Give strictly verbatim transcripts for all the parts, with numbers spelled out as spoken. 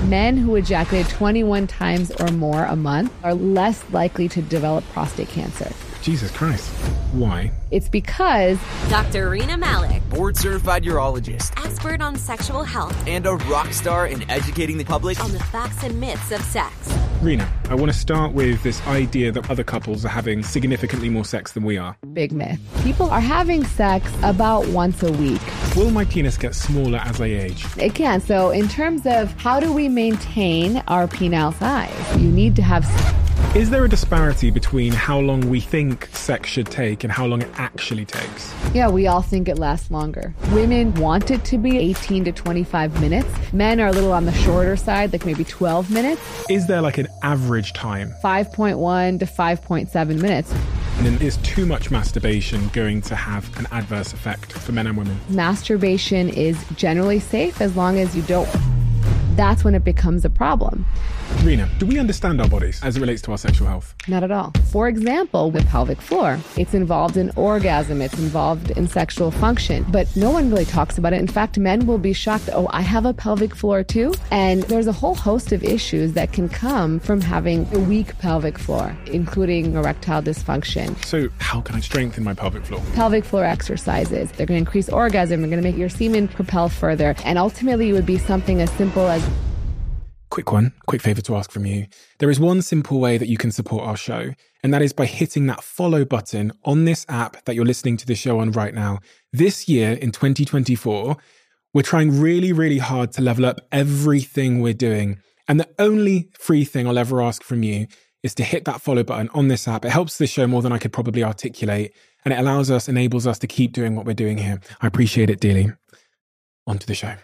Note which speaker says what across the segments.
Speaker 1: Men who ejaculate twenty-one times or more a month are less likely to develop prostate cancer.
Speaker 2: Jesus Christ. Why?
Speaker 1: It's because
Speaker 3: Doctor Rina Malik,
Speaker 4: board-certified urologist,
Speaker 3: expert on sexual health,
Speaker 4: and a rock star in educating the public
Speaker 3: on the facts and myths of sex.
Speaker 2: Rina, I want to start with this idea that other couples are having significantly more sex than we are.
Speaker 1: Big myth. People are having sex about once a week.
Speaker 2: Will my penis get smaller as I age?
Speaker 1: It can. So in terms of how do we maintain our penile size, you need to have...
Speaker 2: Is there a disparity between how long we think sex should take and how long it actually takes?
Speaker 1: Yeah, we all think it lasts longer. Women want it to be eighteen to twenty-five minutes. Men are a little on the shorter side, like maybe twelve minutes.
Speaker 2: Is there like an average time?
Speaker 1: five point one to five point seven minutes.
Speaker 2: And then is too much masturbation going to have an adverse effect for men and women?
Speaker 1: Masturbation is generally safe as long as you don't. That's when it becomes a problem.
Speaker 2: Rina, do we understand our bodies as it relates to our sexual health?
Speaker 1: Not at all. For example, the pelvic floor, it's involved in orgasm, it's involved in sexual function, but no one really talks about it. In fact, men will be shocked, oh, I have a pelvic floor too? And there's a whole host of issues that can come from having a weak pelvic floor, including erectile dysfunction.
Speaker 2: So how can I strengthen my pelvic floor?
Speaker 1: Pelvic floor exercises. They're going to increase orgasm, they're going to make your semen propel further, and ultimately it would be something as simple as...
Speaker 2: Quick one, quick favor to ask from you. There is one simple way that you can support our show, and that is by hitting that follow button on this app that you're listening to the show on right now. This year, in twenty twenty-four, we're trying really, really hard to level up everything we're doing. And the only free thing I'll ever ask from you is to hit that follow button on this app. It helps the show more than I could probably articulate, and it allows us, enables us to keep doing what we're doing here. I appreciate it dearly. On to the show.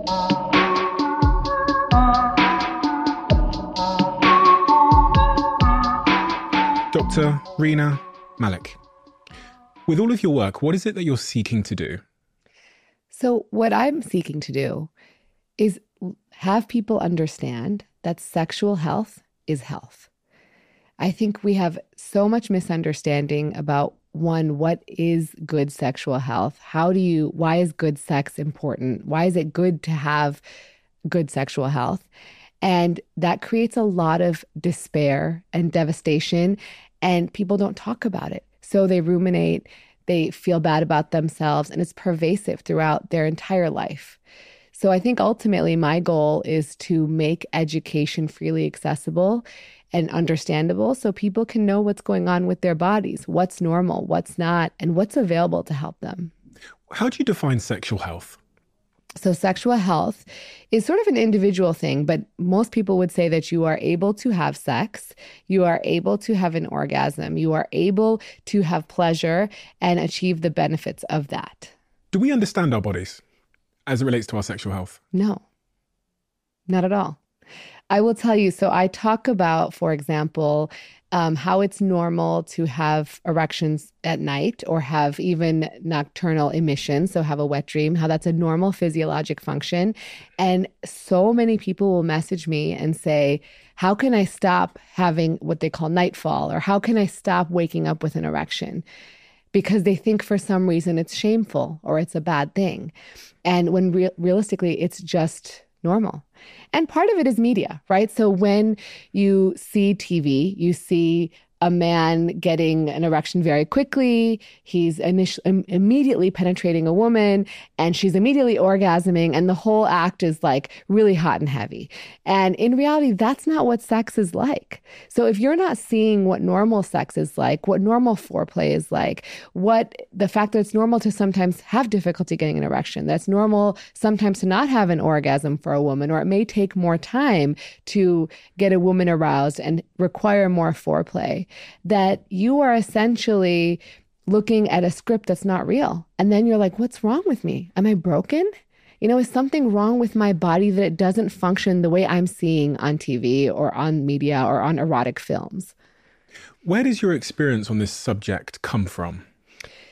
Speaker 2: Doctor Rina Malik, with all of your work, what is it that you're seeking to do?
Speaker 1: So what I'm seeking to do is have people understand that sexual health is health. I think we have so much misunderstanding about, one, what is good sexual health? How do you, why is good sex important? Why is it good to have good sexual health? And that creates a lot of despair and devastation, and people don't talk about it. So they ruminate, they feel bad about themselves, and it's pervasive throughout their entire life. So I think ultimately my goal is to make education freely accessible and understandable so people can know what's going on with their bodies, what's normal, what's not, and what's available to help them.
Speaker 2: How do you define sexual health?
Speaker 1: So sexual health is sort of an individual thing, but most people would say that you are able to have sex, you are able to have an orgasm, you are able to have pleasure and achieve the benefits of that.
Speaker 2: Do we understand our bodies as it relates to our sexual health?
Speaker 1: No, not at all. I will tell you, so I talk about, for example, um, how it's normal to have erections at night or have even nocturnal emissions, so have a wet dream, how that's a normal physiologic function. And so many people will message me and say, how can I stop having what they call nightfall? Or how can I stop waking up with an erection? Because they think for some reason it's shameful or it's a bad thing. And when re- realistically, it's just normal. And part of it is media, right? So when you see T V, you see a man getting an erection very quickly, he's initially, im- immediately penetrating a woman, and she's immediately orgasming, and the whole act is like really hot and heavy. And in reality, that's not what sex is like. So if you're not seeing what normal sex is like, what normal foreplay is like, what the fact that it's normal to sometimes have difficulty getting an erection, that's normal sometimes to not have an orgasm for a woman, or it may take more time to get a woman aroused and require more foreplay, that you are essentially looking at a script that's not real. And then you're like, what's wrong with me? Am I broken? You know, is something wrong with my body that it doesn't function the way I'm seeing on T V or on media or on erotic films?
Speaker 2: Where does your experience on this subject come from?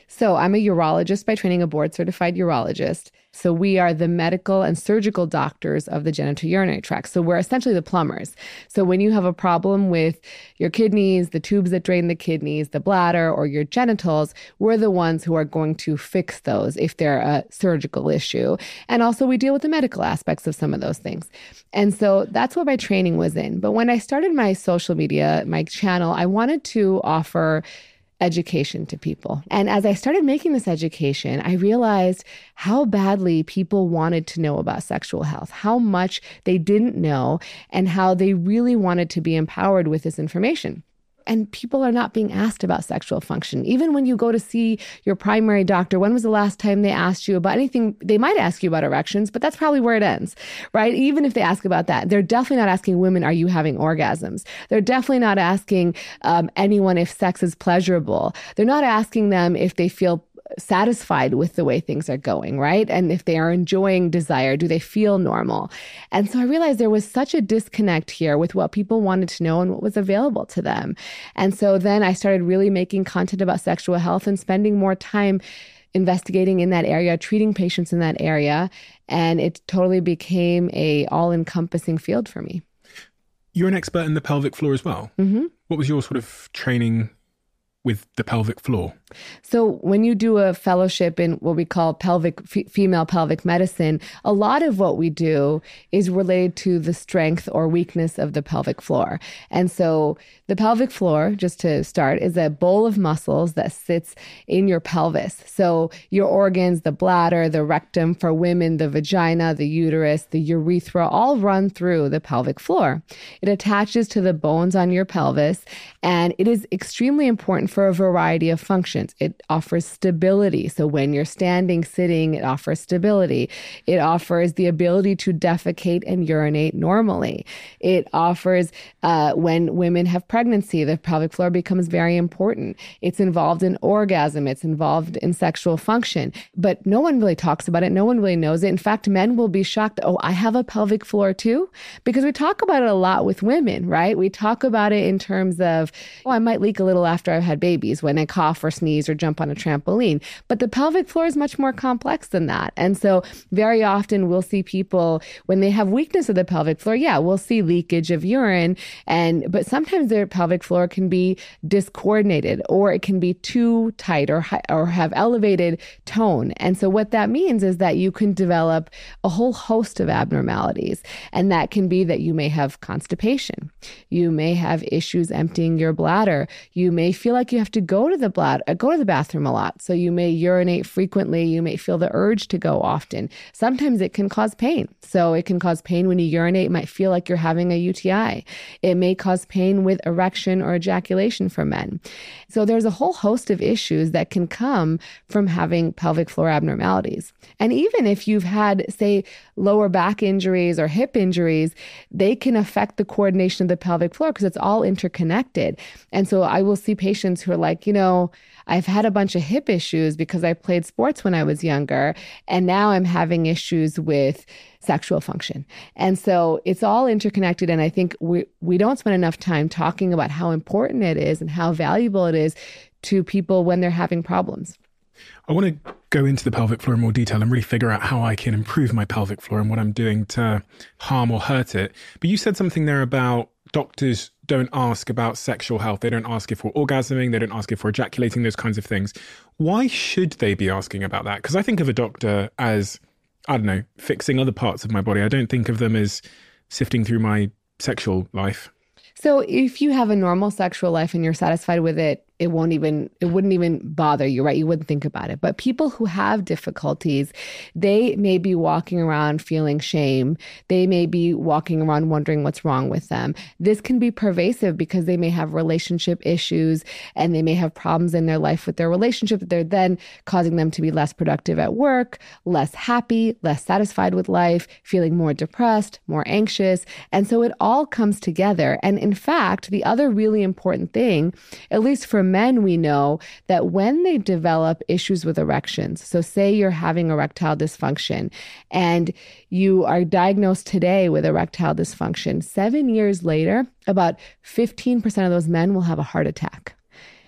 Speaker 1: So I'm a urologist by training, a board certified urologist. So we are the medical and surgical doctors of the genitourinary tract. So we're essentially the plumbers. So when you have a problem with your kidneys, the tubes that drain the kidneys, the bladder, or your genitals, we're the ones who are going to fix those if they're a surgical issue. And also we deal with the medical aspects of some of those things. And so that's what my training was in. But when I started my social media, my channel, I wanted to offer education to people. And as I started making this education, I realized how badly people wanted to know about sexual health, how much they didn't know, and how they really wanted to be empowered with this information. And people are not being asked about sexual function. Even when you go to see your primary doctor, when was the last time they asked you about anything? They might ask you about erections, but that's probably where it ends, right? Even if they ask about that, they're definitely not asking women, are you having orgasms? They're definitely not asking um, anyone if sex is pleasurable. They're not asking them if they feel satisfied with the way things are going, right? And if they are enjoying desire, do they feel normal? And so I realized there was such a disconnect here with what people wanted to know and what was available to them. And so then I started really making content about sexual health and spending more time investigating in that area, treating patients in that area. And it totally became a all-encompassing field for me.
Speaker 2: You're an expert in the pelvic floor as well.
Speaker 1: Mm-hmm.
Speaker 2: What was your sort of training with the pelvic floor?
Speaker 1: So when you do a fellowship in what we call pelvic f- female pelvic medicine, a lot of what we do is related to the strength or weakness of the pelvic floor. And so the pelvic floor, just to start, is a bowl of muscles that sits in your pelvis. So your organs, the bladder, the rectum, for women, the vagina, the uterus, the urethra, all run through the pelvic floor. It attaches to the bones on your pelvis, and it is extremely important for a variety of functions. It offers stability. So when you're standing, sitting, it offers stability. It offers the ability to defecate and urinate normally. It offers, uh, when women have pregnancy, the pelvic floor becomes very important. It's involved in orgasm. It's involved in sexual function. But no one really talks about it. No one really knows it. In fact, men will be shocked, oh, I have a pelvic floor too? Because we talk about it a lot with women, right? We talk about it in terms of, oh, I might leak a little after I've had babies when I cough or sneeze or jump on a trampoline. But the pelvic floor is much more complex than that. And so very often we'll see people when they have weakness of the pelvic floor, yeah, we'll see leakage of urine. And but sometimes their pelvic floor can be discoordinated, or it can be too tight or high, or have elevated tone. And so what that means is that you can develop a whole host of abnormalities. And that can be that you may have constipation. You may have issues emptying your bladder. You may feel like you have to go to the bladder, go to the bathroom a lot. So you may urinate frequently. You may feel the urge to go often. Sometimes it can cause pain. So it can cause pain when you urinate. It might feel like you're having a U T I. It may cause pain with erection or ejaculation for men. So there's a whole host of issues that can come from having pelvic floor abnormalities. And even if you've had, say, lower back injuries or hip injuries, they can affect the coordination of the pelvic floor because it's all interconnected. And so I will see patients who are like, you know, I've had a bunch of hip issues because I played sports when I was younger, and now I'm having issues with sexual function. And so it's all interconnected. And I think we, we don't spend enough time talking about how important it is and how valuable it is to people when they're having problems.
Speaker 2: I want to go into the pelvic floor in more detail and really figure out how I can improve my pelvic floor and what I'm doing to harm or hurt it. But you said something there about doctors don't ask about sexual health. They don't ask if we're orgasming. They don't ask if we're ejaculating, those kinds of things. Why should they be asking about that? Because I think of a doctor as, I don't know, fixing other parts of my body. I don't think of them as sifting through my sexual life.
Speaker 1: So if you have a normal sexual life and you're satisfied with it, it won't even, it wouldn't even bother you, right? You wouldn't think about it. But people who have difficulties, they may be walking around feeling shame. They may be walking around wondering what's wrong with them. This can be pervasive because they may have relationship issues and they may have problems in their life with their relationship that they're then causing them to be less productive at work, less happy, less satisfied with life, feeling more depressed, more anxious. And so it all comes together. And in fact, the other really important thing, at least for men, we know that when they develop issues with erections, so say you're having erectile dysfunction and you are diagnosed today with erectile dysfunction, seven years later, about fifteen percent of those men will have a heart attack.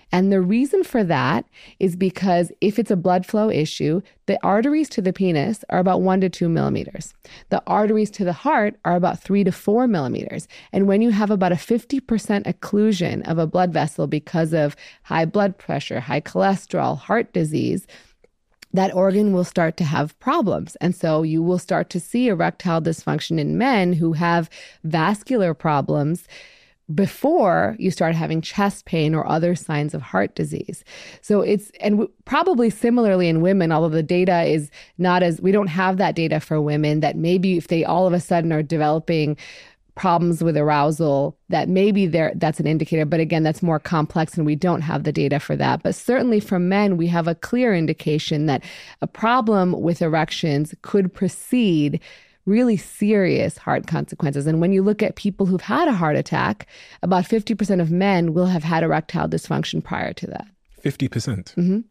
Speaker 1: And the reason for that is because if it's a blood flow issue, the arteries to the penis are about one to two millimeters. The arteries to the heart are about three to four millimeters. And when you have about a fifty percent occlusion of a blood vessel because of high blood pressure, high cholesterol, heart disease, that organ will start to have problems. And so you will start to see erectile dysfunction in men who have vascular problems before you start having chest pain or other signs of heart disease. So it's, and w- probably similarly in women, although the data is not as, we don't have that data for women, that maybe if they all of a sudden are developing problems with arousal, that maybe there that's an indicator. But again, that's more complex and we don't have the data for that. But certainly for men, we have a clear indication that a problem with erections could precede really serious heart consequences. And when you look at people who've had a heart attack, about fifty percent of men will have had erectile dysfunction prior to that.
Speaker 2: fifty percent?
Speaker 1: Mm-hmm.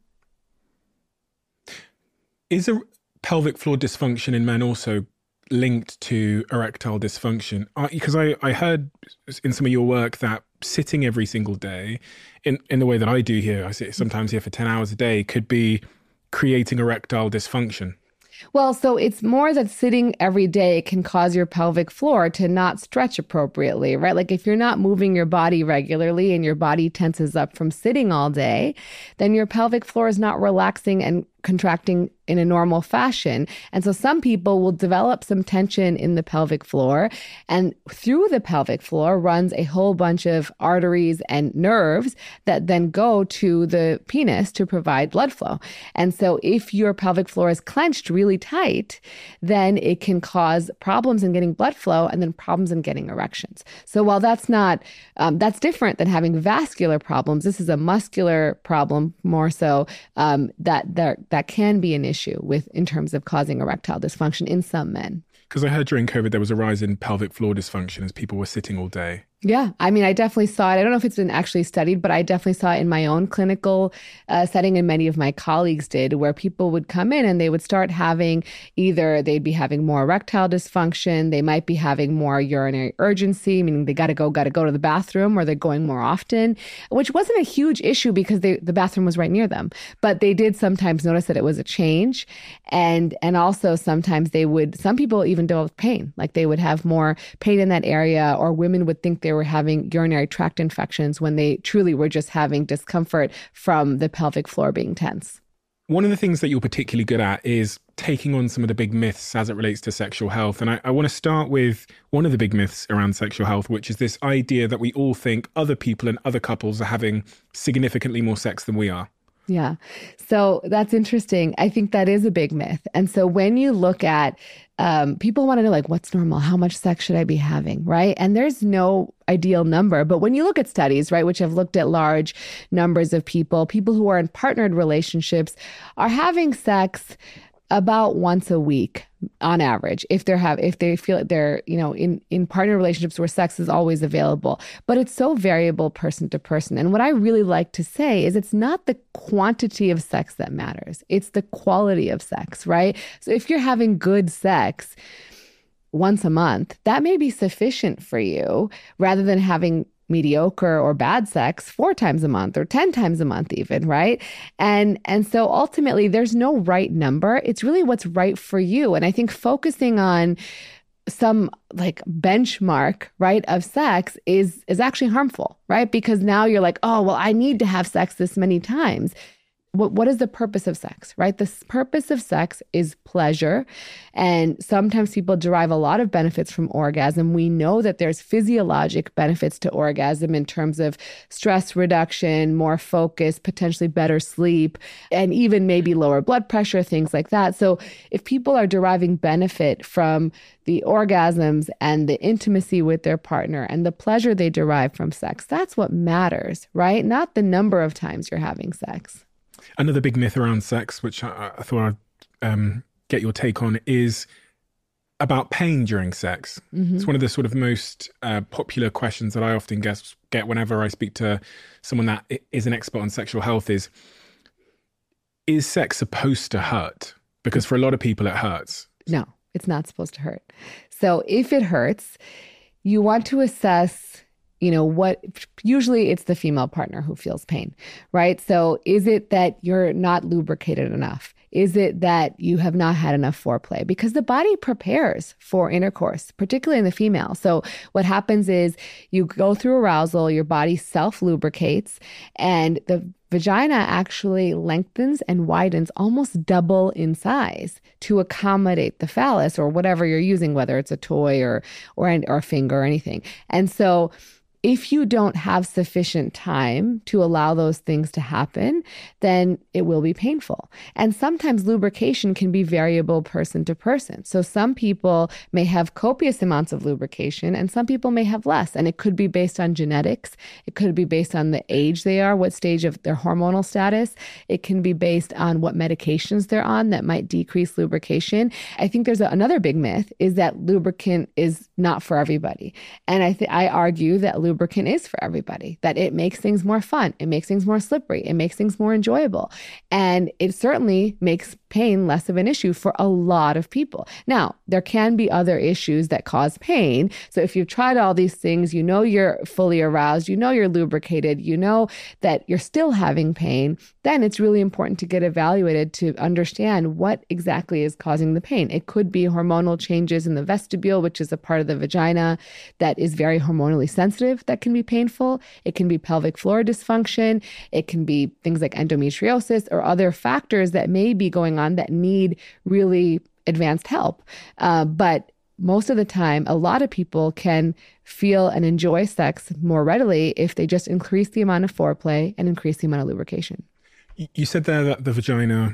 Speaker 2: Is a pelvic floor dysfunction in men also linked to erectile dysfunction? Because I, I heard in some of your work that sitting every single day, in, in the way that I do here, I sit sometimes here for ten hours a day, could be creating erectile dysfunction.
Speaker 1: Well, so it's more that sitting every day can cause your pelvic floor to not stretch appropriately, right? Like if you're not moving your body regularly and your body tenses up from sitting all day, then your pelvic floor is not relaxing and contracting in a normal fashion. And so some people will develop some tension in the pelvic floor, and through the pelvic floor runs a whole bunch of arteries and nerves that then go to the penis to provide blood flow. And so if your pelvic floor is clenched really tight, then it can cause problems in getting blood flow and then problems in getting erections. So while that's not, um, that's different than having vascular problems, this is a muscular problem more so, um, that there that can be an issue with in terms of causing erectile dysfunction in some men.
Speaker 2: Because I heard during COVID there was a rise in pelvic floor dysfunction as people were sitting all day.
Speaker 1: Yeah, I mean, I definitely saw it. I don't know if it's been actually studied, but I definitely saw it in my own clinical uh, setting, and many of my colleagues did, where people would come in and they would start having either they'd be having more erectile dysfunction, they might be having more urinary urgency, meaning they got to go, got to go to the bathroom, or they're going more often, which wasn't a huge issue because they, the bathroom was right near them. But they did sometimes notice that it was a change. And, and also sometimes they would, some people even develop pain, like they would have more pain in that area, or women would think they were having urinary tract infections when they truly were just having discomfort from the pelvic floor being tense.
Speaker 2: One of the things that you're particularly good at is taking on some of the big myths as it relates to sexual health. And I, I want to start with one of the big myths around sexual health, which is this idea that we all think other people and other couples are having significantly more sex than we are.
Speaker 1: Yeah. So that's interesting. I think that is a big myth. And so when you look at, um, people want to know, like, what's normal? How much sex should I be having? Right. And there's no ideal number. But when you look at studies, right, which have looked at large numbers of people, people who are in partnered relationships are having sex about once a week on average, if they're have if they feel like they're, you know, in, in partner relationships where sex is always available. But it's so variable person to person. And what I really like to say is it's not the quantity of sex that matters. It's the quality of sex, right? So if you're having good sex once a month, that may be sufficient for you rather than having mediocre or bad sex four times a month or ten times a month even, right? And and so ultimately there's no right number. It's really what's right for you. And I think focusing on some like benchmark, right, of sex is is actually harmful, right? Because now you're like, oh, well, I need to have sex this many times. What what is the purpose of sex, right? The purpose of sex is pleasure. And sometimes people derive a lot of benefits from orgasm. We know that there's physiologic benefits to orgasm in terms of stress reduction, more focus, potentially better sleep, and even maybe lower blood pressure, things like that. So if people are deriving benefit from the orgasms and the intimacy with their partner and the pleasure they derive from sex, that's what matters, right? Not the number of times you're having sex.
Speaker 2: Another big myth around sex, which I, I thought I'd um, get your take on, is about pain during sex. Mm-hmm. It's one of the sort of most uh, popular questions that I often get, get whenever I speak to someone that is an expert on sexual health is, is sex supposed to hurt? Because for a lot of people, it hurts.
Speaker 1: No, it's not supposed to hurt. So if it hurts, you want to assess you know, what usually it's the female partner who feels pain, right? So is it that you're not lubricated enough? Is it that you have not had enough foreplay? Because the body prepares for intercourse, particularly in the female. So what happens is you go through arousal, your body self-lubricates, and the vagina actually lengthens and widens almost double in size to accommodate the phallus or whatever you're using, whether it's a toy or or, an, or a finger or anything. And so if you don't have sufficient time to allow those things to happen, then it will be painful. And sometimes lubrication can be variable person to person. So some people may have copious amounts of lubrication and some people may have less. And it could be based on genetics. It could be based on the age they are, what stage of their hormonal status. It can be based on what medications they're on that might decrease lubrication. I think there's a, another big myth is that lubricant is not for everybody. And I th- I argue that lubricant lubricant is for everybody, that it makes things more fun. It makes things more slippery. It makes things more enjoyable. And it certainly makes pain less of an issue for a lot of people. Now, there can be other issues that cause pain. So if you've tried all these things, you know you're fully aroused, you know you're lubricated, you know that you're still having pain, then it's really important to get evaluated to understand what exactly is causing the pain. It could be hormonal changes in the vestibule, which is a part of the vagina that is very hormonally sensitive that can be painful. It can be pelvic floor dysfunction. It can be things like endometriosis or other factors that may be going on that need really advanced help. Uh, but most of the time, a lot of people can feel and enjoy sex more readily if they just increase the amount of foreplay and increase the amount of lubrication.
Speaker 2: You said there that the vagina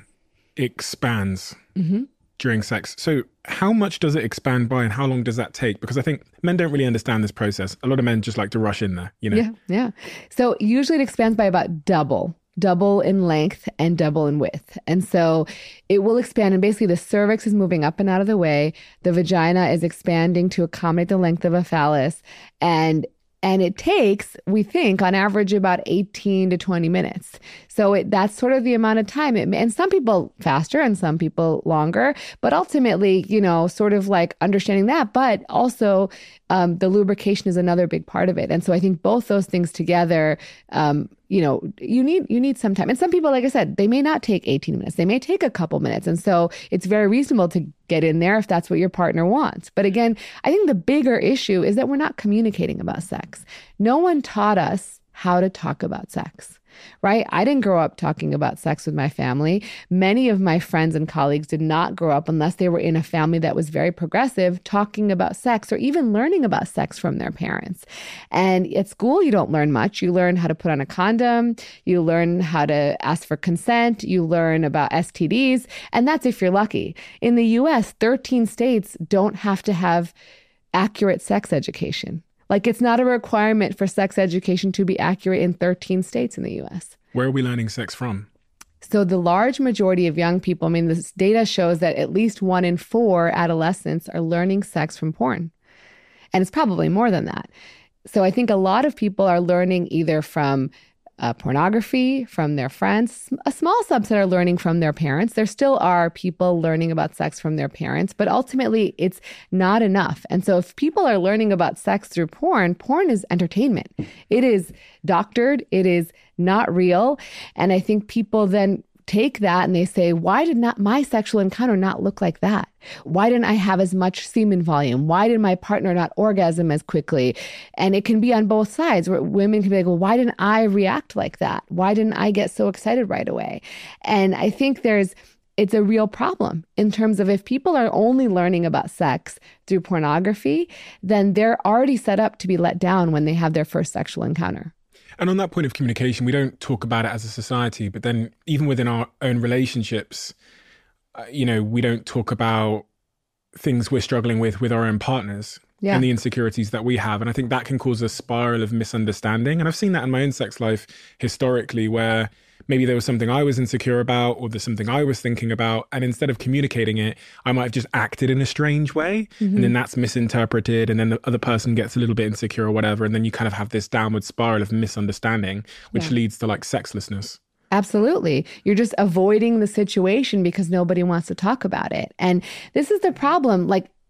Speaker 2: expands mm-hmm. during sex. So how much does it expand by and how long does that take? Because I think men don't really understand this process. A lot of men just like to rush in there, you know?
Speaker 1: Yeah, yeah. So usually it expands by about double. double in length and double in width. And so it will expand. And basically the cervix is moving up and out of the way. The vagina is expanding to accommodate the length of a phallus. And And it takes, we think, on average about eighteen to twenty minutes. So it, that's sort of the amount of time. It, and some people faster and some people longer. But ultimately, you know, sort of like understanding that. But also um, the lubrication is another big part of it. And so I think both those things together, um, you know, you need you need some time. And some people, like I said, they may not take eighteen minutes. They may take a couple minutes. And so it's very reasonable to get in there if that's what your partner wants. But again, I think the bigger issue is that we're not communicating about sex. No one taught us how to talk about sex, right? I didn't grow up talking about sex with my family. Many of my friends and colleagues did not grow up unless they were in a family that was very progressive, talking about sex or even learning about sex from their parents. And at school, you don't learn much. You learn how to put on a condom. You learn how to ask for consent. You learn about S T Ds. And that's if you're lucky. In the U S, thirteen states don't have to have accurate sex education. Like it's not a requirement for sex education to be accurate in thirteen states in the U S.
Speaker 2: Where are we learning sex from?
Speaker 1: So the large majority of young people, I mean, this data shows that at least one in four adolescents are learning sex from porn. And it's probably more than that. So I think a lot of people are learning either from Uh, pornography, from their friends. A small subset are learning from their parents. There still are people learning about sex from their parents, but ultimately it's not enough. And so if people are learning about sex through porn, porn is entertainment. It is doctored. It is not real. And I think people then take that and they say, why did not my sexual encounter not look like that? Why didn't I have as much semen volume? Why did my partner not orgasm as quickly? And it can be on both sides where women can be like, well, why didn't I react like that? Why didn't I get so excited right away? And I think there's, it's a real problem in terms of if people are only learning about sex through pornography, then they're already set up to be let down when they have their first sexual encounter.
Speaker 2: And on that point of communication, we don't talk about it as a society, but then even within our own relationships, uh, you know, we don't talk about things we're struggling with with our own partners yeah. and the insecurities that we have. And I think that can cause a spiral of misunderstanding. And I've seen that in my own sex life historically, where maybe there was something I was insecure about or there's something I was thinking about. And instead of communicating it, I might have just acted in a strange way. Mm-hmm. And then that's misinterpreted. And then the other person gets a little bit insecure or whatever. And then you kind of have this downward spiral of misunderstanding, which yeah. leads to like sexlessness.
Speaker 1: Absolutely. You're just avoiding the situation because nobody wants to talk about it. And this is the problem. Like,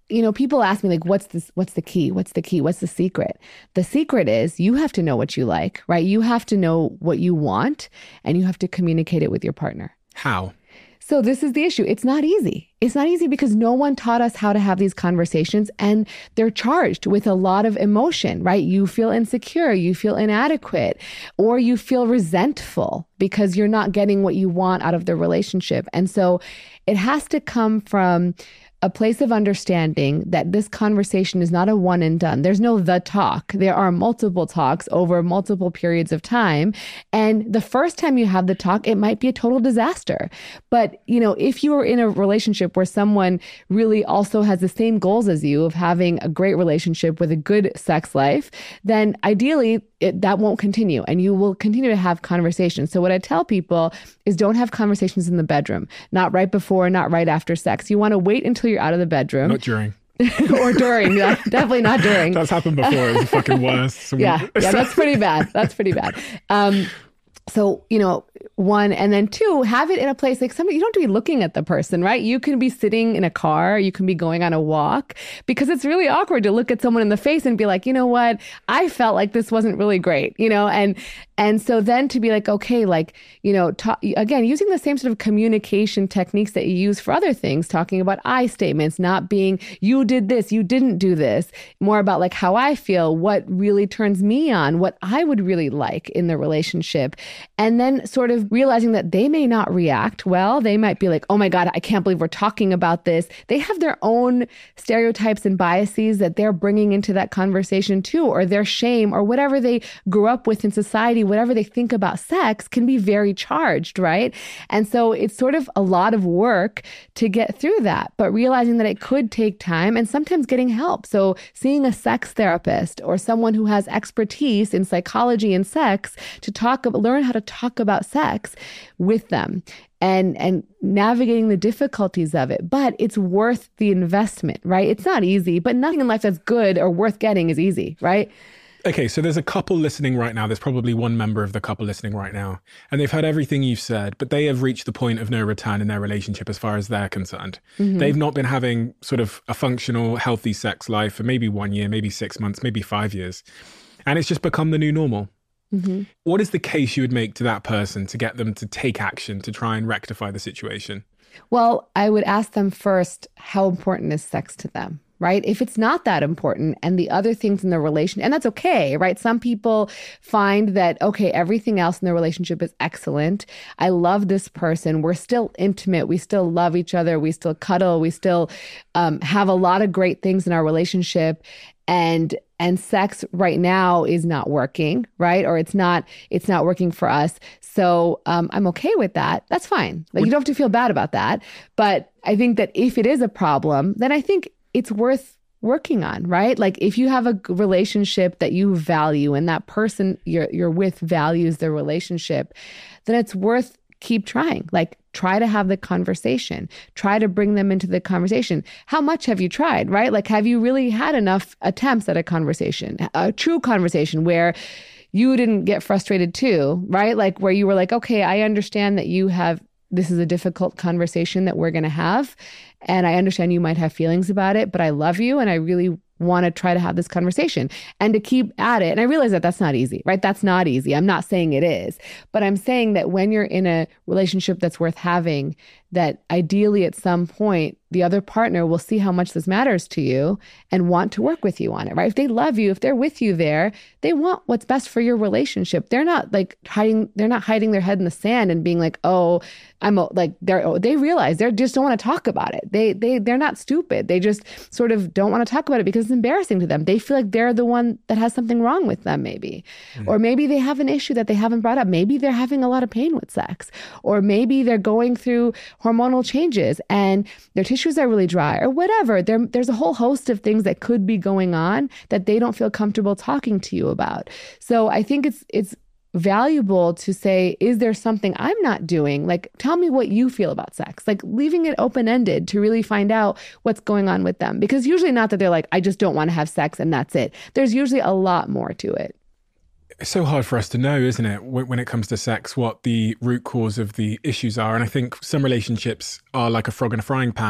Speaker 1: you know, people ask me like, what's this, what's the key? What's the key? What's the secret? The secret is you have to know what you like, right? You have to know what you want and you have to communicate it with your partner.
Speaker 2: How?
Speaker 1: So this is the issue. It's not easy. It's not easy because no one taught us how to have these conversations, and they're charged with a lot of emotion, right? You feel insecure, you feel inadequate, or you feel resentful because you're not getting what you want out of the relationship. And so it has to come from a place of understanding that this conversation is not a one and done. There's no the talk. There are multiple talks over multiple periods of time. And the first time you have the talk, it might be a total disaster. But, you know, if you are in a relationship where someone really also has the same goals as you of having a great relationship with a good sex life, then ideally it, that won't continue and you will continue to have conversations. So what I tell people is don't have conversations in the bedroom, not right before, not right after sex. You want to wait until you're out of the bedroom.
Speaker 2: Not during.
Speaker 1: Or during. Yeah, definitely not during.
Speaker 2: That's happened before. It's the fucking worst.
Speaker 1: yeah, yeah, that's pretty bad. That's pretty bad. Um, so, you know, one, and then two, have it in a place like somebody, you don't have to be looking at the person, right? You can be sitting in a car, you can be going on a walk, because it's really awkward to look at someone in the face and be like, you know what, I felt like this wasn't really great, you know? And, and so then to be like, okay, like, you know, ta- again, using the same sort of communication techniques that you use for other things, talking about I statements, not being, you did this, you didn't do this, more about like how I feel, what really turns me on, what I would really like in the relationship. And then sort of realizing that they may not react well. They might be like, oh my God, I can't believe we're talking about this. They have their own stereotypes and biases that they're bringing into that conversation too, or their shame or whatever they grew up with in society, whatever they think about sex can be very charged, right? And so it's sort of a lot of work to get through that, but realizing that it could take time and sometimes getting help. So seeing a sex therapist or someone who has expertise in psychology and sex to talk about, learn how to talk about sex with them and and navigating the difficulties of it. But it's worth the investment, right? It's not easy, but nothing in life that's good or worth getting is easy, right?
Speaker 2: Okay, so there's a couple listening right now. There's probably one member of the couple listening right now, and they've heard everything you've said, but they have reached the point of no return in their relationship as far as they're concerned. Mm-hmm. They've not been having sort of a functional, healthy sex life for maybe one year, maybe six months, maybe five years. And it's just become the new normal. Mm-hmm. What is the case you would make to that person to get them to take action to try and rectify the situation?
Speaker 1: Well, I would ask them first, how important is sex to them? Right? If it's not that important and the other things in the relation, and that's okay, right? Some people find that, okay, everything else in the relationship is excellent. I love this person. We're still intimate. We still love each other. We still cuddle. We still um, have a lot of great things in our relationship. And and sex right now is not working, right? Or it's not it's not working for us. So um, I'm okay with that. That's fine. Like, you don't have to feel bad about that. But I think that if it is a problem, then I think it's worth working on, right? Like, if you have a relationship that you value and that person you're you're with values the relationship, then it's worth keep trying. Like, try to have the conversation. Try to bring them into the conversation. How much have you tried, right? Like, have you really had enough attempts at a conversation, a true conversation where you didn't get frustrated too, right? Like, where you were like, okay, I understand that you have, this is a difficult conversation that we're going to have. And I understand you might have feelings about it, but I love you and I really want to try to have this conversation and to keep at it. And I realize that that's not easy, right? That's not easy. I'm not saying it is, but I'm saying that when you're in a relationship that's worth having, that ideally at some point, the other partner will see how much this matters to you and want to work with you on it, right? If they love you, if they're with you there, they want what's best for your relationship. They're not like hiding, they're not hiding their head in the sand and being like, oh, I'm a, like, they're, oh, they realize they just don't want to talk about it. They, they, they're not stupid. They just sort of don't want to talk about it because it's embarrassing to them. They feel like they're the one that has something wrong with them, maybe. Mm. Or maybe they have an issue that they haven't brought up. Maybe they're having a lot of pain with sex. Or maybe they're going through hormonal changes and their tissues are really dry or whatever. There, there's a whole host of things that could be going on that they don't feel comfortable talking to you about. So I think it's it's valuable to say, is there something I'm not doing? Like, tell me what you feel about sex. Like, leaving it open-ended to really find out what's going on with them. Because usually not that they're like, I just don't want to have sex and that's it. There's usually a lot more to it.
Speaker 2: It's so hard for us to know, isn't it, when it comes to sex, what the root cause of the issues are. And I think some relationships are like a frog in a frying pan.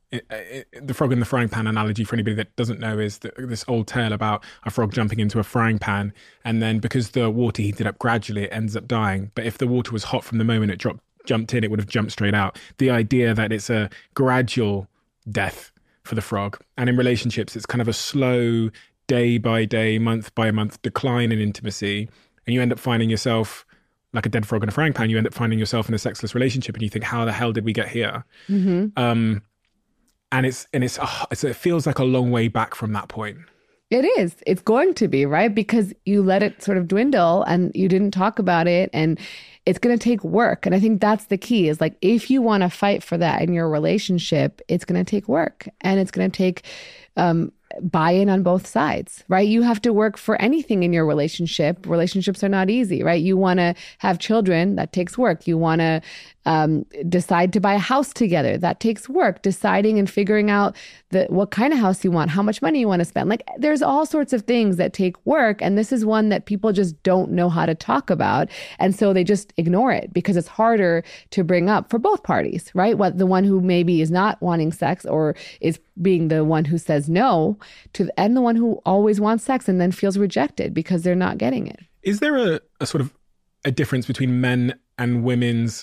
Speaker 2: it, it, the frog in the frying pan analogy, for anybody that doesn't know, is the, this old tale about a frog jumping into a frying pan, and then because the water heated up gradually, it ends up dying. But if the water was hot from the moment it dropped, jumped in, it would have jumped straight out. The idea that it's a gradual death for the frog. And in relationships, it's kind of a slow, day by day, month by month decline in intimacy. And you end up finding yourself like a dead frog in a frying pan. You end up finding yourself in a sexless relationship, and you think, how the hell did we get here? Mm-hmm. Um, and it's and it's, oh, it's it feels like a long way back from that point.
Speaker 1: It is. It's going to be, right? Because you let it sort of dwindle and you didn't talk about it, and it's going to take work. And I think that's the key, is like, if you want to fight for that in your relationship, it's going to take work, and it's going to take um, buy-in on both sides, right? You have to work for anything in your relationship. Relationships are not easy, right? You want to have children, that takes work. You want to um, decide to buy a house together, that takes work. Deciding and figuring out the, what kind of house you want, how much money you want to spend. Like, there's all sorts of things that take work. And this is one that people just don't know how to talk about. And so they just ignore it because it's harder to bring up for both parties, right? What the one who maybe is not wanting sex or is being the one who says no to, the, and the one who always wants sex and then feels rejected because they're not getting it.
Speaker 2: Is there a, a sort of a difference between men and women's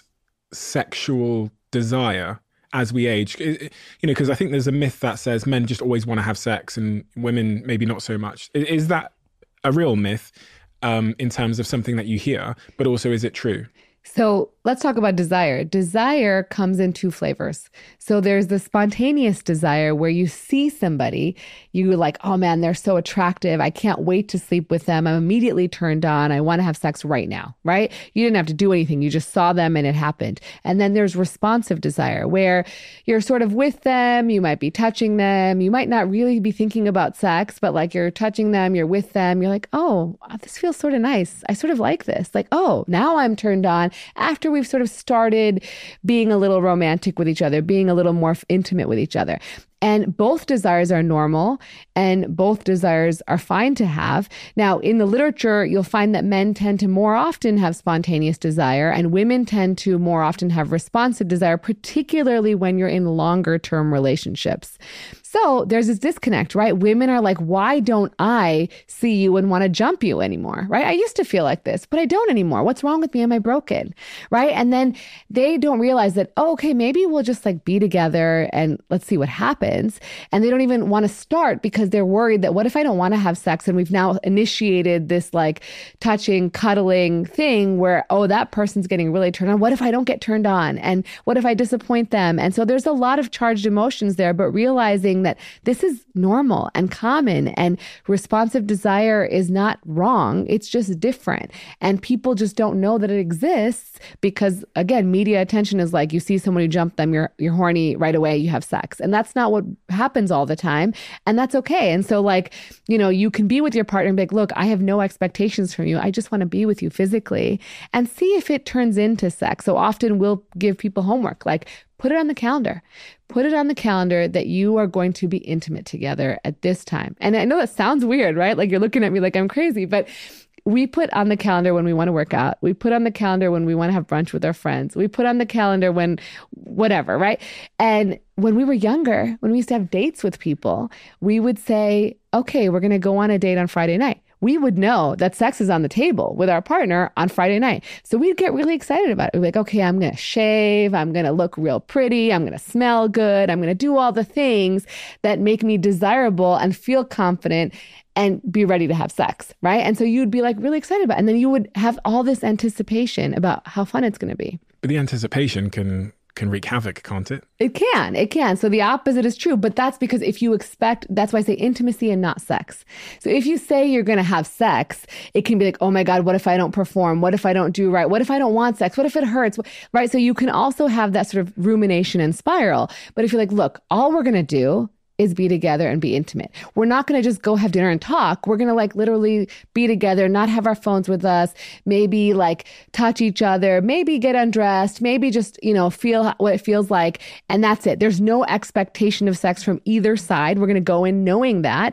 Speaker 2: sexual desire as we age? You know, because I think there's a myth that says men just always want to have sex and women maybe not so much. Is that a real myth um, in terms of something that you hear, but also is it true?
Speaker 1: So let's talk about desire. Desire comes in two flavors. So there's the spontaneous desire where you see somebody, you're like, oh man, they're so attractive. I can't wait to sleep with them. I'm immediately turned on. I want to have sex right now, right? You didn't have to do anything. You just saw them and it happened. And then there's responsive desire where you're sort of with them. You might be touching them. You might not really be thinking about sex, but like you're touching them, you're with them. You're like, oh, this feels sort of nice. I sort of like this. Like, oh, now I'm turned on. After we've sort of started being a little romantic with each other, being a little more intimate with each other. And both desires are normal and both desires are fine to have. Now, in the literature, you'll find that men tend to more often have spontaneous desire and women tend to more often have responsive desire, particularly when you're in longer term relationships. So there's this disconnect, right? Women are like, why don't I see you and want to jump you anymore, right? I used to feel like this, but I don't anymore. What's wrong with me? Am I broken, right? And then they don't realize that, oh, okay, maybe we'll just like be together and let's see what happens. And they don't even want to start because they're worried that what if I don't want to have sex? And we've now initiated this like touching, cuddling thing where, oh, that person's getting really turned on. What if I don't get turned on? And what if I disappoint them? And so there's a lot of charged emotions there, but realizing that this is normal and common and responsive desire is not wrong. It's just different. And people just don't know that it exists because, again, media attention is like you see someone who jump them, you're, you're horny right away, you have sex. And that's not what happens all the time. And that's okay. And so like, you know, you can be with your partner and be like, look, I have no expectations from you. I just want to be with you physically and see if it turns into sex. So often we'll give people homework, like put it on the calendar. Put it on the calendar that you are going to be intimate together at this time. And I know that sounds weird, right? Like you're looking at me like I'm crazy, but we put on the calendar when we want to work out. We put on the calendar when we want to have brunch with our friends. We put on the calendar when whatever, right? And when we were younger, when we used to have dates with people, we would say, okay, we're going to go on a date on Friday night. We would know that sex is on the table with our partner on Friday night. So we'd get really excited about it. We'd be like, okay, I'm going to shave. I'm going to look real pretty. I'm going to smell good. I'm going to do all the things that make me desirable and feel confident and be ready to have sex, right? And so you'd be like really excited about it. And then you would have all this anticipation about how fun it's going to be.
Speaker 2: But the anticipation can can wreak havoc, can't it?
Speaker 1: It can, it can. So the opposite is true, but that's because if you expect, that's why I say intimacy and not sex. So if you say you're going to have sex, it can be like, oh my God, what if I don't perform? What if I don't do right? What if I don't want sex? What if it hurts? Right? So you can also have that sort of rumination and spiral. But if you're like, look, all we're going to do is be together and be intimate. We're not going to just go have dinner and talk. We're going to like literally be together, not have our phones with us, maybe like touch each other, maybe get undressed, maybe just, you know, feel what it feels like. And that's it. There's no expectation of sex from either side. We're going to go in knowing that.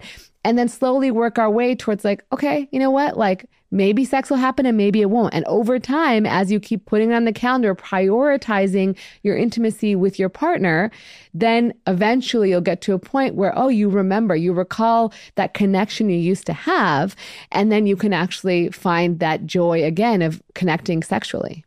Speaker 1: and then slowly work our way towards like, okay, you know what? Like maybe sex will happen and maybe it won't. And over time, as you keep putting it on the calendar, prioritizing your intimacy with your partner, then eventually you'll get to a point where, oh, you remember, you recall that connection you used to have, and then you can actually find that joy again of connecting sexually.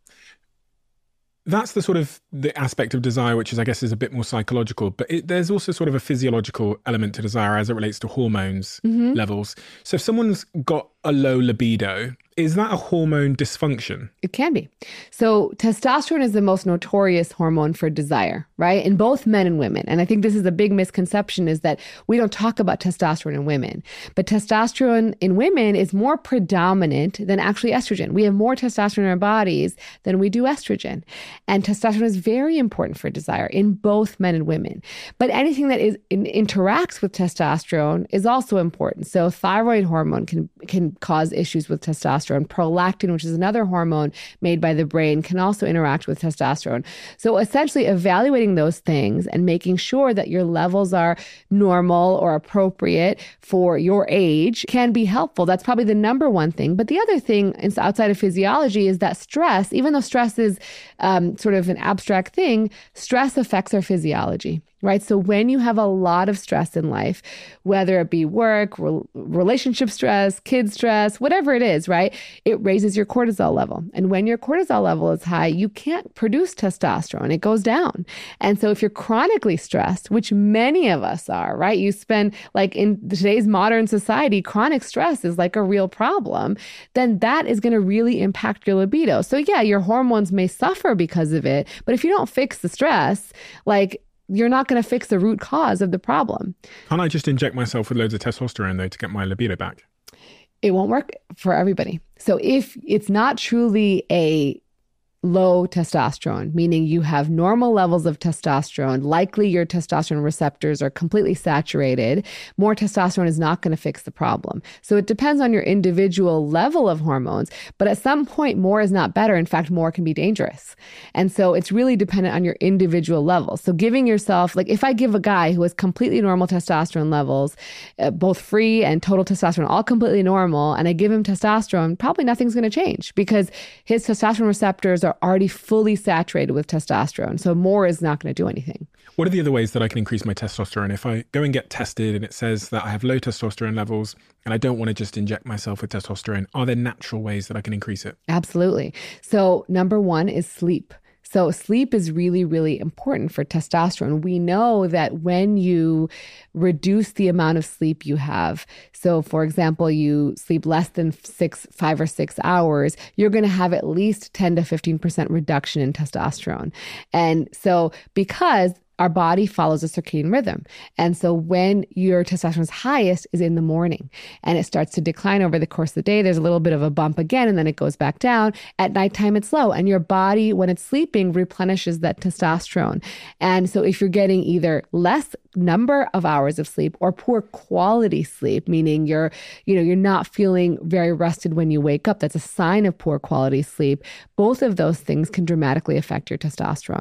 Speaker 2: That's the sort of the aspect of desire, which is, I guess, is a bit more psychological. But it, there's also sort of a physiological element to desire as it relates to hormones mm-hmm. levels. So if someone's got a low libido, is that a hormone dysfunction?
Speaker 1: It can be. So testosterone is the most notorious hormone for desire, right? In both men and women. And I think this is a big misconception, is that we don't talk about testosterone in women. But testosterone in women is more predominant than actually estrogen. We have more testosterone in our bodies than we do estrogen. And testosterone is very important for desire in both men and women. But anything that is in, interacts with testosterone is also important. So thyroid hormone can, can cause issues with testosterone. Prolactin, which is another hormone made by the brain, can also interact with testosterone. So essentially evaluating those things and making sure that your levels are normal or appropriate for your age can be helpful. That's probably the number one thing. But the other thing outside of physiology is that stress, even though stress is um, sort of an abstract thing, stress affects our physiology. Right? So when you have a lot of stress in life, whether it be work, re- relationship stress, kid stress, whatever it is, right? It raises your cortisol level. And when your cortisol level is high, you can't produce testosterone. It goes down. And so if you're chronically stressed, which many of us are, right? You spend, like in today's modern society, chronic stress is like a real problem, then that is going to really impact your libido. So yeah, your hormones may suffer because of it, but if you don't fix the stress, like you're not going to fix the root cause of the problem.
Speaker 2: Can't I just inject myself with loads of testosterone, though, to get my libido back?
Speaker 1: It won't work for everybody. So if it's not truly a low testosterone, meaning you have normal levels of testosterone, likely your testosterone receptors are completely saturated, more testosterone is not going to fix the problem. So it depends on your individual level of hormones, but at some point more is not better. In fact, more can be dangerous. And so it's really dependent on your individual levels. So giving yourself, like if I give a guy who has completely normal testosterone levels, uh, both free and total testosterone, all completely normal, and I give him testosterone, probably nothing's going to change because his testosterone receptors are already fully saturated with testosterone. So more is not going to do anything.
Speaker 2: What are the other ways that I can increase my testosterone? If I go and get tested and it says that I have low testosterone levels and I don't want to just inject myself with testosterone, are there natural ways that I can increase it?
Speaker 1: Absolutely. So number one is sleep. So sleep is really, really important for testosterone. We know that when you reduce the amount of sleep you have, so for example, you sleep less than six, five or six hours, you're going to have at least ten to fifteen percent reduction in testosterone. And so because our body follows a circadian rhythm. And so when your testosterone is highest is in the morning and it starts to decline over the course of the day. There's a little bit of a bump again, and then it goes back down. At nighttime, it's low. And your body, when it's sleeping, replenishes that testosterone. And so if you're getting either less number of hours of sleep or poor quality sleep, meaning you're, you know, you're not feeling very rested when you wake up, that's a sign of poor quality sleep. Both of those things can dramatically affect your testosterone.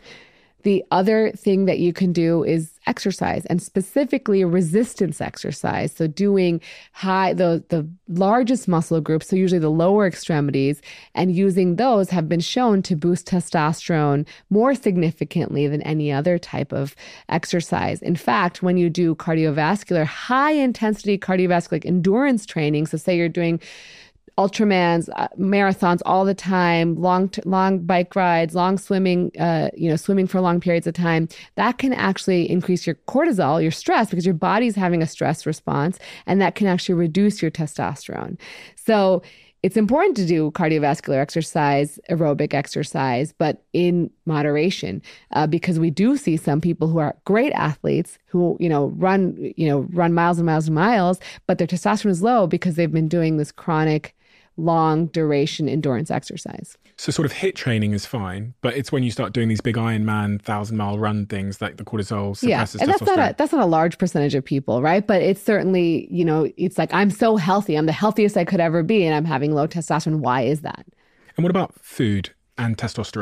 Speaker 1: The other thing that you can do is exercise, and specifically resistance exercise. So doing high, the, the largest muscle groups, so usually the lower extremities, and using those have been shown to boost testosterone more significantly than any other type of exercise. In fact, when you do cardiovascular, high intensity cardiovascular like endurance training, so say you're doing Ultramans, uh, marathons all the time, long, t- long bike rides, long swimming, uh, you know, swimming for long periods of time, that can actually increase your cortisol, your stress, because your body's having a stress response, and that can actually reduce your testosterone. So it's important to do cardiovascular exercise, aerobic exercise, but in moderation, uh, because we do see some people who are great athletes who, you know, run, you know, run miles and miles and miles, but their testosterone is low because they've been doing this chronic long duration endurance exercise.
Speaker 2: So sort of HIIT training is fine, but it's when you start doing these big Ironman thousand mile run things like the cortisol suppresses
Speaker 1: yeah, and that's
Speaker 2: testosterone.
Speaker 1: not a that's not a large percentage of people, right? But it's certainly, you know, it's like I'm so healthy, I'm the healthiest I could ever be, and I'm having low testosterone. Why is that?
Speaker 2: And what about food and testosterone?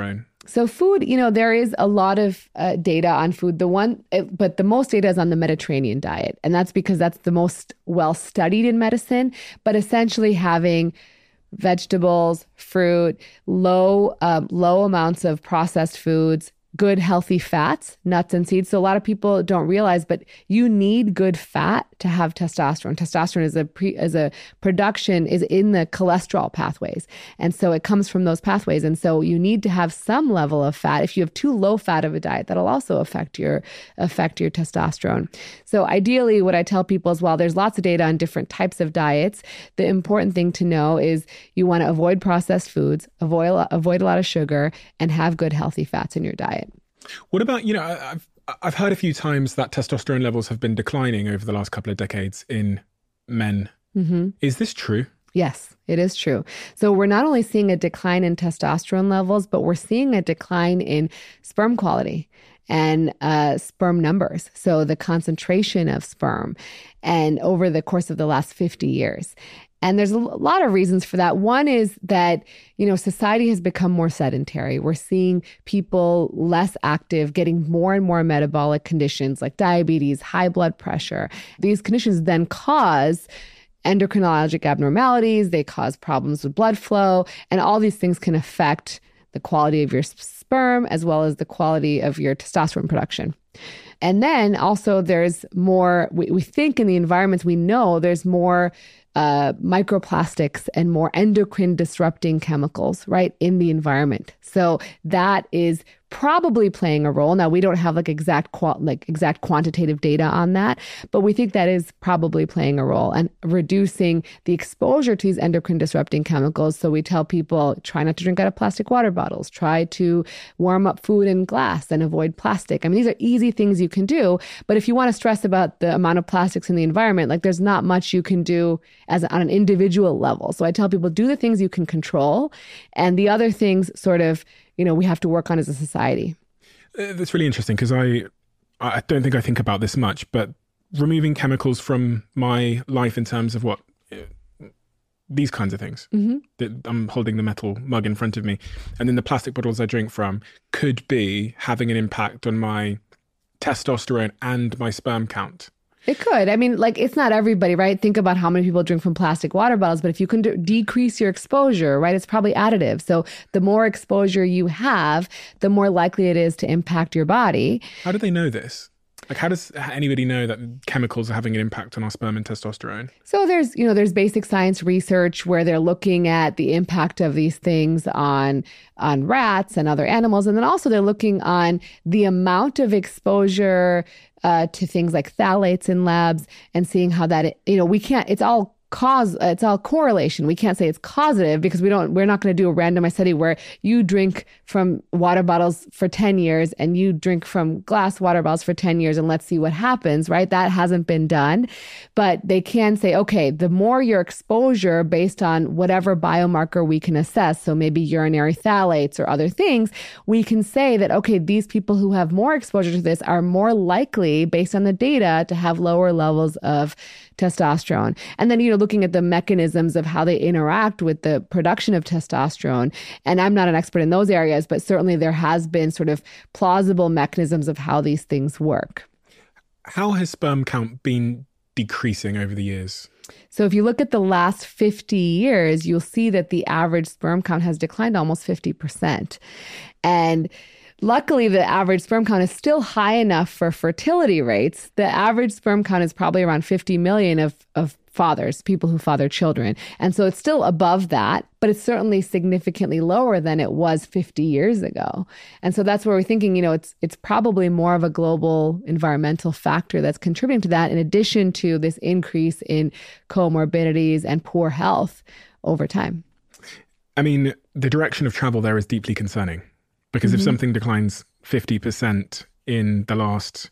Speaker 1: So food, you know, there is a lot of uh, data on food. The one, it, but the most data is on the Mediterranean diet. And that's because that's the most well studied in medicine. But essentially having vegetables, fruit, low, um, low amounts of processed foods, good healthy fats, nuts and seeds. So a lot of people don't realize, but you need good fat to have testosterone. Testosterone is a pre, is a production is in the cholesterol pathways. And so it comes from those pathways. And so you need to have some level of fat. If you have too low fat of a diet, that'll also affect your affect your testosterone. So ideally, what I tell people is, while there's lots of data on different types of diets, the important thing to know is you want to avoid processed foods, avoid avoid a lot of sugar, and have good healthy fats in your diet.
Speaker 2: What about, you know, I've I've heard a few times that testosterone levels have been declining over the last couple of decades in men. Mm-hmm. Is this true?
Speaker 1: Yes, it is true. So we're not only seeing a decline in testosterone levels, but we're seeing a decline in sperm quality and uh, sperm numbers. So the concentration of sperm, and over the course of the last fifty years. And there's a lot of reasons for that. One is that, you know, society has become more sedentary. We're seeing people less active, getting more and more metabolic conditions like diabetes, high blood pressure. These conditions then cause endocrinologic abnormalities. They cause problems with blood flow, and all these things can affect the quality of your sperm as well as the quality of your testosterone production. And then also there's more, we, we think in the environments we know there's more uh, microplastics and more endocrine disrupting chemicals, right, in the environment. So that is probably playing a role. Now, we don't have like exact qual- like exact quantitative data on that, but we think that is probably playing a role and reducing the exposure to these endocrine disrupting chemicals. So we tell people, try not to drink out of plastic water bottles, try to warm up food in glass and avoid plastic. I mean, these are easy things you can do, but if you want to stress about the amount of plastics in the environment, like there's not much you can do as on an individual level. So I tell people, do the things you can control, and the other things sort of, you know, we have to work on as a society.
Speaker 2: Uh, that's really interesting, because I, I don't think I think about this much, but removing chemicals from my life in terms of what, uh, these kinds of things. Mm-hmm. That I'm holding the metal mug in front of me, and then the plastic bottles I drink from could be having an impact on my testosterone and my sperm count.
Speaker 1: It could. I mean, like, it's not everybody, right? Think about how many people drink from plastic water bottles, but if you can d- decrease your exposure, right, it's probably additive. So the more exposure you have, the more likely it is to impact your body.
Speaker 2: How do they know this? Like, how does anybody know that chemicals are having an impact on our sperm and testosterone?
Speaker 1: So there's, you know, there's basic science research where they're looking at the impact of these things on, on rats and other animals. And then also they're looking on the amount of exposure uh, to things like phthalates in labs and seeing how that, you know, we can't, it's all cause, it's all correlation. We can't say it's causative because we don't, we're not going to do a randomized study where you drink from water bottles for ten years and you drink from glass water bottles for ten years and let's see what happens, right? That hasn't been done, but they can say, okay, the more your exposure based on whatever biomarker we can assess, so maybe urinary phthalates or other things, we can say that, okay, these people who have more exposure to this are more likely based on the data to have lower levels of testosterone. And then, you know, looking at the mechanisms of how they interact with the production of testosterone. And I'm not an expert in those areas, but certainly there has been sort of plausible mechanisms of how these things work.
Speaker 2: How has sperm count been decreasing over the years?
Speaker 1: So if you look at the last fifty years, you'll see that the average sperm count has declined almost fifty percent. And luckily, the average sperm count is still high enough for fertility rates. The average sperm count is probably around fifty million of, of fathers, people who father children. And so it's still above that, but it's certainly significantly lower than it was fifty years ago. And so that's where we're thinking, you know, it's it's probably more of a global environmental factor that's contributing to that, in addition to this increase in comorbidities and poor health over time.
Speaker 2: I mean, the direction of travel there is deeply concerning. Because mm-hmm. if something declines fifty percent in the last,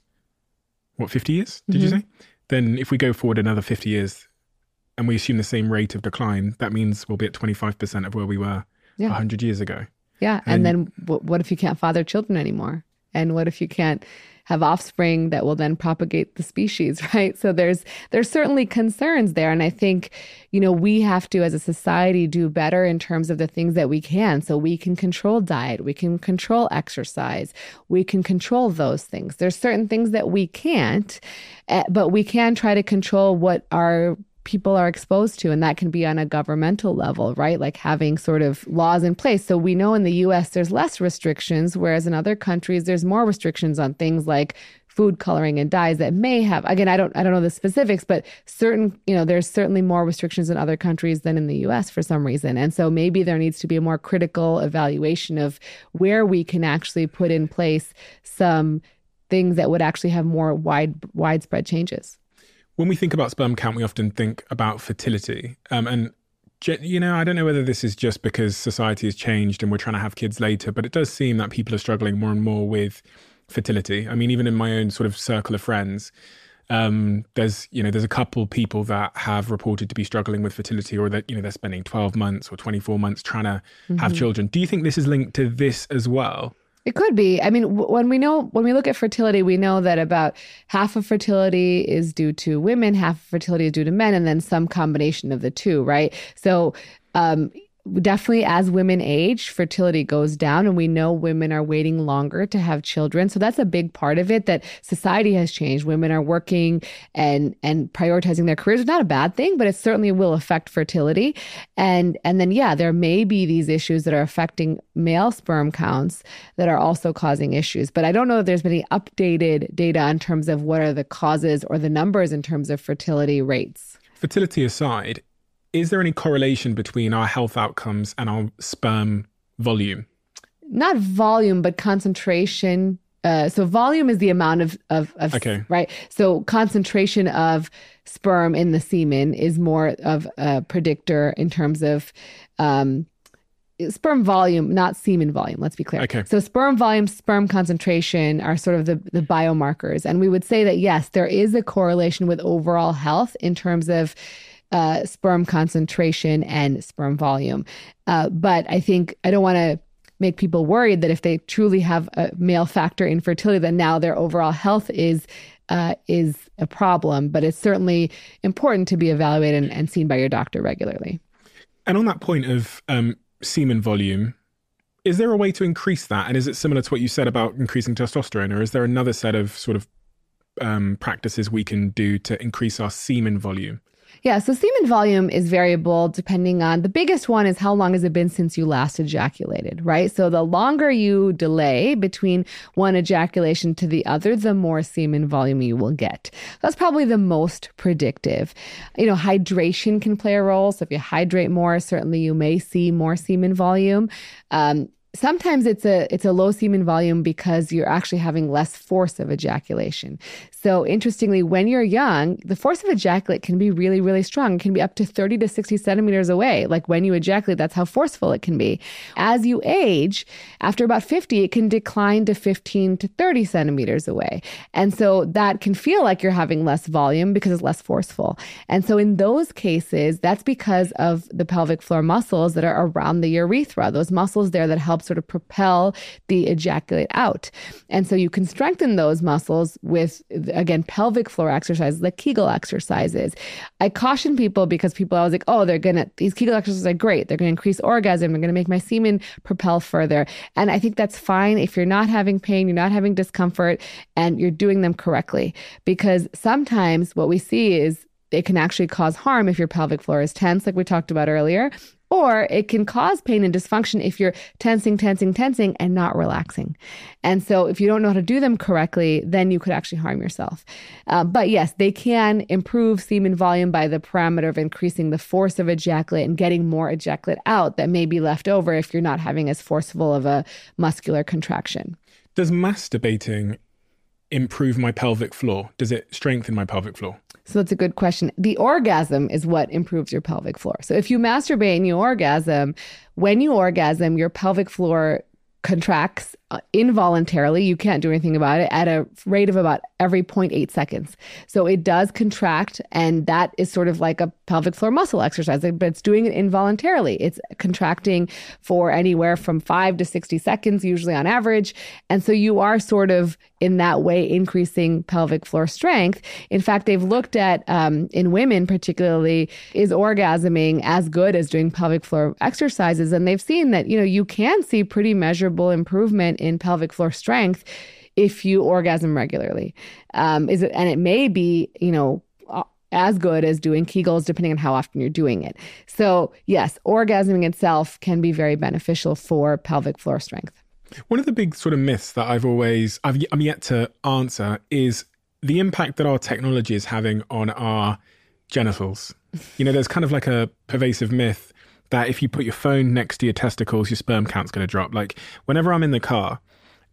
Speaker 2: what, fifty years, did mm-hmm. you say? Then if we go forward another fifty years and we assume the same rate of decline, that means we'll be at twenty-five percent of where we were yeah. one hundred years ago.
Speaker 1: Yeah. And, and then w- what if you can't father children anymore? And what if you can't have offspring that will then propagate the species, right? So there's there's certainly concerns there. And I think, you know, we have to, as a society, do better in terms of the things that we can. So we can control diet, we can control exercise, we can control those things. There's certain things that we can't, but we can try to control what our people are exposed to. And that can be on a governmental level, right? Like having sort of laws in place. So we know in the U S there's less restrictions, whereas in other countries there's more restrictions on things like food coloring and dyes that may have, again, I don't I don't know the specifics, but certain, you know, there's certainly more restrictions in other countries than in the U S for some reason. And so maybe there needs to be a more critical evaluation of where we can actually put in place some things that would actually have more wide widespread changes.
Speaker 2: When we think about sperm count, we often think about fertility. Um, and, you know, I don't know whether this is just because society has changed and we're trying to have kids later, but it does seem that people are struggling more and more with fertility. I mean, even in my own sort of circle of friends, um, there's, you know, there's a couple people that have reported to be struggling with fertility, or that, you know, they're spending twelve months or twenty-four months trying to mm-hmm. have children. Do you think this is linked to this as well?
Speaker 1: It could be. I mean, w- when we know, when we look at fertility, we know that about half of fertility is due to women, half of fertility is due to men, and then some combination of the two, right? So, um, definitely as women age, fertility goes down, and we know women are waiting longer to have children. So that's a big part of it, that society has changed. Women are working and and prioritizing their careers. It's not a bad thing, but it certainly will affect fertility. And and then, yeah, there may be these issues that are affecting male sperm counts that are also causing issues. But I don't know if there's been any updated data in terms of what are the causes or the numbers in terms of fertility rates.
Speaker 2: Fertility aside, is there any correlation between our health outcomes and our sperm volume?
Speaker 1: Not volume, but concentration. Uh, so volume is the amount of, of, of
Speaker 2: okay.
Speaker 1: right? So concentration of sperm in the semen is more of a predictor in terms of um, sperm volume, not semen volume. Let's be clear.
Speaker 2: Okay.
Speaker 1: So sperm volume, sperm concentration are sort of the, the biomarkers. And we would say that, yes, there is a correlation with overall health in terms of Uh, sperm concentration and sperm volume. Uh, but I think I don't want to make people worried that if they truly have a male factor infertility, that now their overall health is uh, is a problem. But it's certainly important to be evaluated and, and seen by your doctor regularly.
Speaker 2: And on that point of um, semen volume, is there a way to increase that? And is it similar to what you said about increasing testosterone? Or is there another set of sort of um, practices we can do to increase our semen volume?
Speaker 1: Yeah, so semen volume is variable depending on, the biggest one is how long has it been since you last ejaculated, right? So the longer you delay between one ejaculation to the other, the more semen volume you will get. That's probably the most predictive. You know, hydration can play a role. So if you hydrate more, certainly you may see more semen volume. Um, Sometimes it's a it's a low semen volume because you're actually having less force of ejaculation. So interestingly, when you're young, the force of ejaculate can be really, really strong. It can be up to thirty to sixty centimeters away. Like when you ejaculate, that's how forceful it can be. As you age, after about fifty, it can decline to fifteen to thirty centimeters away. And so that can feel like you're having less volume because it's less forceful. And so in those cases, that's because of the pelvic floor muscles that are around the urethra, those muscles there that help sort of propel the ejaculate out. And so you can strengthen those muscles with, again, pelvic floor exercises, like Kegel exercises. I caution people because people are always like, oh, they're going to, these Kegel exercises are great. They're going to increase orgasm. They're going to make my semen propel further. And I think that's fine if you're not having pain, you're not having discomfort, and you're doing them correctly. Because sometimes what we see is it can actually cause harm if your pelvic floor is tense, like we talked about earlier. Or it can cause pain and dysfunction if you're tensing, tensing, tensing, and not relaxing. And so if you don't know how to do them correctly, then you could actually harm yourself. Uh, but yes, they can improve semen volume by the parameter of increasing the force of ejaculate and getting more ejaculate out that may be left over if you're not having as forceful of a muscular contraction.
Speaker 2: Does masturbating improve my pelvic floor? Does it strengthen my pelvic floor?
Speaker 1: So that's a good question. The orgasm is what improves your pelvic floor. So if you masturbate and you orgasm, when you orgasm, your pelvic floor contracts uh, involuntarily, you can't do anything about it, at a rate of about every zero point eight seconds. So it does contract, and that is sort of like a pelvic floor muscle exercise, but it's doing it involuntarily. It's contracting for anywhere from five to sixty seconds, usually on average. And so you are sort of in that way increasing pelvic floor strength. In fact, they've looked at, um, in women particularly, is orgasming as good as doing pelvic floor exercises? And they've seen that, you know, you can see pretty measurable improvement in pelvic floor strength if you orgasm regularly. Um, is it, and it may be, you know, as good as doing Kegels, depending on how often you're doing it. So yes, orgasming itself can be very beneficial for pelvic floor strength.
Speaker 2: One of the big sort of myths that I've always, I've, I'm yet to answer is the impact that our technology is having on our genitals. You know, there's kind of like a pervasive myth that if you put your phone next to your testicles, your sperm count's going to drop. Like whenever I'm in the car,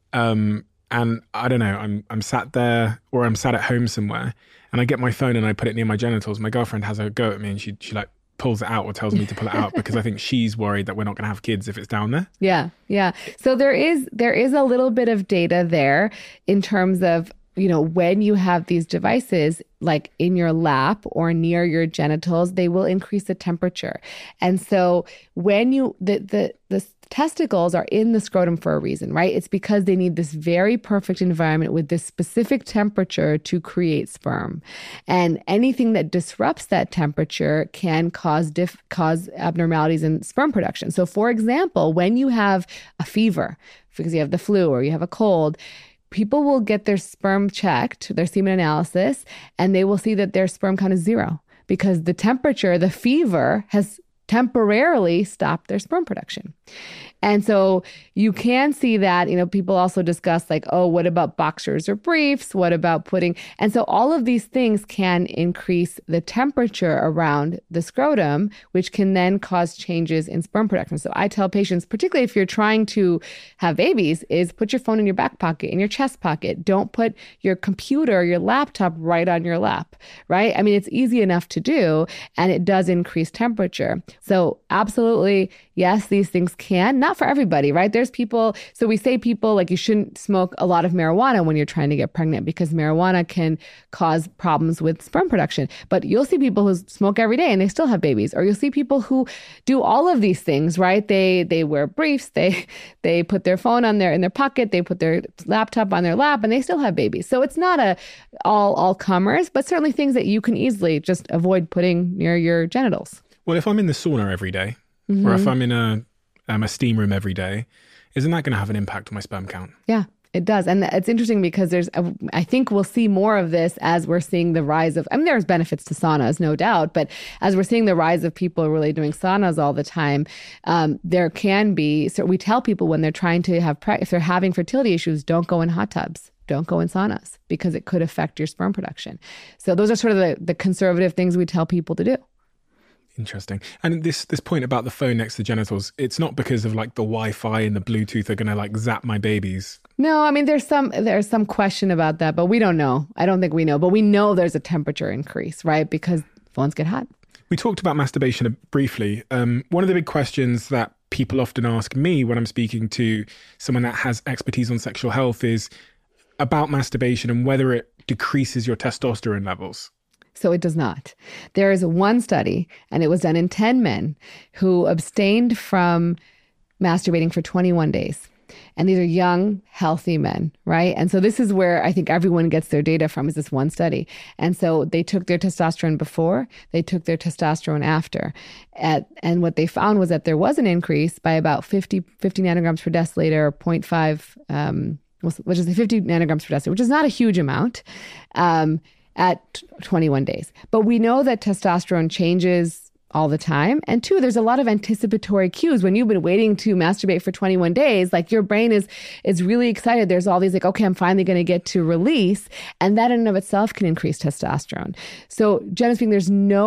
Speaker 2: um, and I don't know, I'm I'm sat there or I'm sat at home somewhere and I get my phone and I put it near my genitals, my girlfriend has a go at me and she she like pulls it out or tells me to pull it out because I think she's worried that we're not going to have kids if it's down there.
Speaker 1: Yeah, yeah. So there is there is a little bit of data there in terms of, you know, when you have these devices like in your lap or near your genitals, they will increase the temperature. And so when you, the, the, the testicles are in the scrotum for a reason, right? It's because they need this very perfect environment with this specific temperature to create sperm. And anything that disrupts that temperature can cause diff, cause abnormalities in sperm production. So for example, when you have a fever, because you have the flu or you have a cold, people will get their sperm checked, their semen analysis, and they will see that their sperm count is zero because the temperature, the fever has temporarily stopped their sperm production. And so you can see that, you know, people also discuss like, oh, what about boxers or briefs? What about putting, and so all of these things can increase the temperature around the scrotum, which can then cause changes in sperm production. So I tell patients, particularly if you're trying to have babies, is put your phone in your back pocket, in your chest pocket. Don't put your computer, your laptop right on your lap, right? I mean, it's easy enough to do, and it does increase temperature. So absolutely, yes, these things can, not for everybody, right? There's people, so we say people like you shouldn't smoke a lot of marijuana when you're trying to get pregnant because marijuana can cause problems with sperm production. But you'll see people who smoke every day and they still have babies. Or you'll see people who do all of these things, right? They they wear briefs, they they put their phone on their in their pocket, they put their laptop on their lap, and they still have babies. So it's not a all all comers, but certainly things that you can easily just avoid putting near your genitals.
Speaker 2: Well, if I'm in the sauna every day, mm-hmm. or if I'm in a um, a steam room every day, isn't that going to have an impact on my sperm count?
Speaker 1: Yeah, it does. And it's interesting because there's, a, I think we'll see more of this as we're seeing the rise of, I mean, there's benefits to saunas, no doubt, but as we're seeing the rise of people really doing saunas all the time, um, there can be, so we tell people when they're trying to have, if they're having fertility issues, don't go in hot tubs. Don't go in saunas because it could affect your sperm production. So those are sort of the, the conservative things we tell people to do.
Speaker 2: Interesting. And this this point about the phone next to the genitals, it's not because of like the Wi-Fi and the Bluetooth are going to like zap my babies.
Speaker 1: No, I mean, there's some there's some question about that, but we don't know. I don't think we know, but we know there's a temperature increase, right? Because phones get hot.
Speaker 2: We talked about masturbation briefly. Um, one of the big questions that people often ask me when I'm speaking to someone that has expertise on sexual health is about masturbation and whether it decreases your testosterone levels.
Speaker 1: So it does not. There is one study, and it was done in ten men who abstained from masturbating for twenty-one days. And these are young, healthy men, right? And so this is where I think everyone gets their data from, is this one study. And so they took their testosterone before, they took their testosterone after. At, and what they found was that there was an increase by about fifty, fifty nanograms per deciliter, or zero point five, um, which is fifty nanograms per deciliter, which is not a huge amount. Um, at twenty-one days. But we know that testosterone changes all the time. And two, there's a lot of anticipatory cues. When you've been waiting to masturbate for twenty-one days, like your brain is is really excited. There's all these like, okay, I'm finally going to get to release. And that in and of itself can increase testosterone. So generally speaking, there's no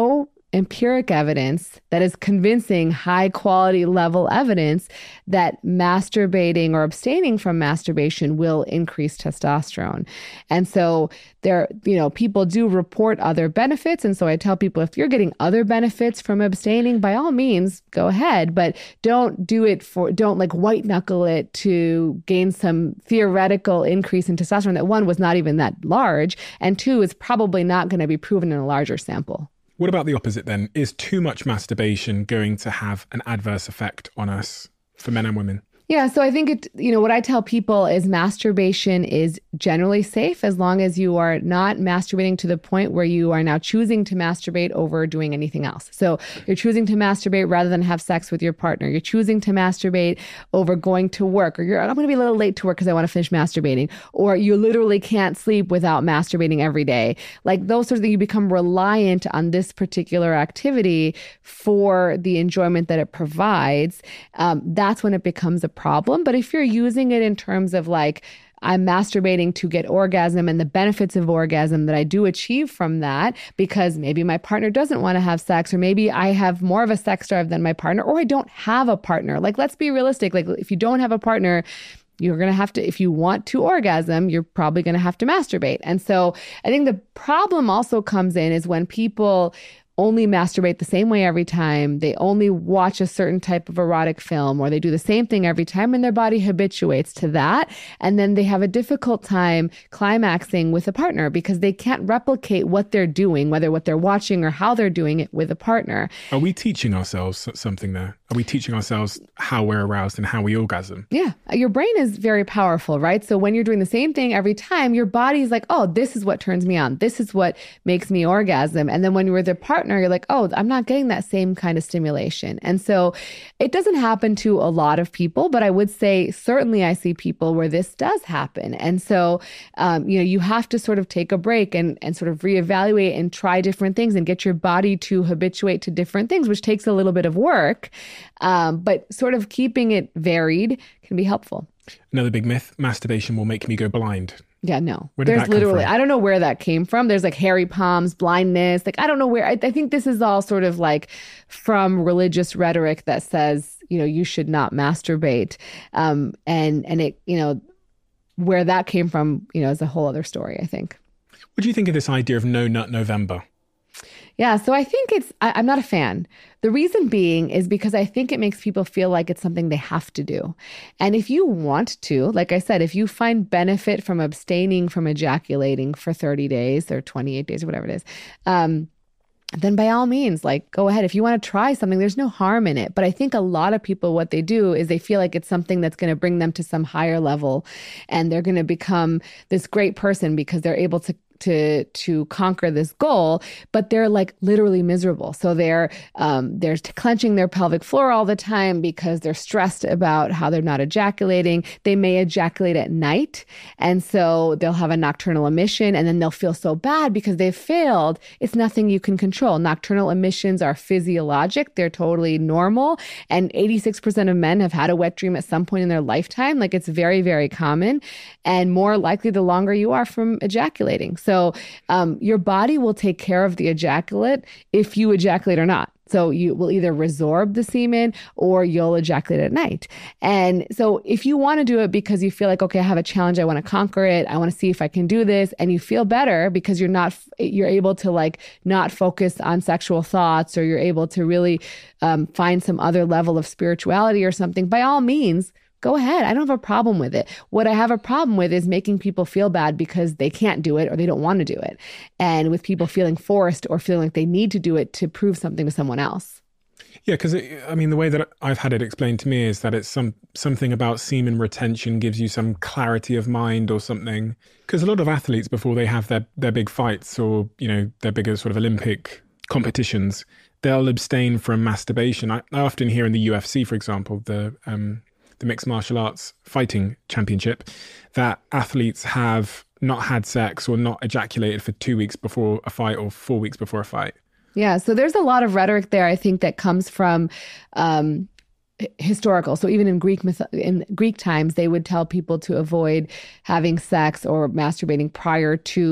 Speaker 1: empiric evidence that is convincing, high quality level evidence that masturbating or abstaining from masturbation will increase testosterone. And so there, you know, people do report other benefits. And so I tell people, if you're getting other benefits from abstaining, by all means, go ahead, but don't do it for, don't like white knuckle it to gain some theoretical increase in testosterone that, one, was not even that large, and two, is probably not going to be proven in a larger sample.
Speaker 2: What about the opposite then? Is too much masturbation going to have an adverse effect on us for men and women?
Speaker 1: Yeah, so I think it, you know, what I tell people is masturbation is generally safe as long as you are not masturbating to the point where you are now choosing to masturbate over doing anything else. So you're choosing to masturbate rather than have sex with your partner. You're choosing to masturbate over going to work, or you're, I'm going to be a little late to work because I want to finish masturbating, or you literally can't sleep without masturbating every day. Like those sorts of things, you become reliant on this particular activity for the enjoyment that it provides. Um, that's when it becomes a problem. But if you're using it in terms of like, I'm masturbating to get orgasm and the benefits of orgasm that I do achieve from that, because maybe my partner doesn't want to have sex, or maybe I have more of a sex drive than my partner, or I don't have a partner. Like, let's be realistic. Like, if you don't have a partner, you're going to have to, if you want to orgasm, you're probably going to have to masturbate. And so I think the problem also comes in is when people only masturbate the same way every time, they only watch a certain type of erotic film, or they do the same thing every time, and their body habituates to that. And then they have a difficult time climaxing with a partner because they can't replicate what they're doing, whether what they're watching or how they're doing it with a partner.
Speaker 2: Are we teaching ourselves something there? Are we teaching ourselves how we're aroused and how we orgasm?
Speaker 1: Yeah. Your brain is very powerful, right? So when you're doing the same thing every time, your body's like, oh, this is what turns me on. This is what makes me orgasm. And then when you're with a partner, you're like, oh, I'm not getting that same kind of stimulation. And so it doesn't happen to a lot of people, but I would say certainly I see people where this does happen. And so, um, you know, you have to sort of take a break and, and sort of reevaluate and try different things and get your body to habituate to different things, which takes a little bit of work. Um, but sort of keeping it varied can be helpful.
Speaker 2: Another big myth, masturbation will make me go blind.
Speaker 1: Yeah, no.
Speaker 2: Where did
Speaker 1: There's
Speaker 2: that come
Speaker 1: literally,
Speaker 2: from?
Speaker 1: I don't know where that came from. There's like hairy palms, blindness. Like, I don't know where. I, I think this is all sort of like from religious rhetoric that says, you know, you should not masturbate. Um, and, and it, you know, where that came from, you know, is a whole other story, I think.
Speaker 2: What do you think of this idea of No Nut November?
Speaker 1: Yeah, so I think it's, I, I'm not a fan. The reason being is because I think it makes people feel like it's something they have to do. And if you want to, like I said, if you find benefit from abstaining from ejaculating for thirty days or twenty-eight days or whatever it is, um, then by all means, like, go ahead. If you want to try something, there's no harm in it. But I think a lot of people, what they do is they feel like it's something that's going to bring them to some higher level, and they're going to become this great person because they're able to to to conquer this goal, but they're like literally miserable. So they're um, they're clenching their pelvic floor all the time because they're stressed about how they're not ejaculating. They may ejaculate at night, and so they'll have a nocturnal emission, and then they'll feel so bad because they've failed. It's nothing you can control. Nocturnal emissions are physiologic. They're totally normal, and eighty-six percent of men have had a wet dream at some point in their lifetime. Like, it's very, very common, and more likely the longer you are from ejaculating. So So um, your body will take care of the ejaculate if you ejaculate or not. So you will either resorb the semen or you'll ejaculate at night. And so if you want to do it because you feel like, okay, I have a challenge, I want to conquer it, I want to see if I can do this, and you feel better because you're not, you're able to like not focus on sexual thoughts, or you're able to really um, find some other level of spirituality or something, by all means, go ahead. I don't have a problem with it. What I have a problem with is making people feel bad because they can't do it or they don't want to do it. And with people feeling forced or feeling like they need to do it to prove something to someone else.
Speaker 2: Yeah, because I mean, the way that I've had it explained to me is that it's some something about semen retention gives you some clarity of mind or something. Because a lot of athletes, before they have their, their big fights or, you know, their bigger sort of Olympic competitions, they'll abstain from masturbation. I, I often hear in the U F C, for example, the um, the Mixed Martial Arts Fighting Championship, that athletes have not had sex or not ejaculated for two weeks before a fight or four weeks before a fight.
Speaker 1: Yeah, so there's a lot of rhetoric there, I think, that comes from um, historical. So even in Greek myth- in Greek times, they would tell people to avoid having sex or masturbating prior to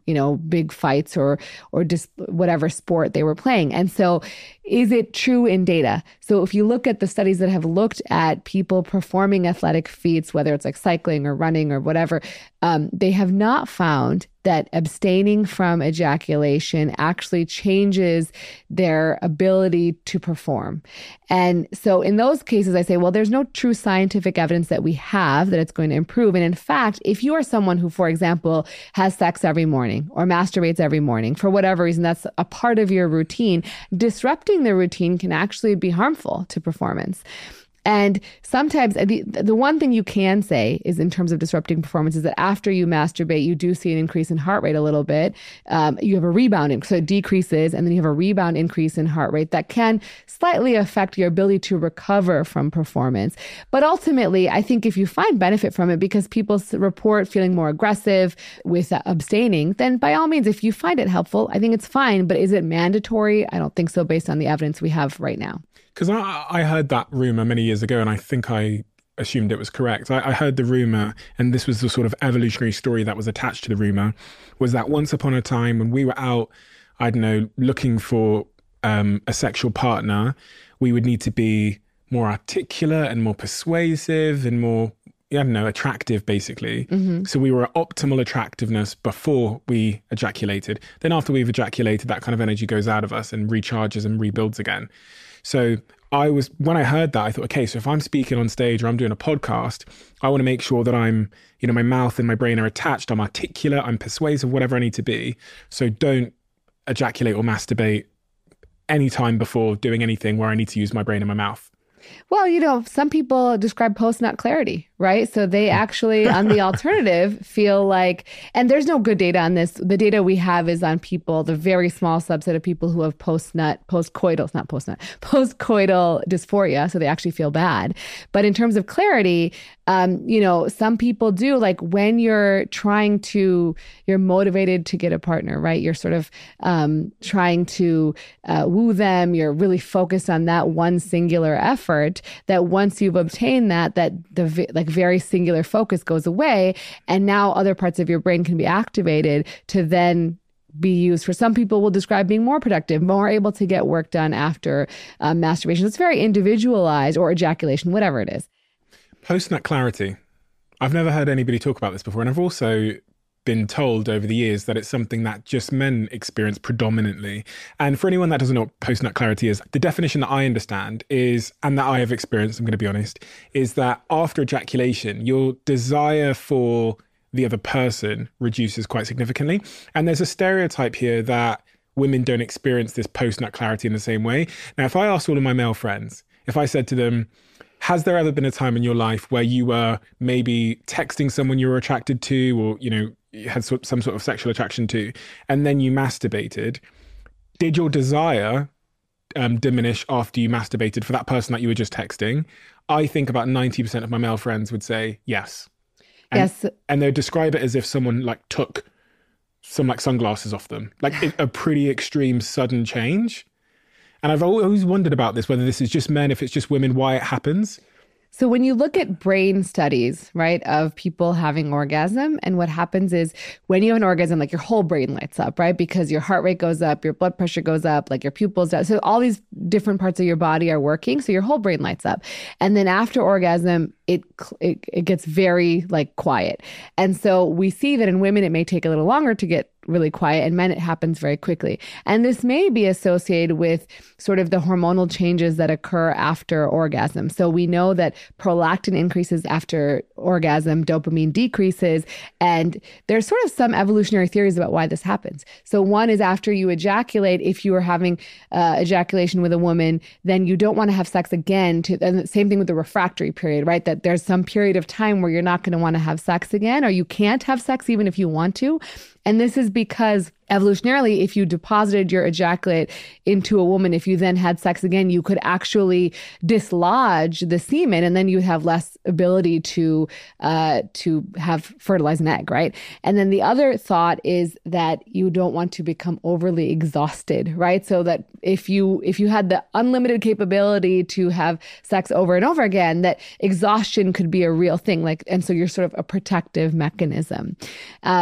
Speaker 1: you know, big fights or or just whatever sport they were playing. And so is it true in data? So if you look at the studies that have looked at people performing athletic feats, whether it's like cycling or running or whatever, um, they have not found that abstaining from ejaculation actually changes their ability to perform. And so in those cases, I say, well, there's no true scientific evidence that we have that it's going to improve. And in fact, if you are someone who, for example, has sex every morning or masturbates every morning, for whatever reason, that's a part of your routine, disrupting the routine can actually be harmful to performance. And sometimes the, the one thing you can say is in terms of disrupting performance is that after you masturbate, you do see an increase in heart rate a little bit. Um, you have a rebound, so it decreases, and then you have a rebound increase in heart rate that can slightly affect your ability to recover from performance. But ultimately, I think if you find benefit from it because people report feeling more aggressive with uh, abstaining, then by all means, if you find it helpful, I think it's fine. But is it mandatory? I don't think so based on the evidence we have right now.
Speaker 2: Because I, I heard that rumor many years ago, and I think I assumed it was correct. I, I heard the rumor, and this was the sort of evolutionary story that was attached to the rumor, was that once upon a time when we were out, I don't know, looking for um, a sexual partner, we would need to be more articulate and more persuasive and more, I don't know, attractive, basically. Mm-hmm. So we were at optimal attractiveness before we ejaculated. Then after we've ejaculated, that kind of energy goes out of us and recharges and rebuilds again. So I was, when I heard that, I thought, okay, so if I'm speaking on stage or I'm doing a podcast, I want to make sure that I'm, you know, my mouth and my brain are attached. I'm articulate, I'm persuasive, whatever I need to be. So don't ejaculate or masturbate any time before doing anything where I need to use my brain and my mouth.
Speaker 1: Well, you know, some people describe post-nut clarity, right? So they actually, on the alternative, feel like, and there's no good data on this. The data we have is on people, the very small subset of people who have post-nut, post-coital, not post-nut, post-coital dysphoria. So they actually feel bad. But in terms of clarity, um, you know, some people do, like when you're trying to, you're motivated to get a partner, right? You're sort of um, trying to uh, woo them. You're really focused on that one singular effort. That once you've obtained that, that the like very singular focus goes away, and now other parts of your brain can be activated to then be used for. Some people will describe being more productive, more able to get work done after um, masturbation. It's very individualized, or ejaculation, whatever it is.
Speaker 2: Post-nut clarity. I've never heard anybody talk about this before, and I've also been told over the years that it's something that just men experience predominantly. And for anyone that doesn't know what post-nut clarity is, the definition that I understand is, and that I have experienced, I'm going to be honest, is that after ejaculation, your desire for the other person reduces quite significantly. And there's a stereotype here that women don't experience this post-nut clarity in the same way. Now, if I asked all of my male friends, if I said to them, has there ever been a time in your life where you were maybe texting someone you were attracted to, or, you know, you had some sort of sexual attraction to, and then you masturbated? Did your desire um, diminish after you masturbated for that person that you were just texting? I think about ninety percent of my male friends would say yes. And,
Speaker 1: yes.
Speaker 2: And they would describe it as if someone like took some like sunglasses off them, like a pretty extreme sudden change. And I've always wondered about this, whether this is just men, if it's just women, why it happens.
Speaker 1: So when you look at brain studies, right, of people having orgasm, and what happens is when you have an orgasm, like your whole brain lights up, right? Because your heart rate goes up, your blood pressure goes up, like your pupils down. So all these different parts of your body are working. So your whole brain lights up. And then after orgasm, it, it, it gets very like quiet. And so we see that in women, it may take a little longer to get really quiet, and men, it happens very quickly. And this may be associated with sort of the hormonal changes that occur after orgasm. So we know that prolactin increases after orgasm, dopamine decreases, and there's sort of some evolutionary theories about why this happens. So one is after you ejaculate, if you are having uh, ejaculation with a woman, then you don't want to have sex again. To, and the same thing with the refractory period, right? That there's some period of time where you're not going to want to have sex again, or you can't have sex even if you want to. And this is because evolutionarily, if you deposited your ejaculate into a woman, if you then had sex again, you could actually dislodge the semen, and then you have less ability to uh, to have fertilize an egg, right? And then the other thought is that you don't want to become overly exhausted, right? So that if you if you had the unlimited capability to have sex over and over again, that exhaustion could be a real thing. Like, and so you're sort of a protective mechanism. Um,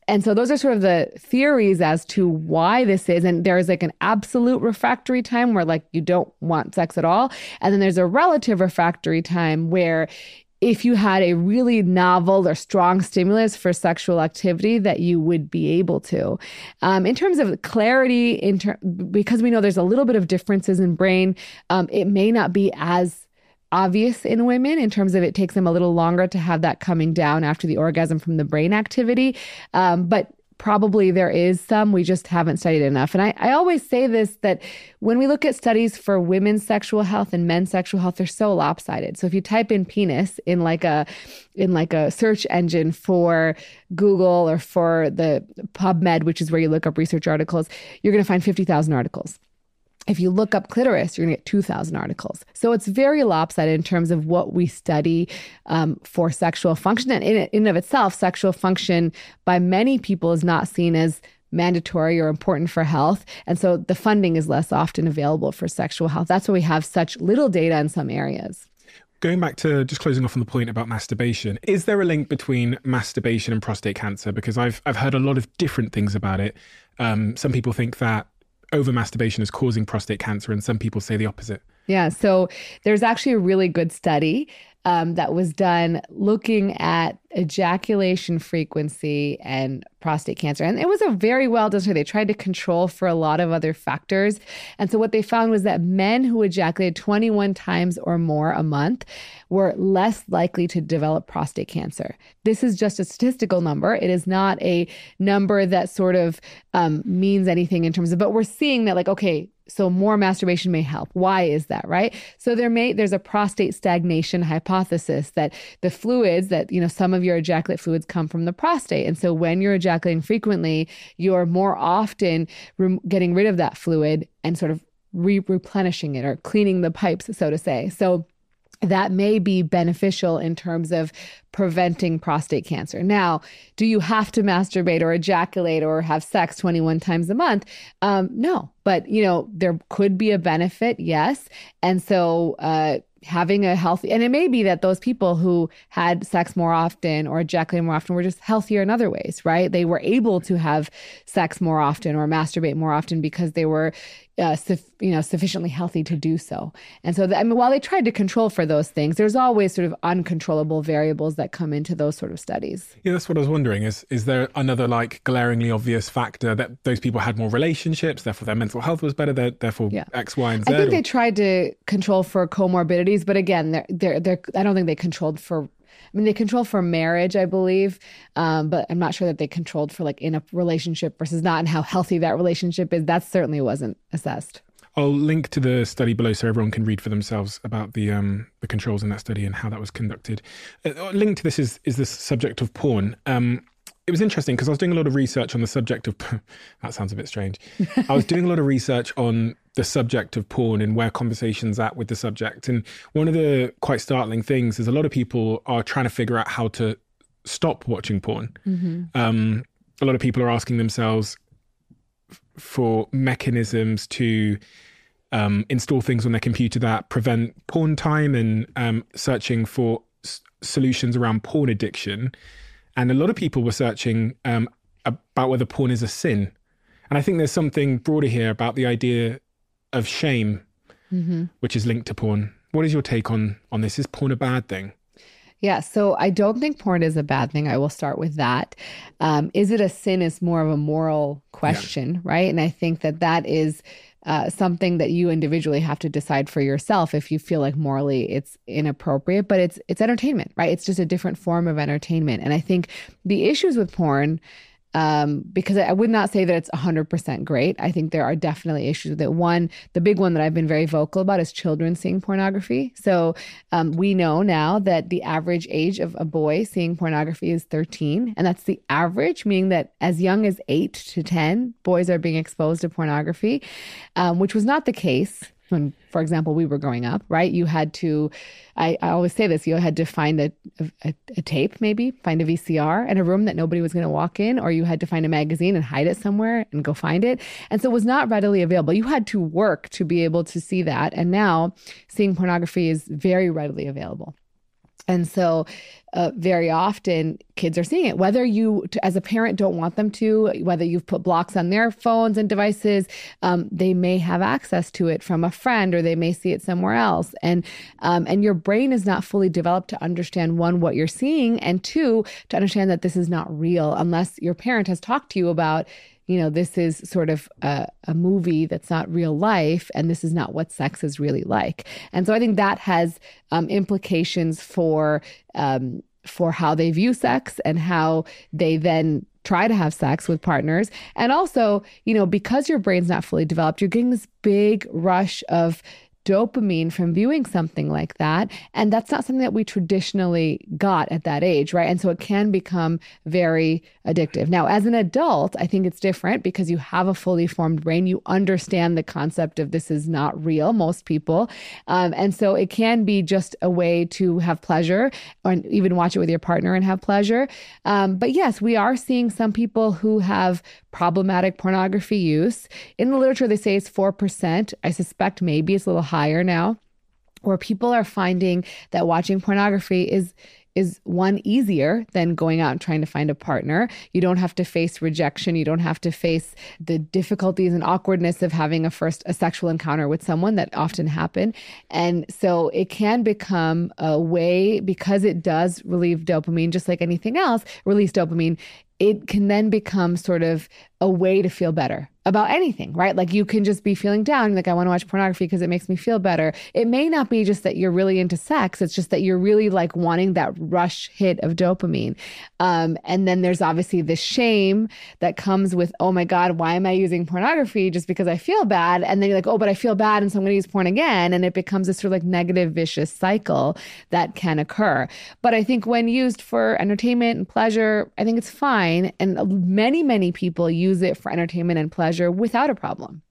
Speaker 1: And so those are sort of the theories as to why this is. And there's like an absolute refractory time where like you don't want sex at all. And then there's a relative refractory time where if you had a really novel or strong stimulus for sexual activity, that you would be able to. Um, in terms of clarity, in ter- because we know there's a little bit of differences in brain, um, it may not be as obvious in women in terms of it takes them a little longer to have that coming down after the orgasm from the brain activity. Um, but probably there is some, we just haven't studied enough. And I, I always say this, that when we look at studies for women's sexual health and men's sexual health, they're so lopsided. So if you type in penis in like a in like a search engine for Google or for the PubMed, which is where you look up research articles, you're going to find fifty thousand articles. If you look up clitoris, you're going to get two thousand articles. So it's very lopsided in terms of what we study um, for sexual function. And in, in and of itself, sexual function by many people is not seen as mandatory or important for health. And so the funding is less often available for sexual health. That's why we have such little data in some areas.
Speaker 2: Going back to just closing off on the point about masturbation, is there a link between masturbation and prostate cancer? Because I've I've heard a lot of different things about it. Um, some people think that over masturbation is causing prostate cancer, and some people say the opposite.
Speaker 1: Yeah, so there's actually a really good study um, that was done looking at ejaculation frequency and prostate cancer. And it was a very well done study. They tried to control for a lot of other factors. And so what they found was that men who ejaculated twenty-one times or more a month were less likely to develop prostate cancer. This is just a statistical number. It is not a number that sort of um, means anything in terms of, but we're seeing that like, okay, so more masturbation may help. Why is that, right? So there may there's a prostate stagnation hypothesis that the fluids that, you know, some of your ejaculate fluids come from the prostate. And so when you're ejaculating frequently, you're more often re- getting rid of that fluid and sort of re- replenishing it or cleaning the pipes, so to say. So that may be beneficial in terms of preventing prostate cancer. Now, do you have to masturbate or ejaculate or have sex twenty-one times a month? Um, no, but you know, there could be a benefit, yes. And so uh, having a healthy, and it may be that those people who had sex more often or ejaculated more often were just healthier in other ways, right? They were able to have sex more often or masturbate more often because they were Uh, su- you know, sufficiently healthy to do so. And so, the, I mean, while they tried to control for those things, there's always sort of uncontrollable variables that come into those sort of studies.
Speaker 2: Yeah, that's what I was wondering. Is is there another like glaringly obvious factor that those people had more relationships, therefore their mental health was better, therefore yeah. X, Y, and Z?
Speaker 1: I think
Speaker 2: or...
Speaker 1: they tried to control for comorbidities, but again, they're, they're, they're, I don't think they controlled for I mean, they control for marriage, I believe, um, but I'm not sure that they controlled for like in a relationship versus not and how healthy that relationship is. That certainly wasn't assessed.
Speaker 2: I'll link to the study below so everyone can read for themselves about the um, the controls in that study and how that was conducted. Uh, linked to this is is the subject of porn. Um, it was interesting because I was doing a lot of research on the subject of, that sounds a bit strange. I was doing a lot of research on the subject of porn and where conversation's at with the subject. And one of the quite startling things is a lot of people are trying to figure out how to stop watching porn. Mm-hmm. Um, a lot of people are asking themselves f- for mechanisms to um, install things on their computer that prevent porn time and um, searching for s- solutions around porn addiction. And a lot of people were searching um, about whether porn is a sin. And I think there's something broader here about the idea of shame, mm-hmm. which is linked to porn. What is your take on, on this? Is porn a bad thing?
Speaker 1: Yeah, so I don't think porn is a bad thing. I will start with that. Um, is it a sin is more of a moral question, yeah. right? And I think that that is uh, something that you individually have to decide for yourself if you feel like morally it's inappropriate, but it's it's entertainment, right? It's just a different form of entertainment. And I think the issues with porn, Um, because I would not say that it's one hundred percent great. I think there are definitely issues with it. One, the big one that I've been very vocal about is children seeing pornography. So um, we know now that the average age of a boy seeing pornography is thirteen. And that's the average, meaning that as young as eight to ten, boys are being exposed to pornography, um, which was not the case when, for example, we were growing up, right? You had to, I, I always say this, you had to find a, a, a tape, maybe, find a V C R in a room that nobody was going to walk in, or you had to find a magazine and hide it somewhere and go find it. And so it was not readily available. You had to work to be able to see that. And now seeing pornography is very readily available. And so uh, very often kids are seeing it, whether you, to, as a parent, don't want them to, whether you've put blocks on their phones and devices, um, they may have access to it from a friend, or they may see it somewhere else. And um, and your brain is not fully developed to understand, one, what you're seeing, and two, to understand that this is not real unless your parent has talked to you about, you know, this is sort of a, a movie that's not real life, and this is not what sex is really like. And so I think that has um, implications for um, for how they view sex and how they then try to have sex with partners. And also, you know, because your brain's not fully developed, you're getting this big rush of dopamine from viewing something like that. And that's not something that we traditionally got at that age, right? And so it can become very addictive. Now, as an adult, I think it's different because you have a fully formed brain. You understand the concept of this is not real, most people. Um, and so it can be just a way to have pleasure, or even watch it with your partner and have pleasure. Um, but yes, we are seeing some people who have problematic pornography use. In the literature, they say it's four percent. I suspect maybe it's a little higher now, where people are finding that watching pornography is is one, easier than going out and trying to find a partner. You don't have to face rejection. You don't have to face the difficulties and awkwardness of having a first a sexual encounter with someone that often happen. And so it can become a way, because it does relieve dopamine, just like anything else, release dopamine. It can then become sort of a way to feel better about anything, right? Like you can just be feeling down, like I want to watch pornography because it makes me feel better. It may not be just that you're really into sex. It's just that you're really like wanting that rush hit of dopamine. Um, and then there's obviously the shame that comes with, oh my God, why am I using pornography just because I feel bad? And then you're like, oh, but I feel bad, and so I'm going to use porn again. And it becomes this sort of like negative, vicious cycle that can occur. But I think when used for entertainment and pleasure, I think it's fine. And many, many people use it for entertainment and pleasure without a problem.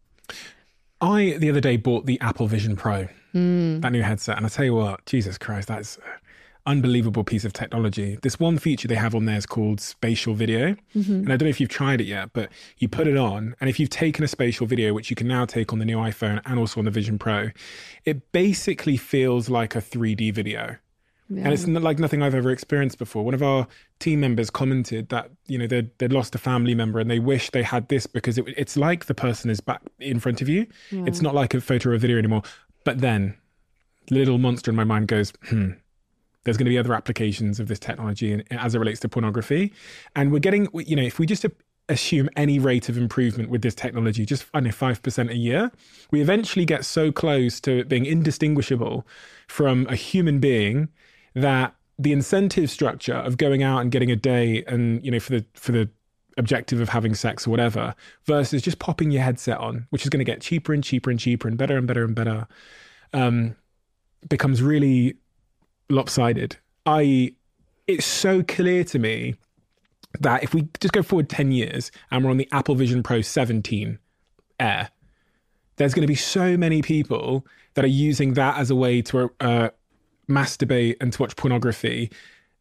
Speaker 2: I, the other day, bought the Apple Vision Pro,
Speaker 1: mm.
Speaker 2: that new headset. And I tell you what, Jesus Christ, that's an unbelievable piece of technology. This one feature they have on there is called spatial video. Mm-hmm. And I don't know if you've tried it yet, but you put it on. And if you've taken a spatial video, which you can now take on the new iPhone and also on the Vision Pro, it basically feels like a three D video. Yeah. And it's like nothing I've ever experienced before. One of our team members commented that, you know, they'd, they'd lost a family member and they wish they had this because it, it's like the person is back in front of you. Yeah. It's not like a photo or a video anymore. But then the little monster in my mind goes, hmm, there's going to be other applications of this technology in, as it relates to pornography. And we're getting, you know, if we just assume any rate of improvement with this technology, just, I don't know, five percent a year, we eventually get so close to it being indistinguishable from a human being that the incentive structure of going out and getting a day and, you know, for the for the objective of having sex or whatever, versus just popping your headset on, which is going to get cheaper and cheaper and cheaper and better and better and better, um, becomes really lopsided. that is, it's so clear to me that if we just go forward ten years and we're on the Apple Vision Pro seventeen Air, there's going to be so many people that are using that as a way to uh, masturbate and to watch pornography,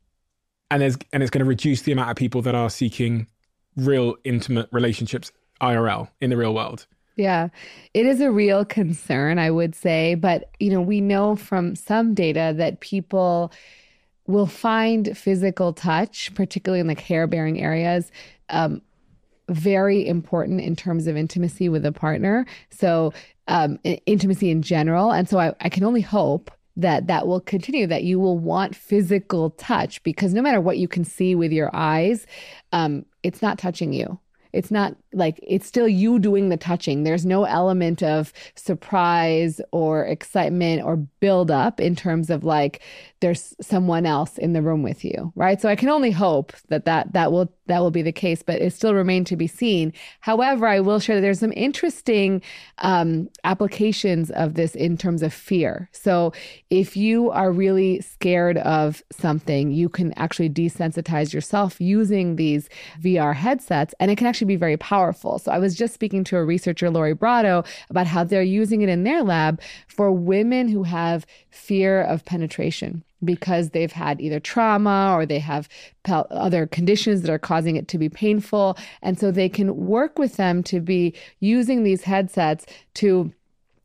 Speaker 2: and there's and it's going to reduce the amount of people that are seeking real intimate relationships I R L in the real world.
Speaker 1: Yeah, it is a real concern, I would say. But, you know, we know from some data that people will find physical touch, particularly in like hair-bearing areas, um, very important in terms of intimacy with a partner. So um, intimacy in general. And so I, I can only hope that that will continue, that you will want physical touch, because no matter what you can see with your eyes, um, it's not touching you. It's not like, it's still you doing the touching. There's no element of surprise or excitement or build up in terms of like, there's someone else in the room with you, right? So I can only hope that that, that will that will be the case, but it still remains to be seen. However, I will share that there's some interesting um, applications of this in terms of fear. So if you are really scared of something, you can actually desensitize yourself using these V R headsets, and it can actually be very powerful. So I was just speaking to a researcher, Lori Brado, about how they're using it in their lab for women who have fear of penetration, because they've had either trauma or they have pel- other conditions that are causing it to be painful. And so they can work with them to be using these headsets to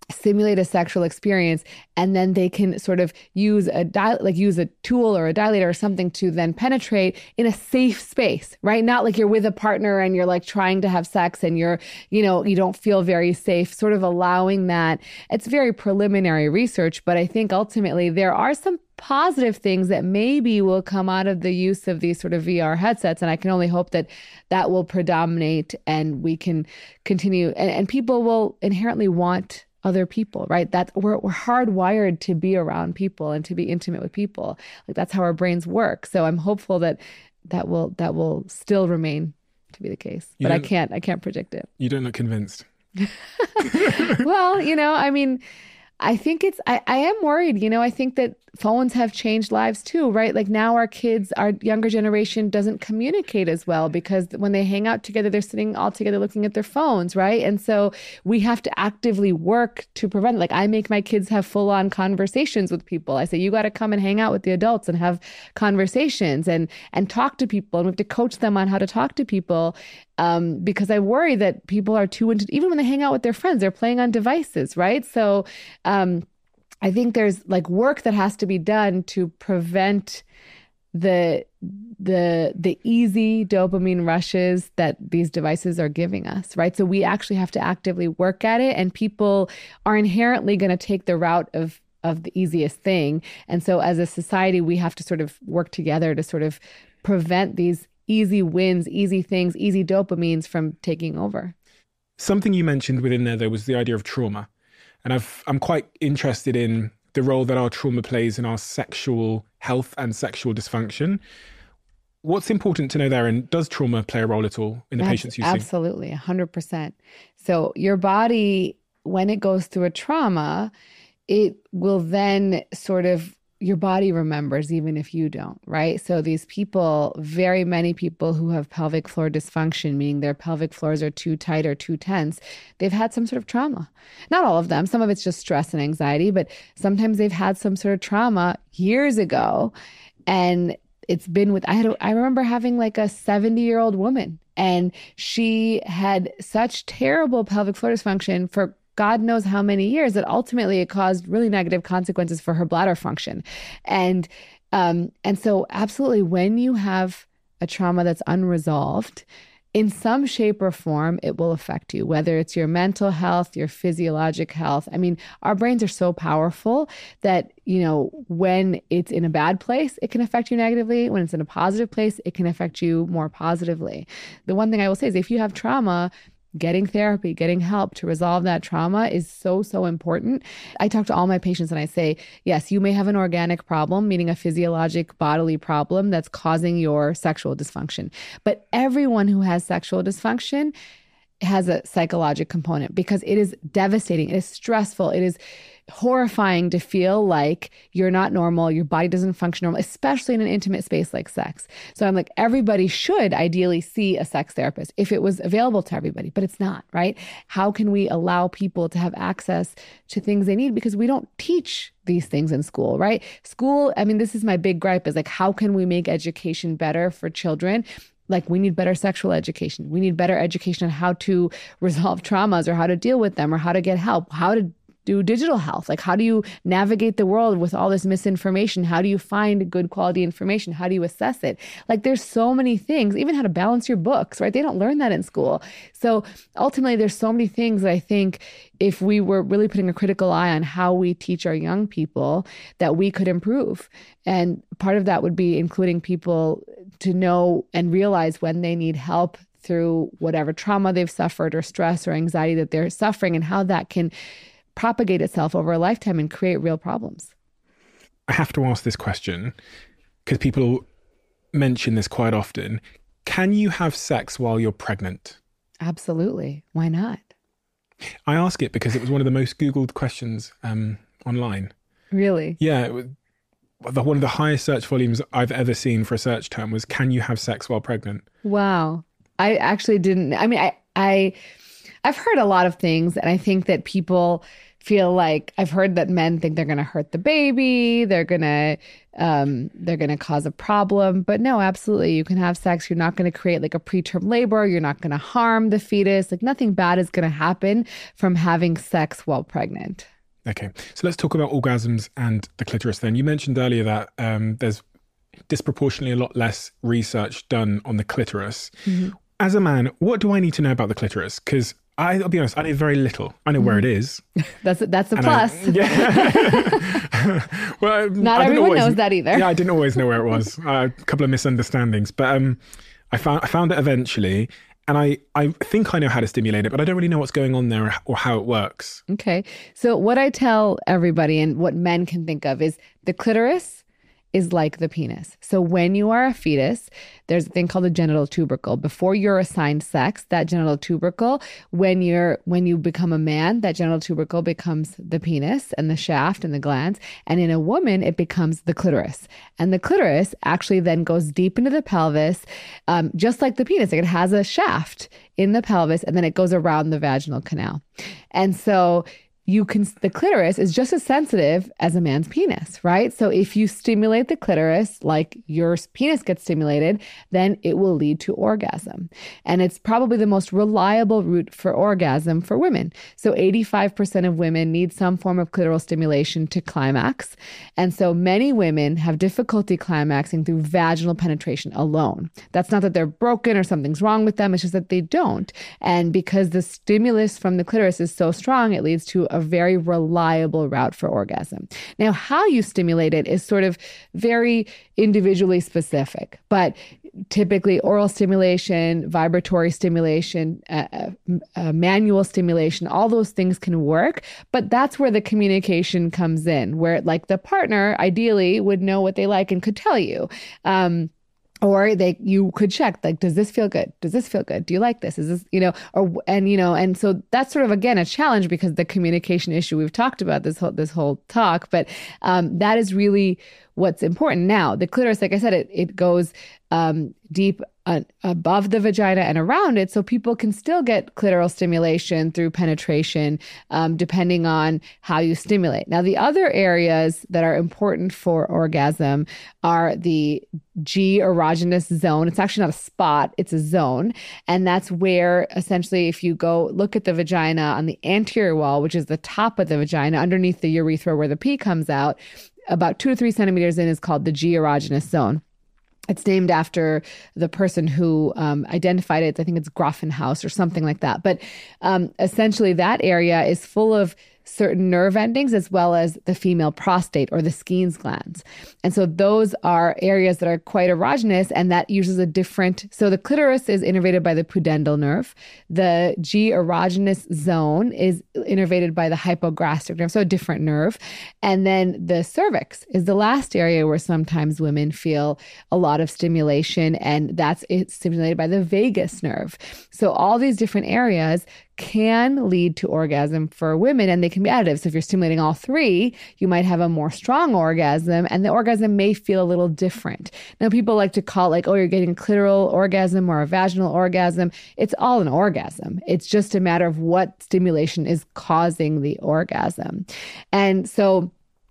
Speaker 1: simulate a sexual experience, and then they can sort of use a dil- like use a tool or a dilator or something to then penetrate in a safe space, right? Not like you're with a partner and you're like trying to have sex and you're, you know, you don't feel very safe, sort of allowing that. It's very preliminary research, but I think ultimately there are some positive things that maybe will come out of the use of these sort of V R headsets. And I can only hope that that will predominate and we can continue, and, and people will inherently want other people, right? That's we're we're hardwired to be around people and to be intimate with people. Like that's how our brains work. So I'm hopeful that that will that will still remain to be the case.
Speaker 2: You
Speaker 1: But I can't I can't predict it.
Speaker 2: You don't look convinced.
Speaker 1: Well, you know, I mean, I think it's I, I am worried, you know, I think that phones have changed lives too, right? Like now our kids, our younger generation doesn't communicate as well because when they hang out together, they're sitting all together looking at their phones, right? And so we have to actively work to prevent, like I make my kids have full on conversations with people. I say, you got to come and hang out with the adults and have conversations and, and talk to people. And we have to coach them on how to talk to people. Um, because I worry that people are too into, even when they hang out with their friends, they're playing on devices, right? So, um, I think there's like work that has to be done to prevent the the the easy dopamine rushes that these devices are giving us, right? So we actually have to actively work at it, and people are inherently going to take the route of of the easiest thing. And so as a society, we have to sort of work together to sort of prevent these easy wins, easy things, easy dopamines from taking over.
Speaker 2: Something you mentioned within there, though, was the idea of trauma. And I've, I'm quite interested in the role that our trauma plays in our sexual health and sexual dysfunction. What's important to know there, and does trauma play a role at all in the
Speaker 1: That's
Speaker 2: patients you see?
Speaker 1: Absolutely, one hundred percent. So your body, when it goes through a trauma, it will then sort of, your body remembers even if you don't, right? So these people, very many people who have pelvic floor dysfunction, meaning their pelvic floors are too tight or too tense, they've had some sort of trauma. Not all of them. Some of it's just stress and anxiety, but sometimes they've had some sort of trauma years ago. And it's been with, I had, a, I remember having like a seventy year old woman, and she had such terrible pelvic floor dysfunction for God knows how many years that ultimately it caused really negative consequences for her bladder function. And um, and so absolutely, when you have a trauma that's unresolved, in some shape or form, it will affect you, whether it's your mental health, your physiologic health. I mean, our brains are so powerful that, you know, when it's in a bad place, it can affect you negatively. When it's in a positive place, it can affect you more positively. The one thing I will say is if you have trauma, getting therapy, getting help to resolve that trauma is so, so important. I talk to all my patients and I say, yes, you may have an organic problem, meaning a physiologic bodily problem that's causing your sexual dysfunction. But everyone who has sexual dysfunction has a psychological component because it is devastating. It is stressful. It is horrifying to feel like you're not normal, your body doesn't function normal, especially in an intimate space like sex. So I'm like, everybody should ideally see a sex therapist if it was available to everybody, but it's not, right? How can we allow people to have access to things they need? Because we don't teach these things in school, right? School, I mean, this is my big gripe, is like, how can we make education better for children? Like, we need better sexual education. We need better education on how to resolve traumas or how to deal with them or how to get help, how to do digital health. Like, how do you navigate the world with all this misinformation? How do you find good quality information? How do you assess it? Like, there's so many things, even how to balance your books, right? They don't learn that in school. So ultimately, there's so many things that I think if we were really putting a critical eye on how we teach our young people, that we could improve. And part of that would be including people to know and realize when they need help through whatever trauma they've suffered or stress or anxiety that they're suffering, and how that can propagate itself over a lifetime and create real problems.
Speaker 2: I have to ask this question because people mention this quite often. Can you have sex while you're pregnant?
Speaker 1: Absolutely. Why not?
Speaker 2: I ask it because it was one of the most Googled questions um, online.
Speaker 1: Really?
Speaker 2: Yeah. It was, the, one of the highest search volumes I've ever seen for a search term was, can you have sex while pregnant?
Speaker 1: Wow. I actually didn't. I mean, I, I, I've heard a lot of things, and I think that people feel like I've heard that men think they're going to hurt the baby, they're going to um, they're going to cause a problem. But no, absolutely, you can have sex. You're not going to create like a preterm labor. You're not going to harm the fetus. Like nothing bad is going to happen from having sex while pregnant.
Speaker 2: Okay, so let's talk about orgasms and the clitoris then. You mentioned earlier that um, there's disproportionately a lot less research done on the clitoris. Mm-hmm. As a man, what do I need to know about the clitoris? Because I'll be honest, I know very little. I know mm-hmm. where it is.
Speaker 1: That's a, that's a plus.
Speaker 2: I, yeah. Well,
Speaker 1: not
Speaker 2: I
Speaker 1: everyone
Speaker 2: always,
Speaker 1: knows that either.
Speaker 2: Yeah, I didn't always know where it was. Uh, a couple of misunderstandings, but um, I found I found it eventually. And I, I think I know how to stimulate it, but I don't really know what's going on there or how it works.
Speaker 1: Okay. So what I tell everybody and what men can think of is the clitoris is like the penis. So when you are a fetus, there's a thing called the genital tubercle. Before you're assigned sex, that genital tubercle, when you're when you become a man, that genital tubercle becomes the penis and the shaft and the glands. And in a woman, it becomes the clitoris. And the clitoris actually then goes deep into the pelvis, um, just like the penis. Like it has a shaft in the pelvis, and then it goes around the vaginal canal. And so you can, the clitoris is just as sensitive as a man's penis, right? So if you stimulate the clitoris like your penis gets stimulated, then it will lead to orgasm. And it's probably the most reliable route for orgasm for women. So eighty-five percent of women need some form of clitoral stimulation to climax. And so many women have difficulty climaxing through vaginal penetration alone. That's not that they're broken or something's wrong with them. It's just that they don't. And because the stimulus from the clitoris is so strong, it leads to a very reliable route for orgasm. Now, how you stimulate it is sort of very individually specific, but typically oral stimulation, vibratory stimulation, uh, uh, manual stimulation, all those things can work, but that's where the communication comes in, where like the partner ideally would know what they like and could tell you. Um, Or they, you could check, like, does this feel good? Does this feel good? Do you like this? Is this, you know, or, and, you know, and so that's sort of, again, a challenge because the communication issue we've talked about this whole, this whole talk, but um, that is really what's important. Now, the clitoris, like I said, it, it goes um, deep uh, above the vagina and around it. So people can still get clitoral stimulation through penetration, um, depending on how you stimulate. Now, the other areas that are important for orgasm are the G erogenous zone. It's actually not a spot, it's a zone. And that's where essentially if you go look at the vagina on the anterior wall, which is the top of the vagina, underneath the urethra where the pee comes out, about two to three centimeters in is called the G erogenous zone. It's named after the person who um, identified it. I think it's Grafenhaus or something like that. But um, essentially that area is full of certain nerve endings as well as the female prostate or the Skene's glands. And so those are areas that are quite erogenous, and that uses a different, so the clitoris is innervated by the pudendal nerve. The G erogenous zone is innervated by the hypogastric nerve, so a different nerve. And then the cervix is the last area where sometimes women feel a lot of stimulation, and that's it's stimulated by the vagus nerve. So all these different areas can lead to orgasm for women, and they can be additive. So if you're stimulating all three, you might have a more strong orgasm, and the orgasm may feel a little different. Now, people like to call it like, oh, you're getting a clitoral orgasm or a vaginal orgasm. It's all an orgasm. It's just a matter of what stimulation is causing the orgasm. And so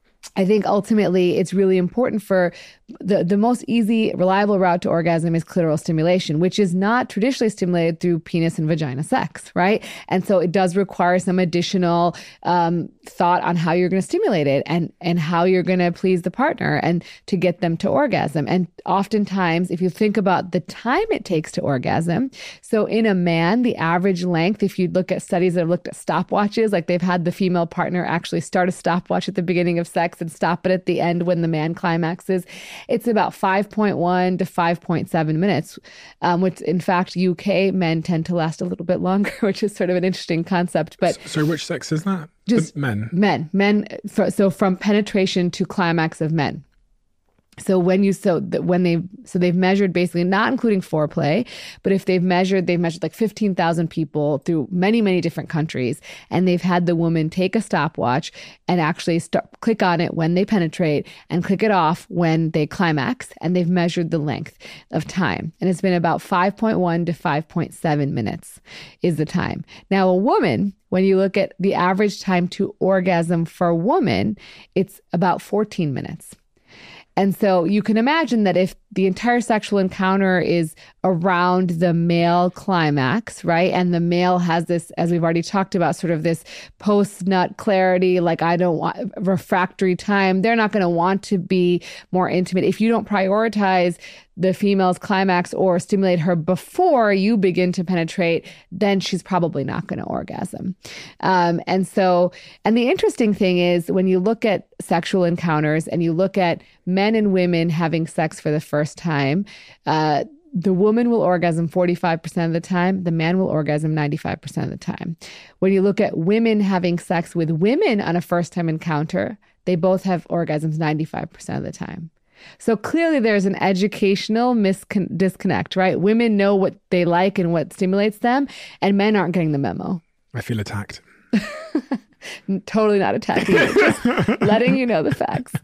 Speaker 1: I think ultimately it's really important for the, the most easy, reliable route to orgasm is clitoral stimulation, which is not traditionally stimulated through penis and vagina sex, right? And so it does require some additional um, thought on how you're going to stimulate it and, and how you're going to please the partner and to get them to orgasm. And oftentimes, if you think about the time it takes to orgasm, so in a man, the average length, if you look at studies that have looked at stopwatches, like they've had the female partner actually start a stopwatch at the beginning of sex and stop it at the end when the man climaxes, it's about five point one to five point seven minutes, um, which in fact, U K men tend to last a little bit longer, which is sort of an interesting concept. But
Speaker 2: So which sex is that?
Speaker 1: Just
Speaker 2: the men.
Speaker 1: Men. Men. So from penetration to climax of men. So when you, so that when they, so they've measured basically not including foreplay, but if they've measured, they've measured like fifteen thousand people through many, many different countries. And they've had the woman take a stopwatch and actually start, click on it when they penetrate and click it off when they climax. And they've measured the length of time. And it's been about five point one to five point seven minutes is the time. Now a woman, When you look at the average time to orgasm for a woman, it's about fourteen minutes. And so you can imagine that if the entire sexual encounter is around the male climax, right? And the male has this, as we've already talked about, sort of this post-nut clarity, like I don't want refractory time. They're not going to want to be more intimate. If you don't prioritize the female's climax or stimulate her before you begin to penetrate, then she's probably not going to orgasm. Um, and so, and the interesting thing is when you look at sexual encounters and you look at men and women having sex for the first time, uh, the woman will orgasm forty-five percent of the time. The man will orgasm ninety-five percent of the time. When you look at women having sex with women on a first-time encounter, they both have orgasms ninety-five percent of the time. So clearly there's an educational miscon- disconnect, right? Women know what they like and what stimulates them, and men aren't getting the memo.
Speaker 2: I feel attacked.
Speaker 1: Totally not attacking you, just letting you know the facts.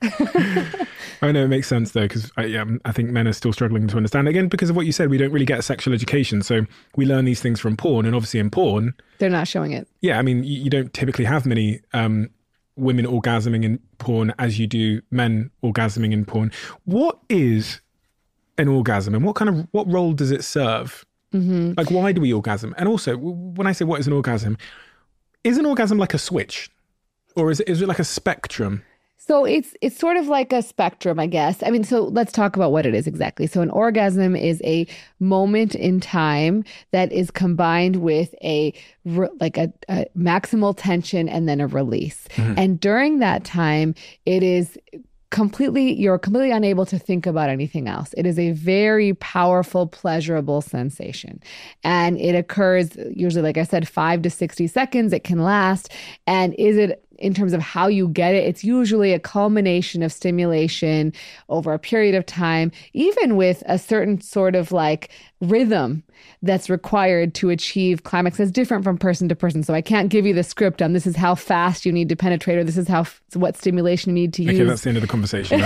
Speaker 2: I know it makes sense though, because I, yeah, I think men are still struggling to understand. Again, because of what you said, we don't really get a sexual education. So we learn these things from porn, and obviously in porn...
Speaker 1: They're not showing it.
Speaker 2: Yeah, I mean, you, you don't typically have many um, women orgasming in porn as you do men orgasming in porn. What is an orgasm, and what kind of, what role does it serve? Mm-hmm. Like, why do we orgasm? And also, when I say what is an orgasm... Is an orgasm like a switch, or is it, is it like a spectrum?
Speaker 1: So it's it's sort of like a spectrum, I guess. I mean, so let's talk about what it is exactly. So an orgasm is a moment in time that is combined with a like a, a maximal tension and then a release. Mm-hmm. And during that time, it is completely, you're completely unable to think about anything else. It is a very powerful, pleasurable sensation. And it occurs usually, like I said, five to sixty seconds. It can last. And is it, in terms of how you get it, it's usually a culmination of stimulation over a period of time, even with a certain sort of like rhythm that's required to achieve climax. It's different from person to person. So I can't give you the script on this is how fast you need to penetrate, or this is how what stimulation you need to
Speaker 2: okay,
Speaker 1: use.
Speaker 2: Okay, that's the end of the conversation.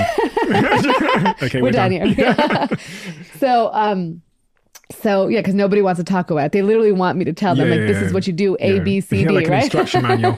Speaker 2: okay, we're,
Speaker 1: we're done, done here. Yeah. so, um, So, yeah, because nobody wants to talk about it. They literally want me to tell them,
Speaker 2: yeah,
Speaker 1: like,
Speaker 2: yeah,
Speaker 1: this
Speaker 2: yeah.
Speaker 1: is what you do, A,
Speaker 2: yeah.
Speaker 1: B, C,
Speaker 2: yeah,
Speaker 1: D,
Speaker 2: like
Speaker 1: right?
Speaker 2: An instruction manual.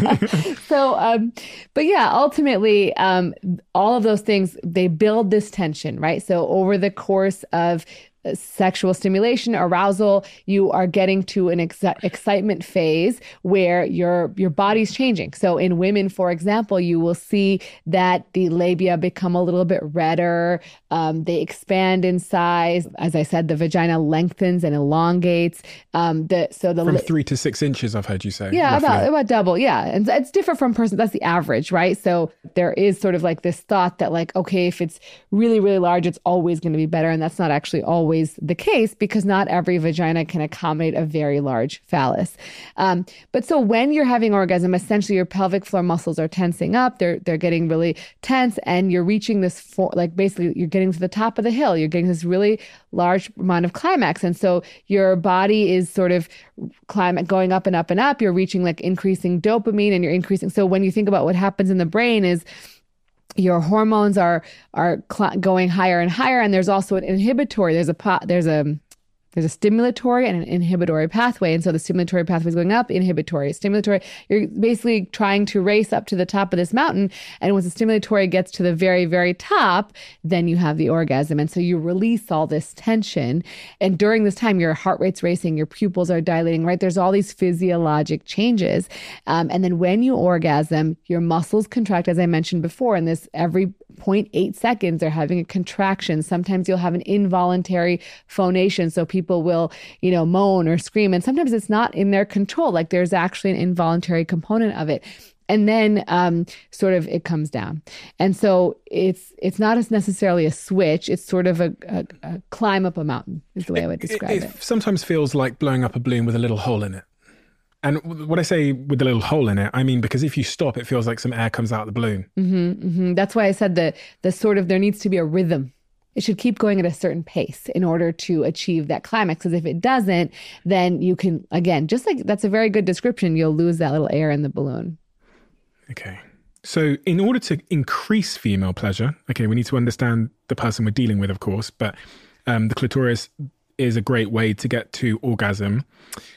Speaker 1: So, um, but yeah, ultimately, um, all of those things, they build this tension, right? So over the course of sexual stimulation, arousal, you are getting to an ex- excitement phase where your your body's changing. So in women, for example, you will see that the labia become a little bit redder. Um, they expand in size. As I said, the vagina lengthens and elongates. Um, the so the
Speaker 2: from
Speaker 1: li-
Speaker 2: three to six inches, I've heard you say.
Speaker 1: Yeah,
Speaker 2: roughly.
Speaker 1: about about double. Yeah, and it's different from person. That's the average, right? So there is sort of like this thought that like, okay, if it's really really large, it's always going to be better, and that's not actually always the case, because not every vagina can accommodate a very large phallus. Um, but so when you're having orgasm, essentially your pelvic floor muscles are tensing up. They're they're getting really tense, and you're reaching this for, like basically you're getting to the top of the hill. You're getting this really large amount of climax, and so your body is sort of climate going up and up and up. You're reaching like increasing dopamine, and you're increasing. So when you think about what happens in the brain is your hormones are are cl- going higher and higher, and there's also an inhibitory. There's a po- there's a there's a stimulatory and an inhibitory pathway, and so the stimulatory pathway is going up, inhibitory, stimulatory. You're basically trying to race up to the top of this mountain, and once the stimulatory gets to the very very top, then you have the orgasm, and so you release all this tension. And during this time, your heart rate's racing, your pupils are dilating. Right, there's all these physiologic changes, um, and then when you orgasm, your muscles contract, as I mentioned before. And this every zero point eight seconds, they're having a contraction. Sometimes you'll have an involuntary phonation. So people will, you know, moan or scream. And sometimes it's not in their control. Like there's actually an involuntary component of it. And then um, sort of it comes down. And so it's it's not as necessarily a switch. It's sort of a, a, a climb up a mountain is the way I would describe it.
Speaker 2: It, it sometimes feels like blowing up a balloon with a little hole in it. And what I say with a little hole in it, I mean, because if you stop, it feels like some air comes out of the balloon.
Speaker 1: Mm-hmm, mm-hmm. That's why I said that the sort of, there needs to be a rhythm. It should keep going at a certain pace in order to achieve that climax. Because if it doesn't, then you can, again, just like that's a very good description, you'll lose that little air in the balloon.
Speaker 2: Okay. So in order to increase female pleasure, okay, we need to understand the person we're dealing with, of course, but um, the clitoris is a great way to get to orgasm.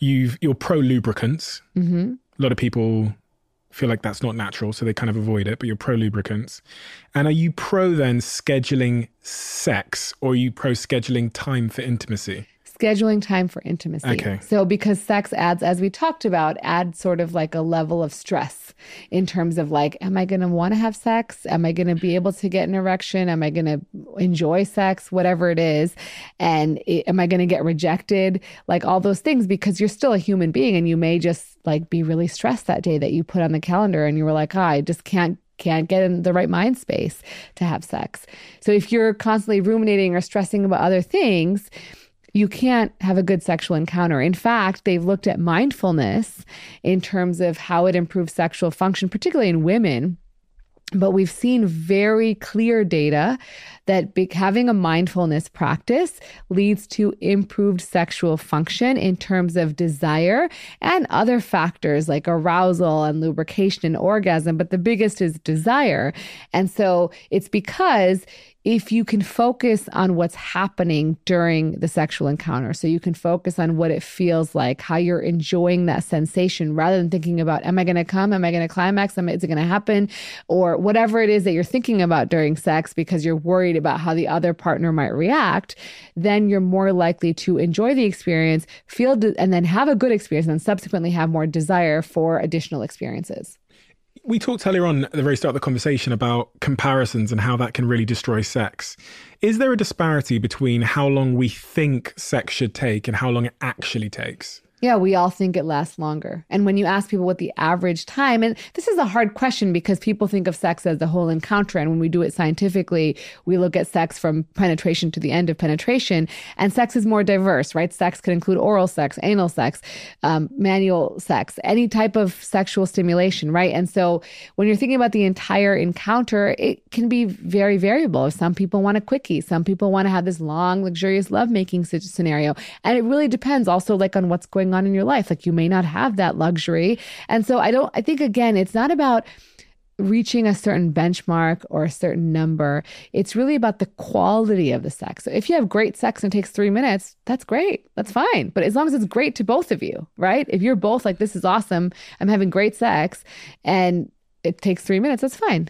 Speaker 2: You've, you're pro lubricants.
Speaker 1: Mm-hmm.
Speaker 2: A lot of people feel like that's not natural, so they kind of avoid it, but you're pro lubricants. And are you pro then scheduling sex, or are you pro scheduling time for intimacy?
Speaker 1: Scheduling time for intimacy.
Speaker 2: Okay.
Speaker 1: So because sex adds, as we talked about, adds sort of like a level of stress in terms of like, am I going to want to have sex? Am I going to be able to get an erection? Am I going to enjoy sex? Whatever it is. And it, am I going to get rejected? Like all those things, because you're still a human being and you may just like be really stressed that day that you put on the calendar and you were like, oh, I just can't can't get in the right mind space to have sex. So if you're constantly ruminating or stressing about other things, you can't have a good sexual encounter. In fact, they've looked at mindfulness in terms of how it improves sexual function, particularly in women. But we've seen very clear data that be- having a mindfulness practice leads to improved sexual function in terms of desire and other factors like arousal and lubrication and orgasm. But the biggest is desire. And so it's because if you can focus on what's happening during the sexual encounter, so you can focus on what it feels like, how you're enjoying that sensation, rather than thinking about, am I going to come? Am I going to climax? Am I, is it going to happen? Or whatever it is that you're thinking about during sex because you're worried about how the other partner might react, then you're more likely to enjoy the experience, feel, de- and then have a good experience, and subsequently have more desire for additional experiences.
Speaker 2: We talked earlier on at the very start of the conversation about comparisons and how that can really destroy sex. Is there a disparity between how long we think sex should take and how long it actually takes?
Speaker 1: Yeah, we all think it lasts longer. And when you ask people what the average time, and this is a hard question because people think of sex as the whole encounter. And when we do it scientifically, we look at sex from penetration to the end of penetration. And sex is more diverse, right? Sex can include oral sex, anal sex, um, manual sex, any type of sexual stimulation, right? And so when you're thinking about the entire encounter, it can be very variable. Some people want a quickie. Some people want to have this long, luxurious lovemaking scenario. And it really depends also like on what's going on in your life. Like you may not have that luxury. And so I don't, I think again, it's not about reaching a certain benchmark or a certain number. It's really about the quality of the sex. So if you have great sex and it takes three minutes, that's great. That's fine. But as long as it's great to both of you, right? If you're both like, this is awesome, I'm having great sex, and it takes three minutes, that's fine.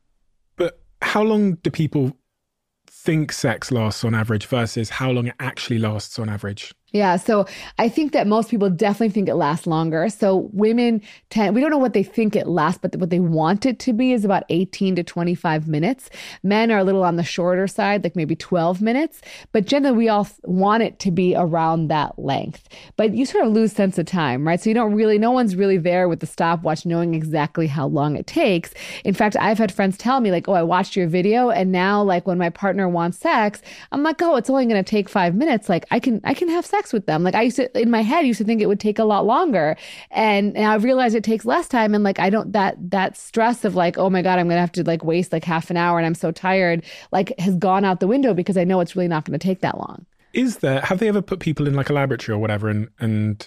Speaker 2: But how long do people think sex lasts on average versus how long it actually lasts on average?
Speaker 1: Yeah. So I think that most people definitely think it lasts longer. So women tend, we don't know what they think it lasts, but what they want it to be is about eighteen to twenty-five minutes. Men are a little on the shorter side, like maybe twelve minutes, but generally we all want it to be around that length. But you sort of lose sense of time, right? So you don't really, no one's really there with the stopwatch knowing exactly how long it takes. In fact, I've had friends tell me like, oh, I watched your video and now like when my partner wants sex, I'm like, oh, it's only going to take five minutes. Like I can, I can have sex with them. Like I used to, in my head, used to think it would take a lot longer. And now I've realized it takes less time. And like, I don't, that, that stress of like, oh my God, I'm going to have to like waste like half an hour and I'm so tired, like has gone out the window because I know it's really not going to take that long.
Speaker 2: Is there, have they ever put people in like a laboratory or whatever? And, and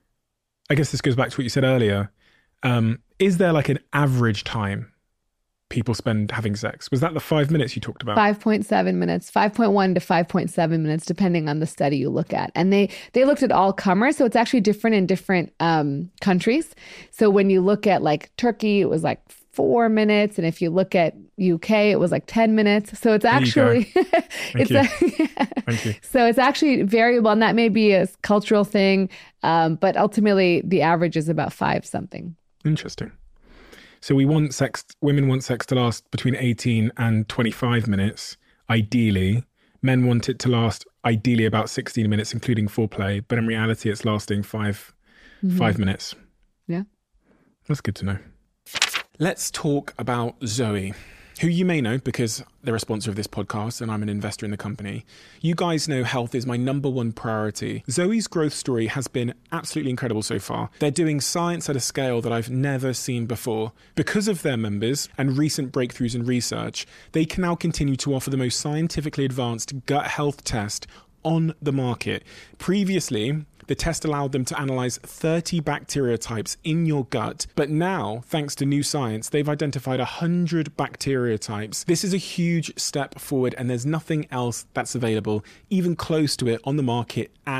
Speaker 2: I guess this goes back to what you said earlier. Um, is there like an average time people spend having sex? Was that the five minutes you talked about? five
Speaker 1: point seven minutes, five point one to five point seven minutes, depending on the study you look at. And they, they looked at all comers. So it's actually different in different um, countries. So when you look at like Turkey, it was like four minutes. And if you look at U K, it was like ten minutes. So it's actually, it's a, yeah.
Speaker 2: Thank you.
Speaker 1: So it's actually variable, and that may be a cultural thing. Um, but ultimately the average is about five something.
Speaker 2: Interesting. So we want sex, women want sex to last between eighteen and twenty-five minutes, ideally. Men want it to last ideally about sixteen minutes, including foreplay. But in reality, it's lasting five, mm-hmm. five minutes.
Speaker 1: Yeah.
Speaker 2: That's good to know. Let's talk about Zoe, who you may know because they're a sponsor of this podcast and I'm an investor in the company. You guys know health is my number one priority. Zoe's growth story has been absolutely incredible so far. They're doing science at a scale that I've never seen before. Because of their members and recent breakthroughs in research, they can now continue to offer the most scientifically advanced gut health test on the market. Previously, the test allowed them to analyze thirty bacteria types in your gut. But now, thanks to new science, they've identified one hundred bacteria types. This is a huge step forward, and there's nothing else that's available, even close to it, on the market at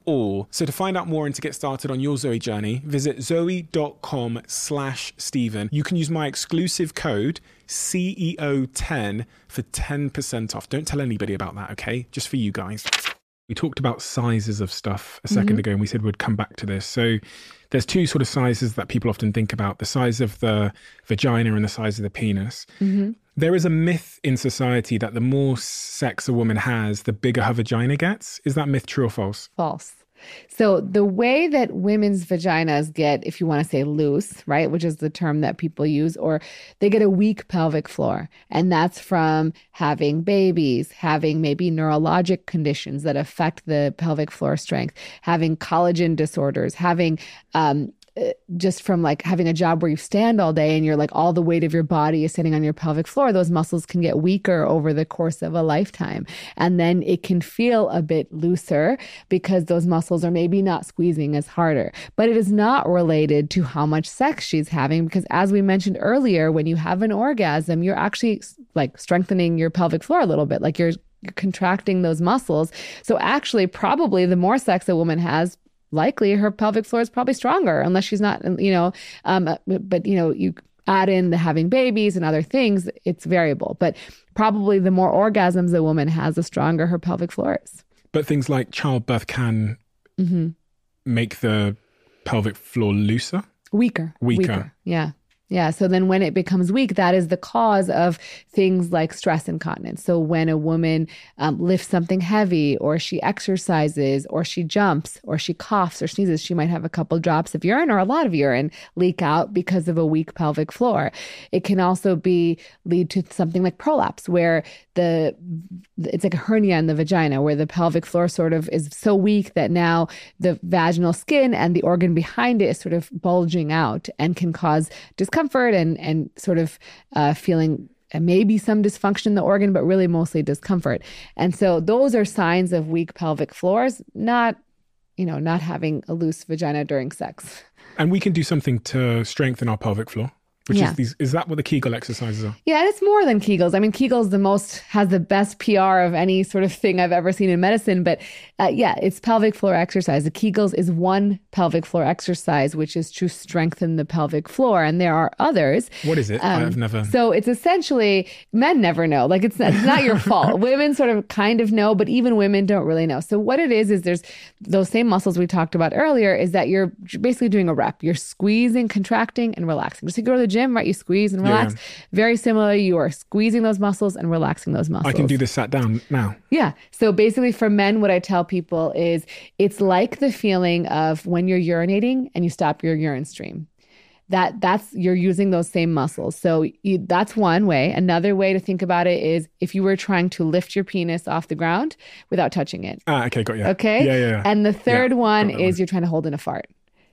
Speaker 2: all. So to find out more and to get started on your Zoe journey, visit zoe.com slash Stephen. You can use my exclusive code C E O ten for ten percent off. Don't tell anybody about that, okay? Just for you guys. We talked about sizes of stuff a second mm-hmm. ago, and we said we'd come back to this. So there's two sort of sizes that people often think about, the size of the vagina and the size of the penis. Mm-hmm. There is a myth in society that the more sex a woman has, the bigger her vagina gets. Is that myth true or false?
Speaker 1: False. So the way that women's vaginas get, if you want to say loose, right, which is the term that people use, or they get a weak pelvic floor. And that's from having babies, having maybe neurologic conditions that affect the pelvic floor strength, having collagen disorders, having um, just from like having a job where you stand all day and you're like all the weight of your body is sitting on your pelvic floor. Those muscles can get weaker over the course of a lifetime. And then it can feel a bit looser because those muscles are maybe not squeezing as harder. But it is not related to how much sex she's having, because as we mentioned earlier, when you have an orgasm, you're actually like strengthening your pelvic floor a little bit, like you're, you're contracting those muscles. So actually, probably the more sex a woman has, likely her pelvic floor is probably stronger, unless she's not, you know, um, but, you know, you add in the having babies and other things, it's variable. But probably the more orgasms a woman has, the stronger her pelvic floor is.
Speaker 2: But things like childbirth can mm-hmm. make the pelvic floor looser?
Speaker 1: Weaker.
Speaker 2: Weaker.
Speaker 1: Weaker. Yeah. Yeah. So then when it becomes weak, that is the cause of things like stress incontinence. So when a woman um, lifts something heavy, or she exercises, or she jumps, or she coughs or sneezes, she might have a couple drops of urine or a lot of urine leak out because of a weak pelvic floor. It can also be lead to something like prolapse, where the it's like a hernia in the vagina, where the pelvic floor sort of is so weak that now the vaginal skin and the organ behind it is sort of bulging out and can cause discomfort and and sort of uh, feeling maybe some dysfunction in the organ, but really mostly discomfort. And so those are signs of weak pelvic floors, not, you know, not having a loose vagina during sex.
Speaker 2: And we can do something to strengthen our pelvic floor. Which
Speaker 1: yeah.
Speaker 2: is these, is that what the Kegel exercises are?
Speaker 1: Yeah, and it's more than Kegels. I mean, Kegel's the most, has the best P R of any sort of thing I've ever seen in medicine. But uh, yeah, it's pelvic floor exercise. The Kegels is one pelvic floor exercise, which is to strengthen the pelvic floor. And there are others.
Speaker 2: What is it? Um, I've never.
Speaker 1: So it's essentially, men never know. Like it's not, it's not your fault. Women sort of kind of know, but even women don't really know. So what it is, is there's those same muscles we talked about earlier, is that you're basically doing a rep. You're squeezing, contracting, and relaxing. Just to go to the gym, right? You squeeze and relax. Yeah, yeah. Very similar. You are squeezing those muscles and relaxing those muscles.
Speaker 2: I can do this sat down now.
Speaker 1: Yeah. So basically for men, what I tell people is it's like the feeling of when you're urinating and you stop your urine stream. That that's, you're using those same muscles. So you, that's one way. Another way to think about it is if you were trying to lift your penis off the ground without touching it.
Speaker 2: Ah, okay, got you.
Speaker 1: Okay.
Speaker 2: Yeah, yeah, yeah.
Speaker 1: And the third
Speaker 2: yeah,
Speaker 1: one is
Speaker 2: one.
Speaker 1: you're trying to hold in a fart.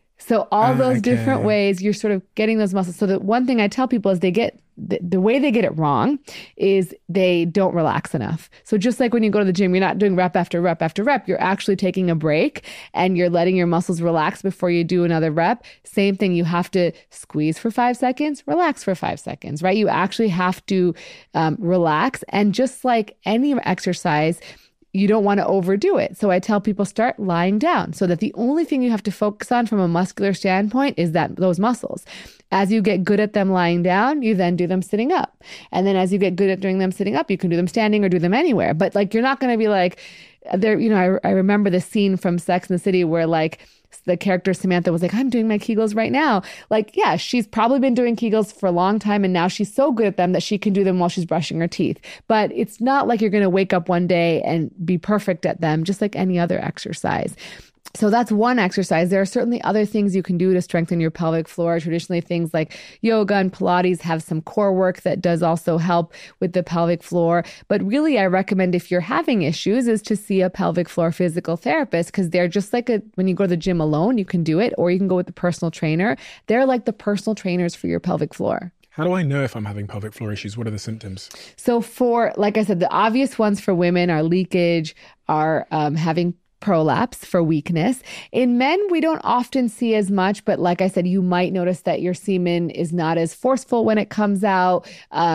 Speaker 1: So all those okay. different ways you're sort of getting those muscles. So the one thing I tell people is they get, the, the way they get it wrong is they don't relax enough. So just like when you go to the gym, you're not doing rep after rep after rep. You're actually taking a break and you're letting your muscles relax before you do another rep. Same thing. You have to squeeze for five seconds, relax for five seconds, right? You actually have to um, relax. And just like any exercise, you don't want to overdo it. So I tell people start lying down so that the only thing you have to focus on from a muscular standpoint is that those muscles. As you get good at them lying down, you then do them sitting up. And then as you get good at doing them sitting up, you can do them standing or do them anywhere. But like, you're not going to be like there, you know, I, I remember the scene from Sex and the City where like the character Samantha was like, I'm doing my Kegels right now. Like, yeah, she's probably been doing Kegels for a long time. And now she's so good at them that she can do them while she's brushing her teeth. But it's not like you're going to wake up one day and be perfect at them, just like any other exercise. So that's one exercise. There are certainly other things you can do to strengthen your pelvic floor. Traditionally, things like yoga and Pilates have some core work that does also help with the pelvic floor. But really, I recommend if you're having issues is to see a pelvic floor physical therapist, because they're just like a, when you go to the gym alone, you can do it, or you can go with a personal trainer. They're like the personal trainers for your pelvic floor.
Speaker 2: How do I know if I'm having pelvic floor issues? What are the symptoms?
Speaker 1: So for, like I said, the obvious ones for women are leakage, are um, having prolapse for weakness. In men, we don't often see as much, but like I said, you might notice that your semen is not as forceful when it comes out. Um,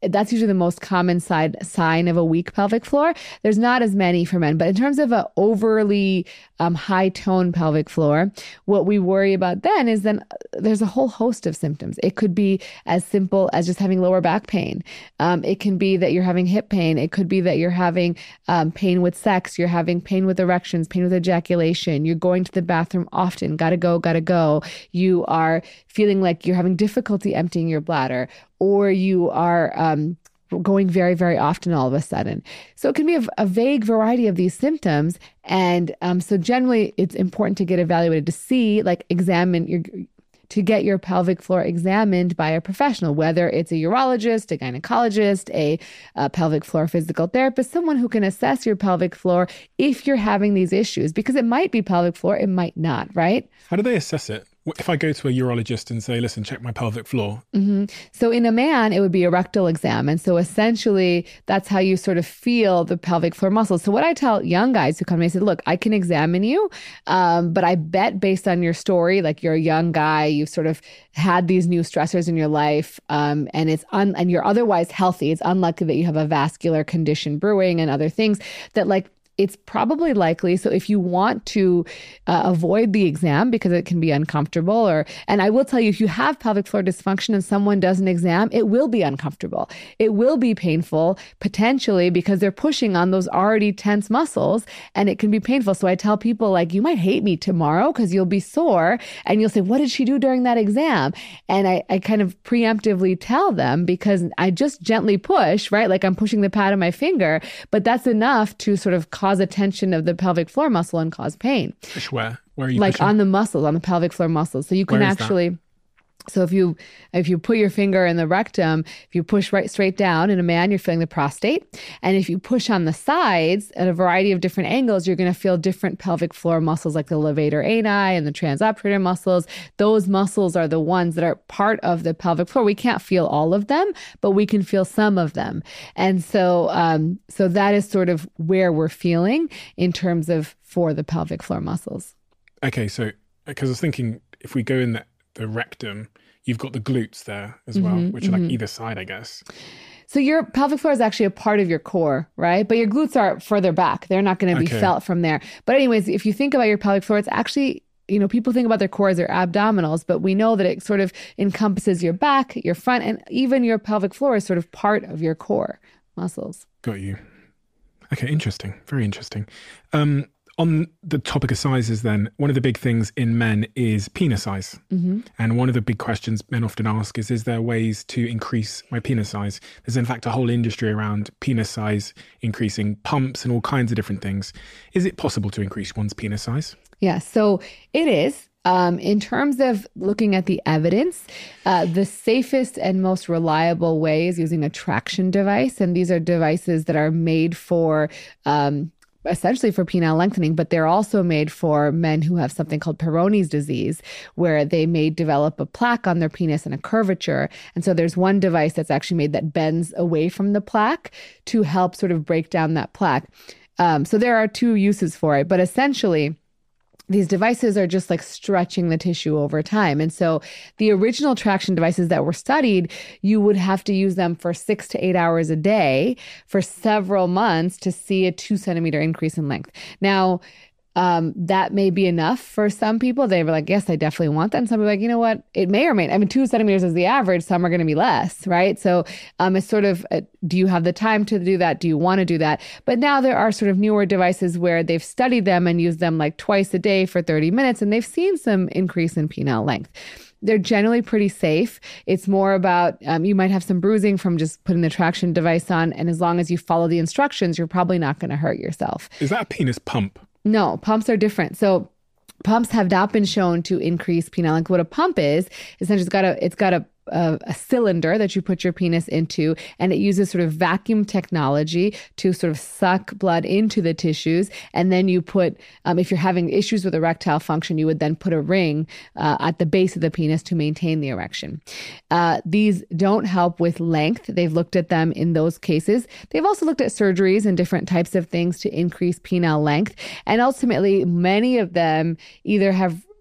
Speaker 1: that's usually the most common side sign of a weak pelvic floor. There's not as many for men, but in terms of an overly um, high tone pelvic floor, what we worry about then is then there's a whole host of symptoms. It could be as simple as just having lower back pain. Um, it can be that you're having hip pain. It could be that you're having um, pain with sex. You're having pain with erections, pain with ejaculation. You're going to the bathroom often. Gotta go, gotta go. You are feeling like you're having difficulty emptying your bladder, or you are um, going very, very often all of a sudden. So it can be a, a vague variety of these symptoms. And um, so generally it's important to get evaluated to see, like examine your, to get your pelvic floor examined by a professional, whether it's a urologist, a gynecologist, a, a pelvic floor physical therapist, someone who can assess your pelvic floor if you're having these issues, because it might be pelvic floor, it might not, right?
Speaker 2: How do they assess it? If I go to a urologist and say, listen, check my pelvic floor.
Speaker 1: Mm-hmm. So in a man, it would be a rectal exam. And so essentially, that's how you sort of feel the pelvic floor muscles. So what I tell young guys who come to me, I said, look, I can examine you, um, but I bet based on your story, like you're a young guy, you've sort of had these new stressors in your life, um, and it's un- and you're otherwise healthy. It's unlikely that you have a vascular condition brewing and other things that like, it's probably likely. So if you want to uh, avoid the exam because it can be uncomfortable, or, and I will tell you, if you have pelvic floor dysfunction and someone does an exam, it will be uncomfortable. It will be painful, potentially, because they're pushing on those already tense muscles, and it can be painful. So I tell people, like, you might hate me tomorrow because you'll be sore and you'll say, what did she do during that exam? And I, I kind of preemptively tell them, because I just gently push, right? Like I'm pushing the pad of my finger, but that's enough to sort of cause a tension of the pelvic floor muscle and cause pain.
Speaker 2: Push where? Where are you
Speaker 1: Like
Speaker 2: pushing?
Speaker 1: on the muscles, on the pelvic floor muscles. So you can
Speaker 2: Where is
Speaker 1: actually...
Speaker 2: that?
Speaker 1: So if you if you put your finger in the rectum, if you push right straight down in a man, you're feeling the prostate. And if you push on the sides at a variety of different angles, you're going to feel different pelvic floor muscles like the levator ani and the transobturator muscles. Those muscles are the ones that are part of the pelvic floor. We can't feel all of them, but we can feel some of them. And so um, so that is sort of where we're feeling in terms of for the pelvic floor muscles.
Speaker 2: Okay, so because I was thinking if we go in the the rectum, you've got the glutes there as well,
Speaker 1: Mm-hmm,
Speaker 2: which are
Speaker 1: mm-hmm.
Speaker 2: like either side, I guess.
Speaker 1: So your pelvic floor is actually a part of your core, right? But your glutes are further back. They're not going to be
Speaker 2: Okay.
Speaker 1: felt from there. But anyways, if you think about your pelvic floor, it's actually, you know, people think about their core as their abdominals, but we know that it sort of encompasses your back, your front, and even your pelvic floor is sort of part of your core muscles.
Speaker 2: Got you. Okay, interesting. Very interesting. Um, on the topic of sizes then, one of the big things in men is penis size.
Speaker 1: Mm-hmm.
Speaker 2: And one of the big questions men often ask is, is there ways to increase my penis size? There's in fact a whole industry around penis size, increasing pumps and all kinds of different things. Is it possible to increase one's penis size?
Speaker 1: Yeah, so it is. Um, in terms of looking at the evidence, uh, the safest and most reliable way is using a traction device. And these are devices that are made for um, essentially for penile lengthening, but they're also made for men who have something called Peyronie's disease, where they may develop a plaque on their penis and a curvature. And so there's one device that's actually made that bends away from the plaque to help sort of break down that plaque. Um, so there are two uses for it, but essentially, these devices are just like stretching the tissue over time. And so the original traction devices that were studied, you would have to use them for six to eight hours a day for several months to see a two centimeter increase in length. Now, um, that may be enough for some people. They were like, yes, I definitely want that. And some people are like, you know what, it may or may not. I mean, two centimeters is the average. Some are going to be less, right? So um, it's sort of, a, do you have the time to do that? Do you want to do that? But now there are sort of newer devices where they've studied them and used them like twice a day for thirty minutes, and they've seen some increase in penile length. They're generally pretty safe. It's more about, um, you might have some bruising from just putting the traction device on. And as long as you follow the instructions, you're probably not going to hurt yourself.
Speaker 2: Is that a penis pump?
Speaker 1: No, pumps are different. So pumps have not been shown to increase penile length. What a pump is, essentially it's got a, it's got a, a, a cylinder that you put your penis into, and it uses sort of vacuum technology to sort of suck blood into the tissues. And then you put, um, if you're having issues with erectile function, you would then put a ring uh, at the base of the penis to maintain the erection. Uh, these don't help with length. They've looked at them in those cases. They've also looked at surgeries and different types of things to increase penile length. And ultimately, many of them either have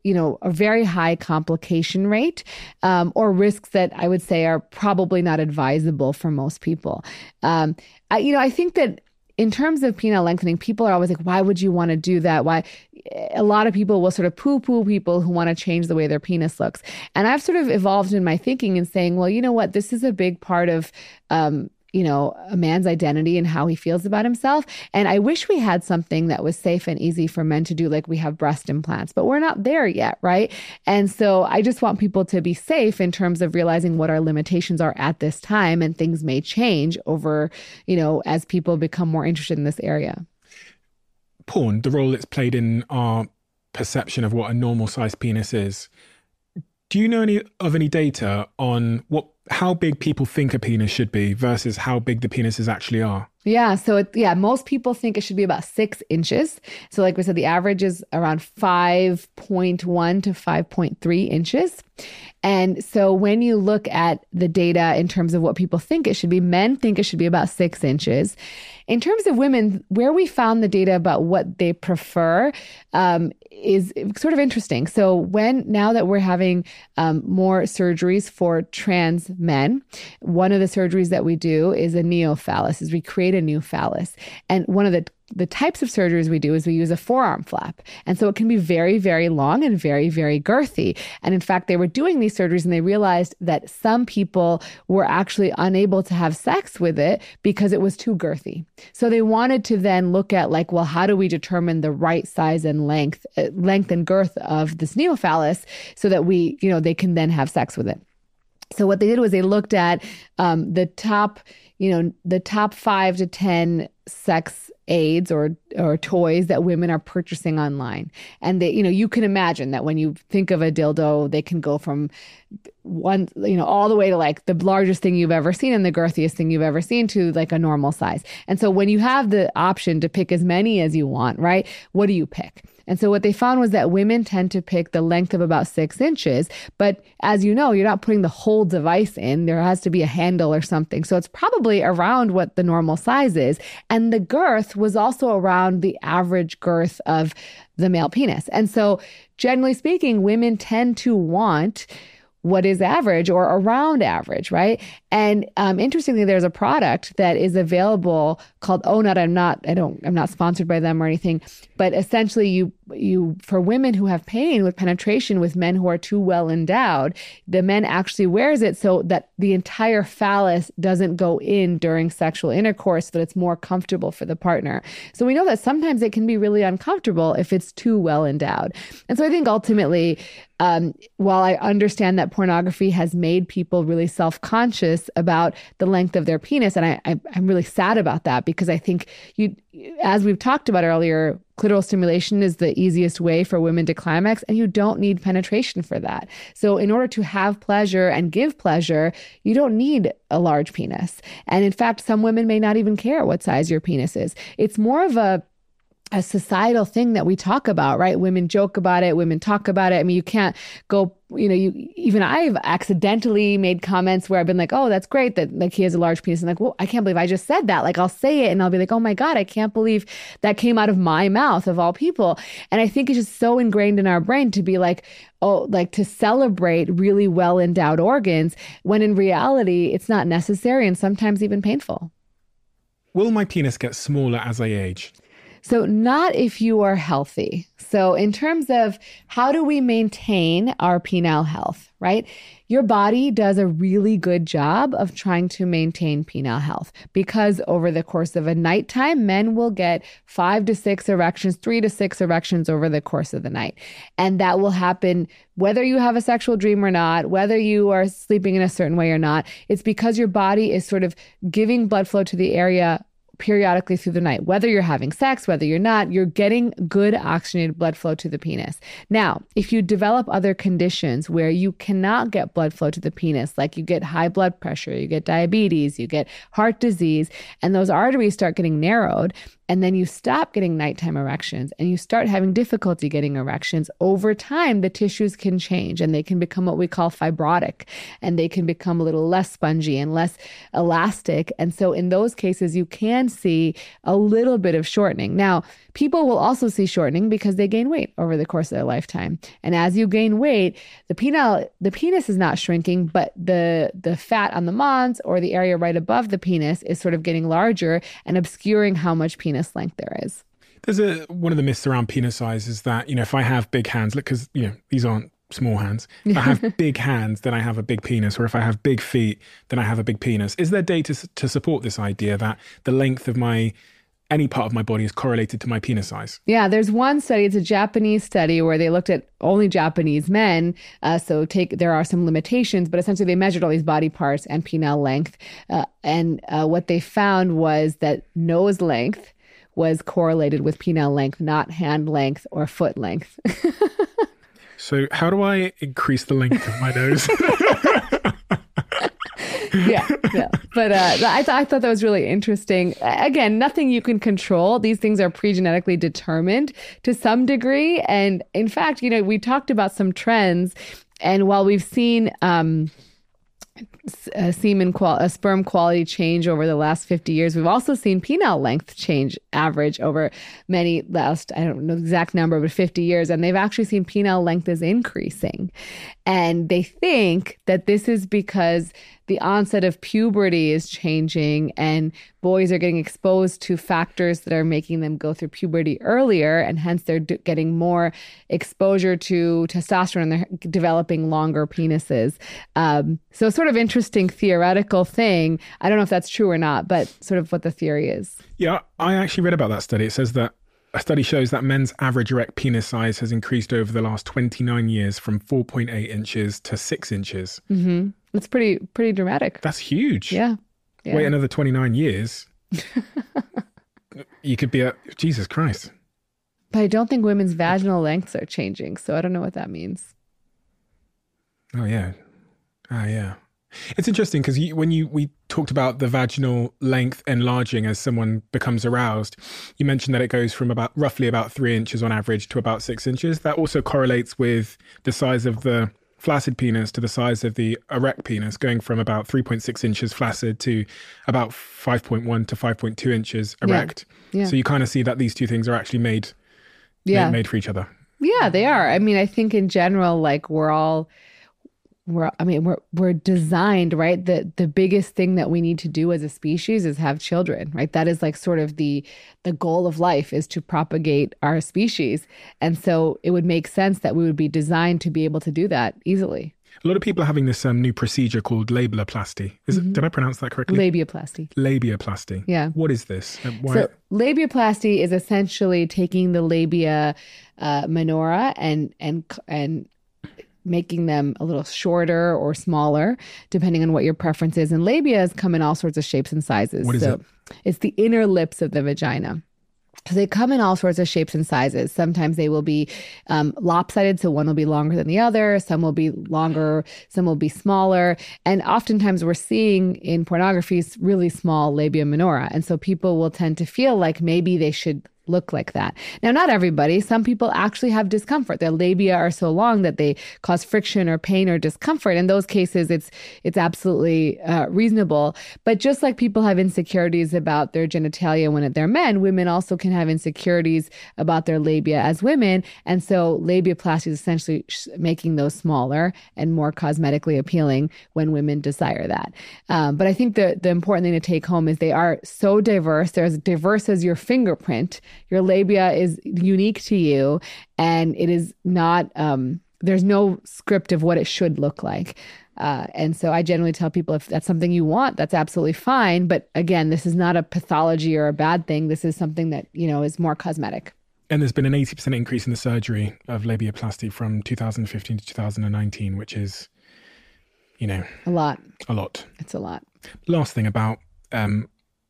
Speaker 1: you know, a very high complication rate, um, or risks that I would say are probably not advisable for most people. Um, I, you know, I think that in terms of penile lengthening, people are always like, why would you want to do that? Why? A lot of people will sort of poo-poo people who want to change the way their penis looks. And I've sort of evolved in my thinking and saying, well, you know what? This is a big part of, um, you know, a man's identity and how he feels about himself. And I wish we had something that was safe and easy for men to do, like we have breast implants, but we're not there yet, right? And so I just want people to be safe in terms of realizing what our limitations are at this time, and things may change over, you know, as people become more interested in this area.
Speaker 2: Porn, the role it's played in our perception of what a normal sized penis is. Do you know any of any data on what how big people think a penis should be versus how big the penises actually are?
Speaker 1: Yeah. So, it, yeah, most people think it should be about six inches. So like we said, the average is around five point one to five point three inches. And so when you look at the data in terms of what people think it should be, men think it should be about six inches. In terms of women, where we found the data about what they prefer um, is sort of interesting. So when, now that we're having um, more surgeries for trans men, one of the surgeries that we do is a neophallus, is we create a new phallus. And one of the The types of surgeries we do is we use a forearm flap. And so it can be very, very long and very, very girthy. And in fact, they were doing these surgeries and they realized that some people were actually unable to have sex with it because it was too girthy. So they wanted to then look at like, well, how do we determine the right size and length, uh, length and girth of this neophallus so that we, you know, they can then have sex with it. So what they did was they looked at um, the top, you know, the top five to ten sex aids or or toys that women are purchasing online. And they, you know, you can imagine that when you think of a dildo, they can go from one, you know, all the way to like the largest thing you've ever seen and the girthiest thing you've ever seen to like a normal size. And so when you have the option to pick as many as you want, right, what do you pick? And so what they found was that women tend to pick the length of about six inches. But as you know, you're not putting the whole device in. There has to be a handle or something. So it's probably around what the normal size is. And the girth was also around the average girth of the male penis. And so generally speaking, women tend to want what is average or around average, right? And um, interestingly, there's a product that is available called Onut. I'm not, I don't, I'm not sponsored by them or anything, but essentially, you, you, for women who have pain with penetration with men who are too well endowed, the men actually wears it so that the entire phallus doesn't go in during sexual intercourse, so that it's more comfortable for the partner. So we know that sometimes it can be really uncomfortable if it's too well endowed. And so I think ultimately, Um, while I understand that pornography has made people really self-conscious about the length of their penis, and I, I, I'm really sad about that, because I think you, as we've talked about earlier, clitoral stimulation is the easiest way for women to climax, and you don't need penetration for that. So in order to have pleasure and give pleasure, you don't need a large penis. And in fact, some women may not even care what size your penis is. It's more of a a societal thing that we talk about, right? Women joke about it. Women talk about it. I mean, you can't go, you know, you, even I've accidentally made comments where I've been like, oh, that's great that like he has a large penis. And like, well, I can't believe I just said that. Like, I'll say it and I'll be like, oh my God, I can't believe that came out of my mouth of all people. And I think it's just so ingrained in our brain to be like, oh, like to celebrate really well endowed organs, when in reality, it's not necessary and sometimes even painful.
Speaker 2: Will my penis get smaller as I age?
Speaker 1: So not if you are healthy. So in terms of how do we maintain our penile health, right? Your body does a really good job of trying to maintain penile health, because over the course of a nighttime, men will get five to six erections, three to six erections over the course of the night. And that will happen whether you have a sexual dream or not, whether you are sleeping in a certain way or not. It's because your body is sort of giving blood flow to the area periodically through the night. Whether you're having sex, whether you're not, you're getting good oxygenated blood flow to the penis. Now, if you develop other conditions where you cannot get blood flow to the penis, like you get high blood pressure, you get diabetes, you get heart disease, and those arteries start getting narrowed, and then you stop getting nighttime erections and you start having difficulty getting erections, over time, the tissues can change and they can become what we call fibrotic, and they can become a little less spongy and less elastic. And so in those cases, you can see a little bit of shortening. Now, people will also see shortening because they gain weight over the course of their lifetime. And as you gain weight, the penile, the penis is not shrinking, but the, the fat on the mons or the area right above the penis is sort of getting larger and obscuring how much penis length there is.
Speaker 2: There's a one of the myths around penis size is that, you know, if I have big hands, look, because, you know, these aren't small hands. If I have big hands, then I have a big penis. Or if I have big feet, then I have a big penis. Is there data to support this idea that the length of my any part of my body is correlated to my penis size?
Speaker 1: Yeah, there's one study. It's a Japanese study where they looked at only Japanese men. Uh, so take there are some limitations, but essentially they measured all these body parts and penile length. Uh, and uh, what they found was that nose length was correlated with penile length, not hand length or foot length.
Speaker 2: So how do I increase the length of my nose?
Speaker 1: yeah, yeah. But uh, I, th- I thought that was really interesting. Again, nothing you can control. These things are pre-genetically determined to some degree. And in fact, you know, we talked about some trends. And while we've seen um, a semen qual- a sperm quality change over the last fifty years, we've also seen penile length change average over many last, I don't know the exact number, but fifty years. And they've actually seen penile length is increasing. And they think that this is because the onset of puberty is changing and boys are getting exposed to factors that are making them go through puberty earlier, and hence they're d- getting more exposure to testosterone and they're developing longer penises. Um, so sort of interesting theoretical thing. I don't know if that's true or not, but sort of what the theory is.
Speaker 2: Yeah, I actually read about that study. It says that a study shows that men's average erect penis size has increased over the last twenty-nine years from four point eight inches to six inches.
Speaker 1: Mm-hmm. That's pretty pretty dramatic.
Speaker 2: That's huge.
Speaker 1: Yeah. yeah.
Speaker 2: Wait another twenty-nine years. You could be a, Jesus Christ.
Speaker 1: But I don't think women's vaginal lengths are changing, so I don't know what that means.
Speaker 2: Oh, yeah. Ah, yeah. It's interesting because you, when you we talked about the vaginal length enlarging as someone becomes aroused, you mentioned that it goes from about roughly about three inches on average to about six inches. That also correlates with the size of the flaccid penis to the size of the erect penis, going from about three point six inches flaccid to about five point one to five point two inches erect. Yeah. Yeah. So you kind of see that these two things are actually made, yeah. made, made for each other.
Speaker 1: Yeah, they are. I mean, I think in general, like we're all... We're, I mean, we're we're designed, right? The the biggest thing that we need to do as a species is have children, right? That is like sort of the the goal of life, is to propagate our species. And so it would make sense that we would be designed to be able to do that easily.
Speaker 2: A lot of people are having this um, new procedure called labiaplasty. Is mm-hmm. it, did I pronounce that correctly?
Speaker 1: Labiaplasty.
Speaker 2: Labiaplasty.
Speaker 1: Yeah.
Speaker 2: What is this? Why?
Speaker 1: So labiaplasty is essentially taking the labia uh, minora and and and making them a little shorter or smaller, depending on what your preference is. And labias come in all sorts of shapes and sizes.
Speaker 2: What is
Speaker 1: so
Speaker 2: it?
Speaker 1: It's the inner lips of the vagina. So they come in all sorts of shapes and sizes. Sometimes they will be um, lopsided, so one will be longer than the other. Some will be longer, some will be smaller. And oftentimes we're seeing in pornography really small labia minora. And so people will tend to feel like maybe they should look like that. Now, not everybody. Some people actually have discomfort. Their labia are so long that they cause friction or pain or discomfort. In those cases, it's it's absolutely uh, reasonable. But just like people have insecurities about their genitalia when they're men, women also can have insecurities about their labia as women. And so labiaplasty is essentially making those smaller and more cosmetically appealing when women desire that. Um, but I think the, the important thing to take home is they are so diverse. They're as diverse as your fingerprint. Your labia is unique to you, and it is not, um, there's no script of what it should look like. Uh, and so I generally tell people if that's something you want, that's absolutely fine. But again, this is not a pathology or a bad thing. This is something that, you know, is more cosmetic.
Speaker 2: And there's been an eighty percent increase in the surgery of labiaplasty from two thousand fifteen to two thousand nineteen, which is, you know,
Speaker 1: a lot.
Speaker 2: A lot.
Speaker 1: It's a lot.
Speaker 2: Last thing about um,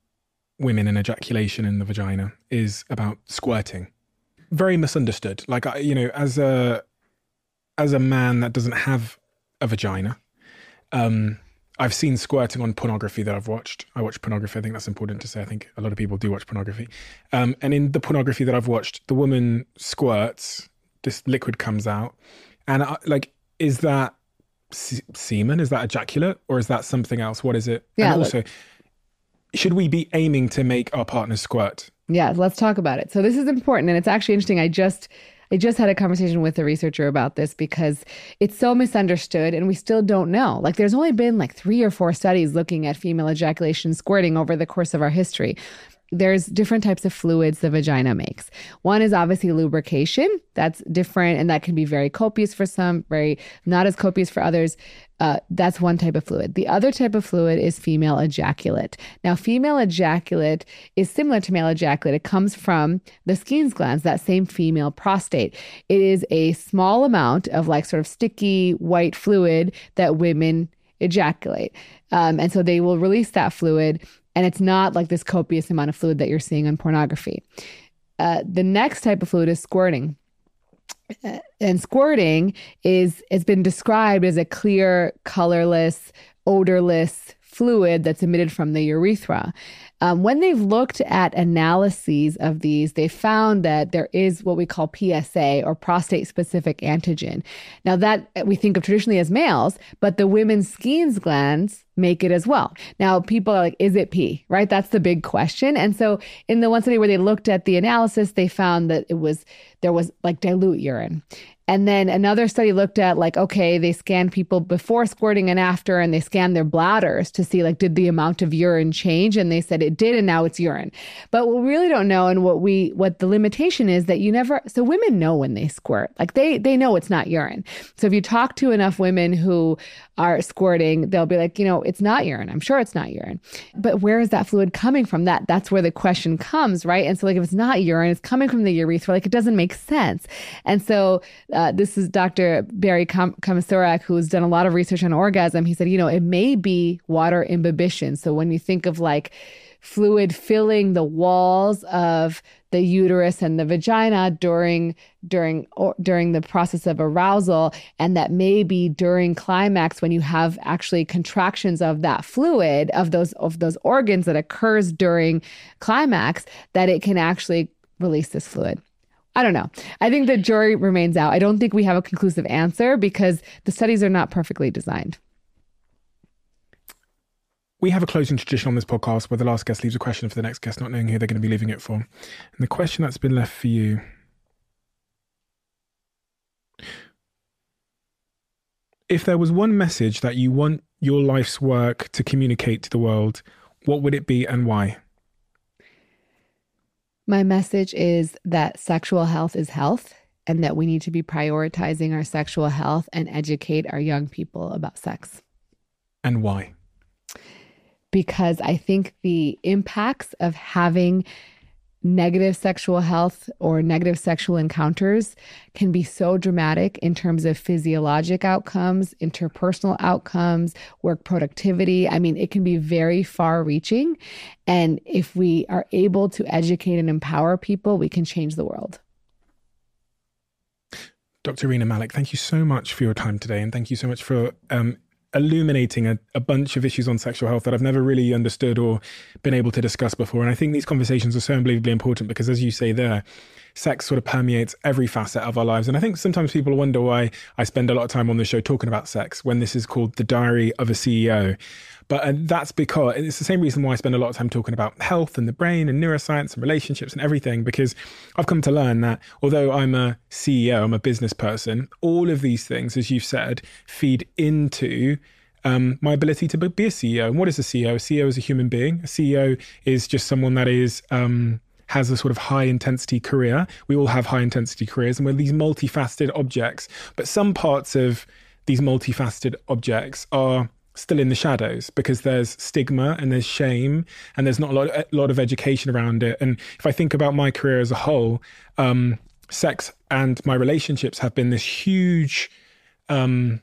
Speaker 2: women and ejaculation in the vagina is about squirting. Very misunderstood. Like, you know, as a as a man that doesn't have a vagina, um, I've seen squirting on pornography that I've watched. I watch pornography. I think that's important to say. I think a lot of people do watch pornography. Um, and in the pornography that I've watched, the woman squirts, this liquid comes out. And I, like, is that se- semen? Is that ejaculate? Or is that something else? What is it?
Speaker 1: Yeah,
Speaker 2: and also,
Speaker 1: look,
Speaker 2: should we be aiming to make our partner squirt?
Speaker 1: yeah, let's talk about it. So this is important. And it's actually interesting. I just I just had a conversation with a researcher about this because it's so misunderstood and we still don't know. Like there's only been like three or four studies looking at female ejaculation squirting over the course of our history. There's different types of fluids the vagina makes. One is obviously lubrication. That's different and that can be very copious for some, very not as copious for others. Uh, that's one type of fluid. The other type of fluid is female ejaculate. Now, female ejaculate is similar to male ejaculate. It comes from the Skene's glands, that same female prostate. It is a small amount of like sort of sticky white fluid that women ejaculate. Um, and so they will release that fluid. And it's not like this copious amount of fluid that you're seeing on pornography. Uh, the next type of fluid is squirting. Uh, and squirting is has been described as a clear, colorless, odorless fluid that's emitted from the urethra. Um, when they've looked at analyses of these, they found that there is what we call P S A or prostate-specific antigen. Now that we think of traditionally as males, but the women's Skene's glands make it as well. Now people are like, is it pee, right? That's the big question. And so in the one study where they looked at the analysis, they found that it was, there was like dilute urine. And then another study looked at like, okay, they scanned people before squirting and after, and they scanned their bladders to see like, did the amount of urine change? And they said it did, and now it's urine. But what we really don't know, and what we, what the limitation is that you never, so women know when they squirt, like they, they know it's not urine. So if you talk to enough women who are squirting, they'll be like, you know, it's not urine. I'm sure it's not urine. But where is that fluid coming from? That that's where the question comes, right? And so like, if it's not urine, it's coming from the urethra, like it doesn't make sense. And so uh, this is Doctor Barry Kam- Komisarek, who's done a lot of research on orgasm. He said, you know, it may be water imbibition. So when you think of like fluid filling the walls of the uterus and the vagina during during or during the process of arousal, and that maybe during climax when you have actually contractions of that fluid of those of those organs that occurs during climax, that it can actually release this fluid. I don't know. I think the jury remains out. I don't think we have a conclusive answer because the studies are not perfectly designed.
Speaker 2: We have a closing tradition on this podcast where the last guest leaves a question for the next guest, not knowing who they're going to be leaving it for. And the question that's been left for you: if there was one message that you want your life's work to communicate to the world, what would it be and why?
Speaker 1: My message is that sexual health is health, and that we need to be prioritizing our sexual health and educate our young people about sex.
Speaker 2: And why?
Speaker 1: Because I think the impacts of having negative sexual health or negative sexual encounters can be so dramatic in terms of physiologic outcomes, interpersonal outcomes, work productivity. I mean, it can be very far reaching. And if we are able to educate and empower people, we can change the world.
Speaker 2: Doctor Rina Malik, thank you so much for your time today. And thank you so much for um, illuminating a, a bunch of issues on sexual health that I've never really understood or been able to discuss before. And I think these conversations are so unbelievably important because, as you say there, sex sort of permeates every facet of our lives. And I think sometimes people wonder why I spend a lot of time on the show talking about sex when this is called The Diary of a C E O. But uh, that's because it's the same reason why I spend a lot of time talking about health and the brain and neuroscience and relationships and everything, because I've come to learn that although I'm a C E O, I'm a business person, all of these things, as you've said, feed into um, my ability to be a C E O. And what is a C E O? A C E O is a human being. A C E O is just someone that is... Um, has a sort of high intensity career. We all have high intensity careers and we're these multifaceted objects, but some parts of these multifaceted objects are still in the shadows because there's stigma and there's shame and there's not a lot, a lot of education around it. And if I think about my career as a whole, um, sex and my relationships have been this huge, um,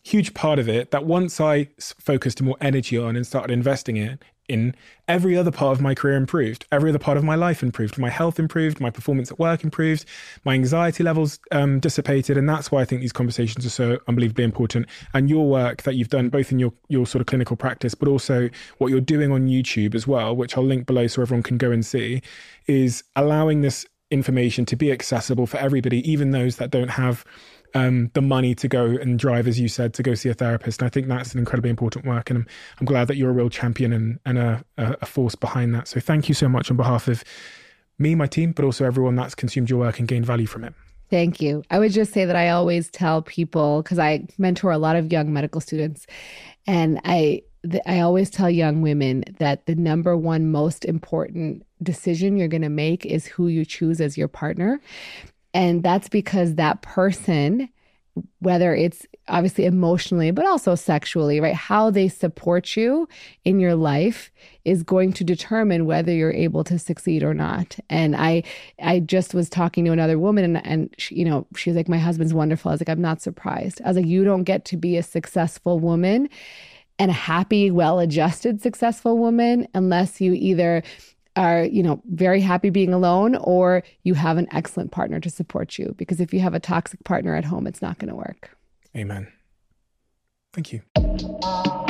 Speaker 2: huge part of it that once I focused more energy on and started investing in, in every other part of my career improved, every other part of my life improved, my health improved, my performance at work improved, my anxiety levels um, dissipated. And that's why I think these conversations are so unbelievably important. And your work that you've done both in your, your sort of clinical practice, but also what you're doing on YouTube as well, which I'll link below so everyone can go and see, is allowing this information to be accessible for everybody, even those that don't have Um, the money to go and drive, as you said, to go see a therapist. And I think that's an incredibly important work. And I'm, I'm glad that you're a real champion and, and a, a force behind that. So thank you so much on behalf of me, my team, but also everyone that's consumed your work and gained value from it.
Speaker 1: Thank you. I would just say that I always tell people, because I mentor a lot of young medical students, and I I always tell young women that the number one most important decision you're going to make is who you choose as your partner. And that's because that person, whether it's obviously emotionally, but also sexually, right, how they support you in your life is going to determine whether you're able to succeed or not. And I I just was talking to another woman and, and she, you know, she was like, my husband's wonderful. I was like, I'm not surprised. I was like, you don't get to be a successful woman and a happy, well-adjusted, successful woman unless you either are, you know, very happy being alone, or you have an excellent partner to support you. Because if you have a toxic partner at home, it's not going to work.
Speaker 2: Amen. Thank you.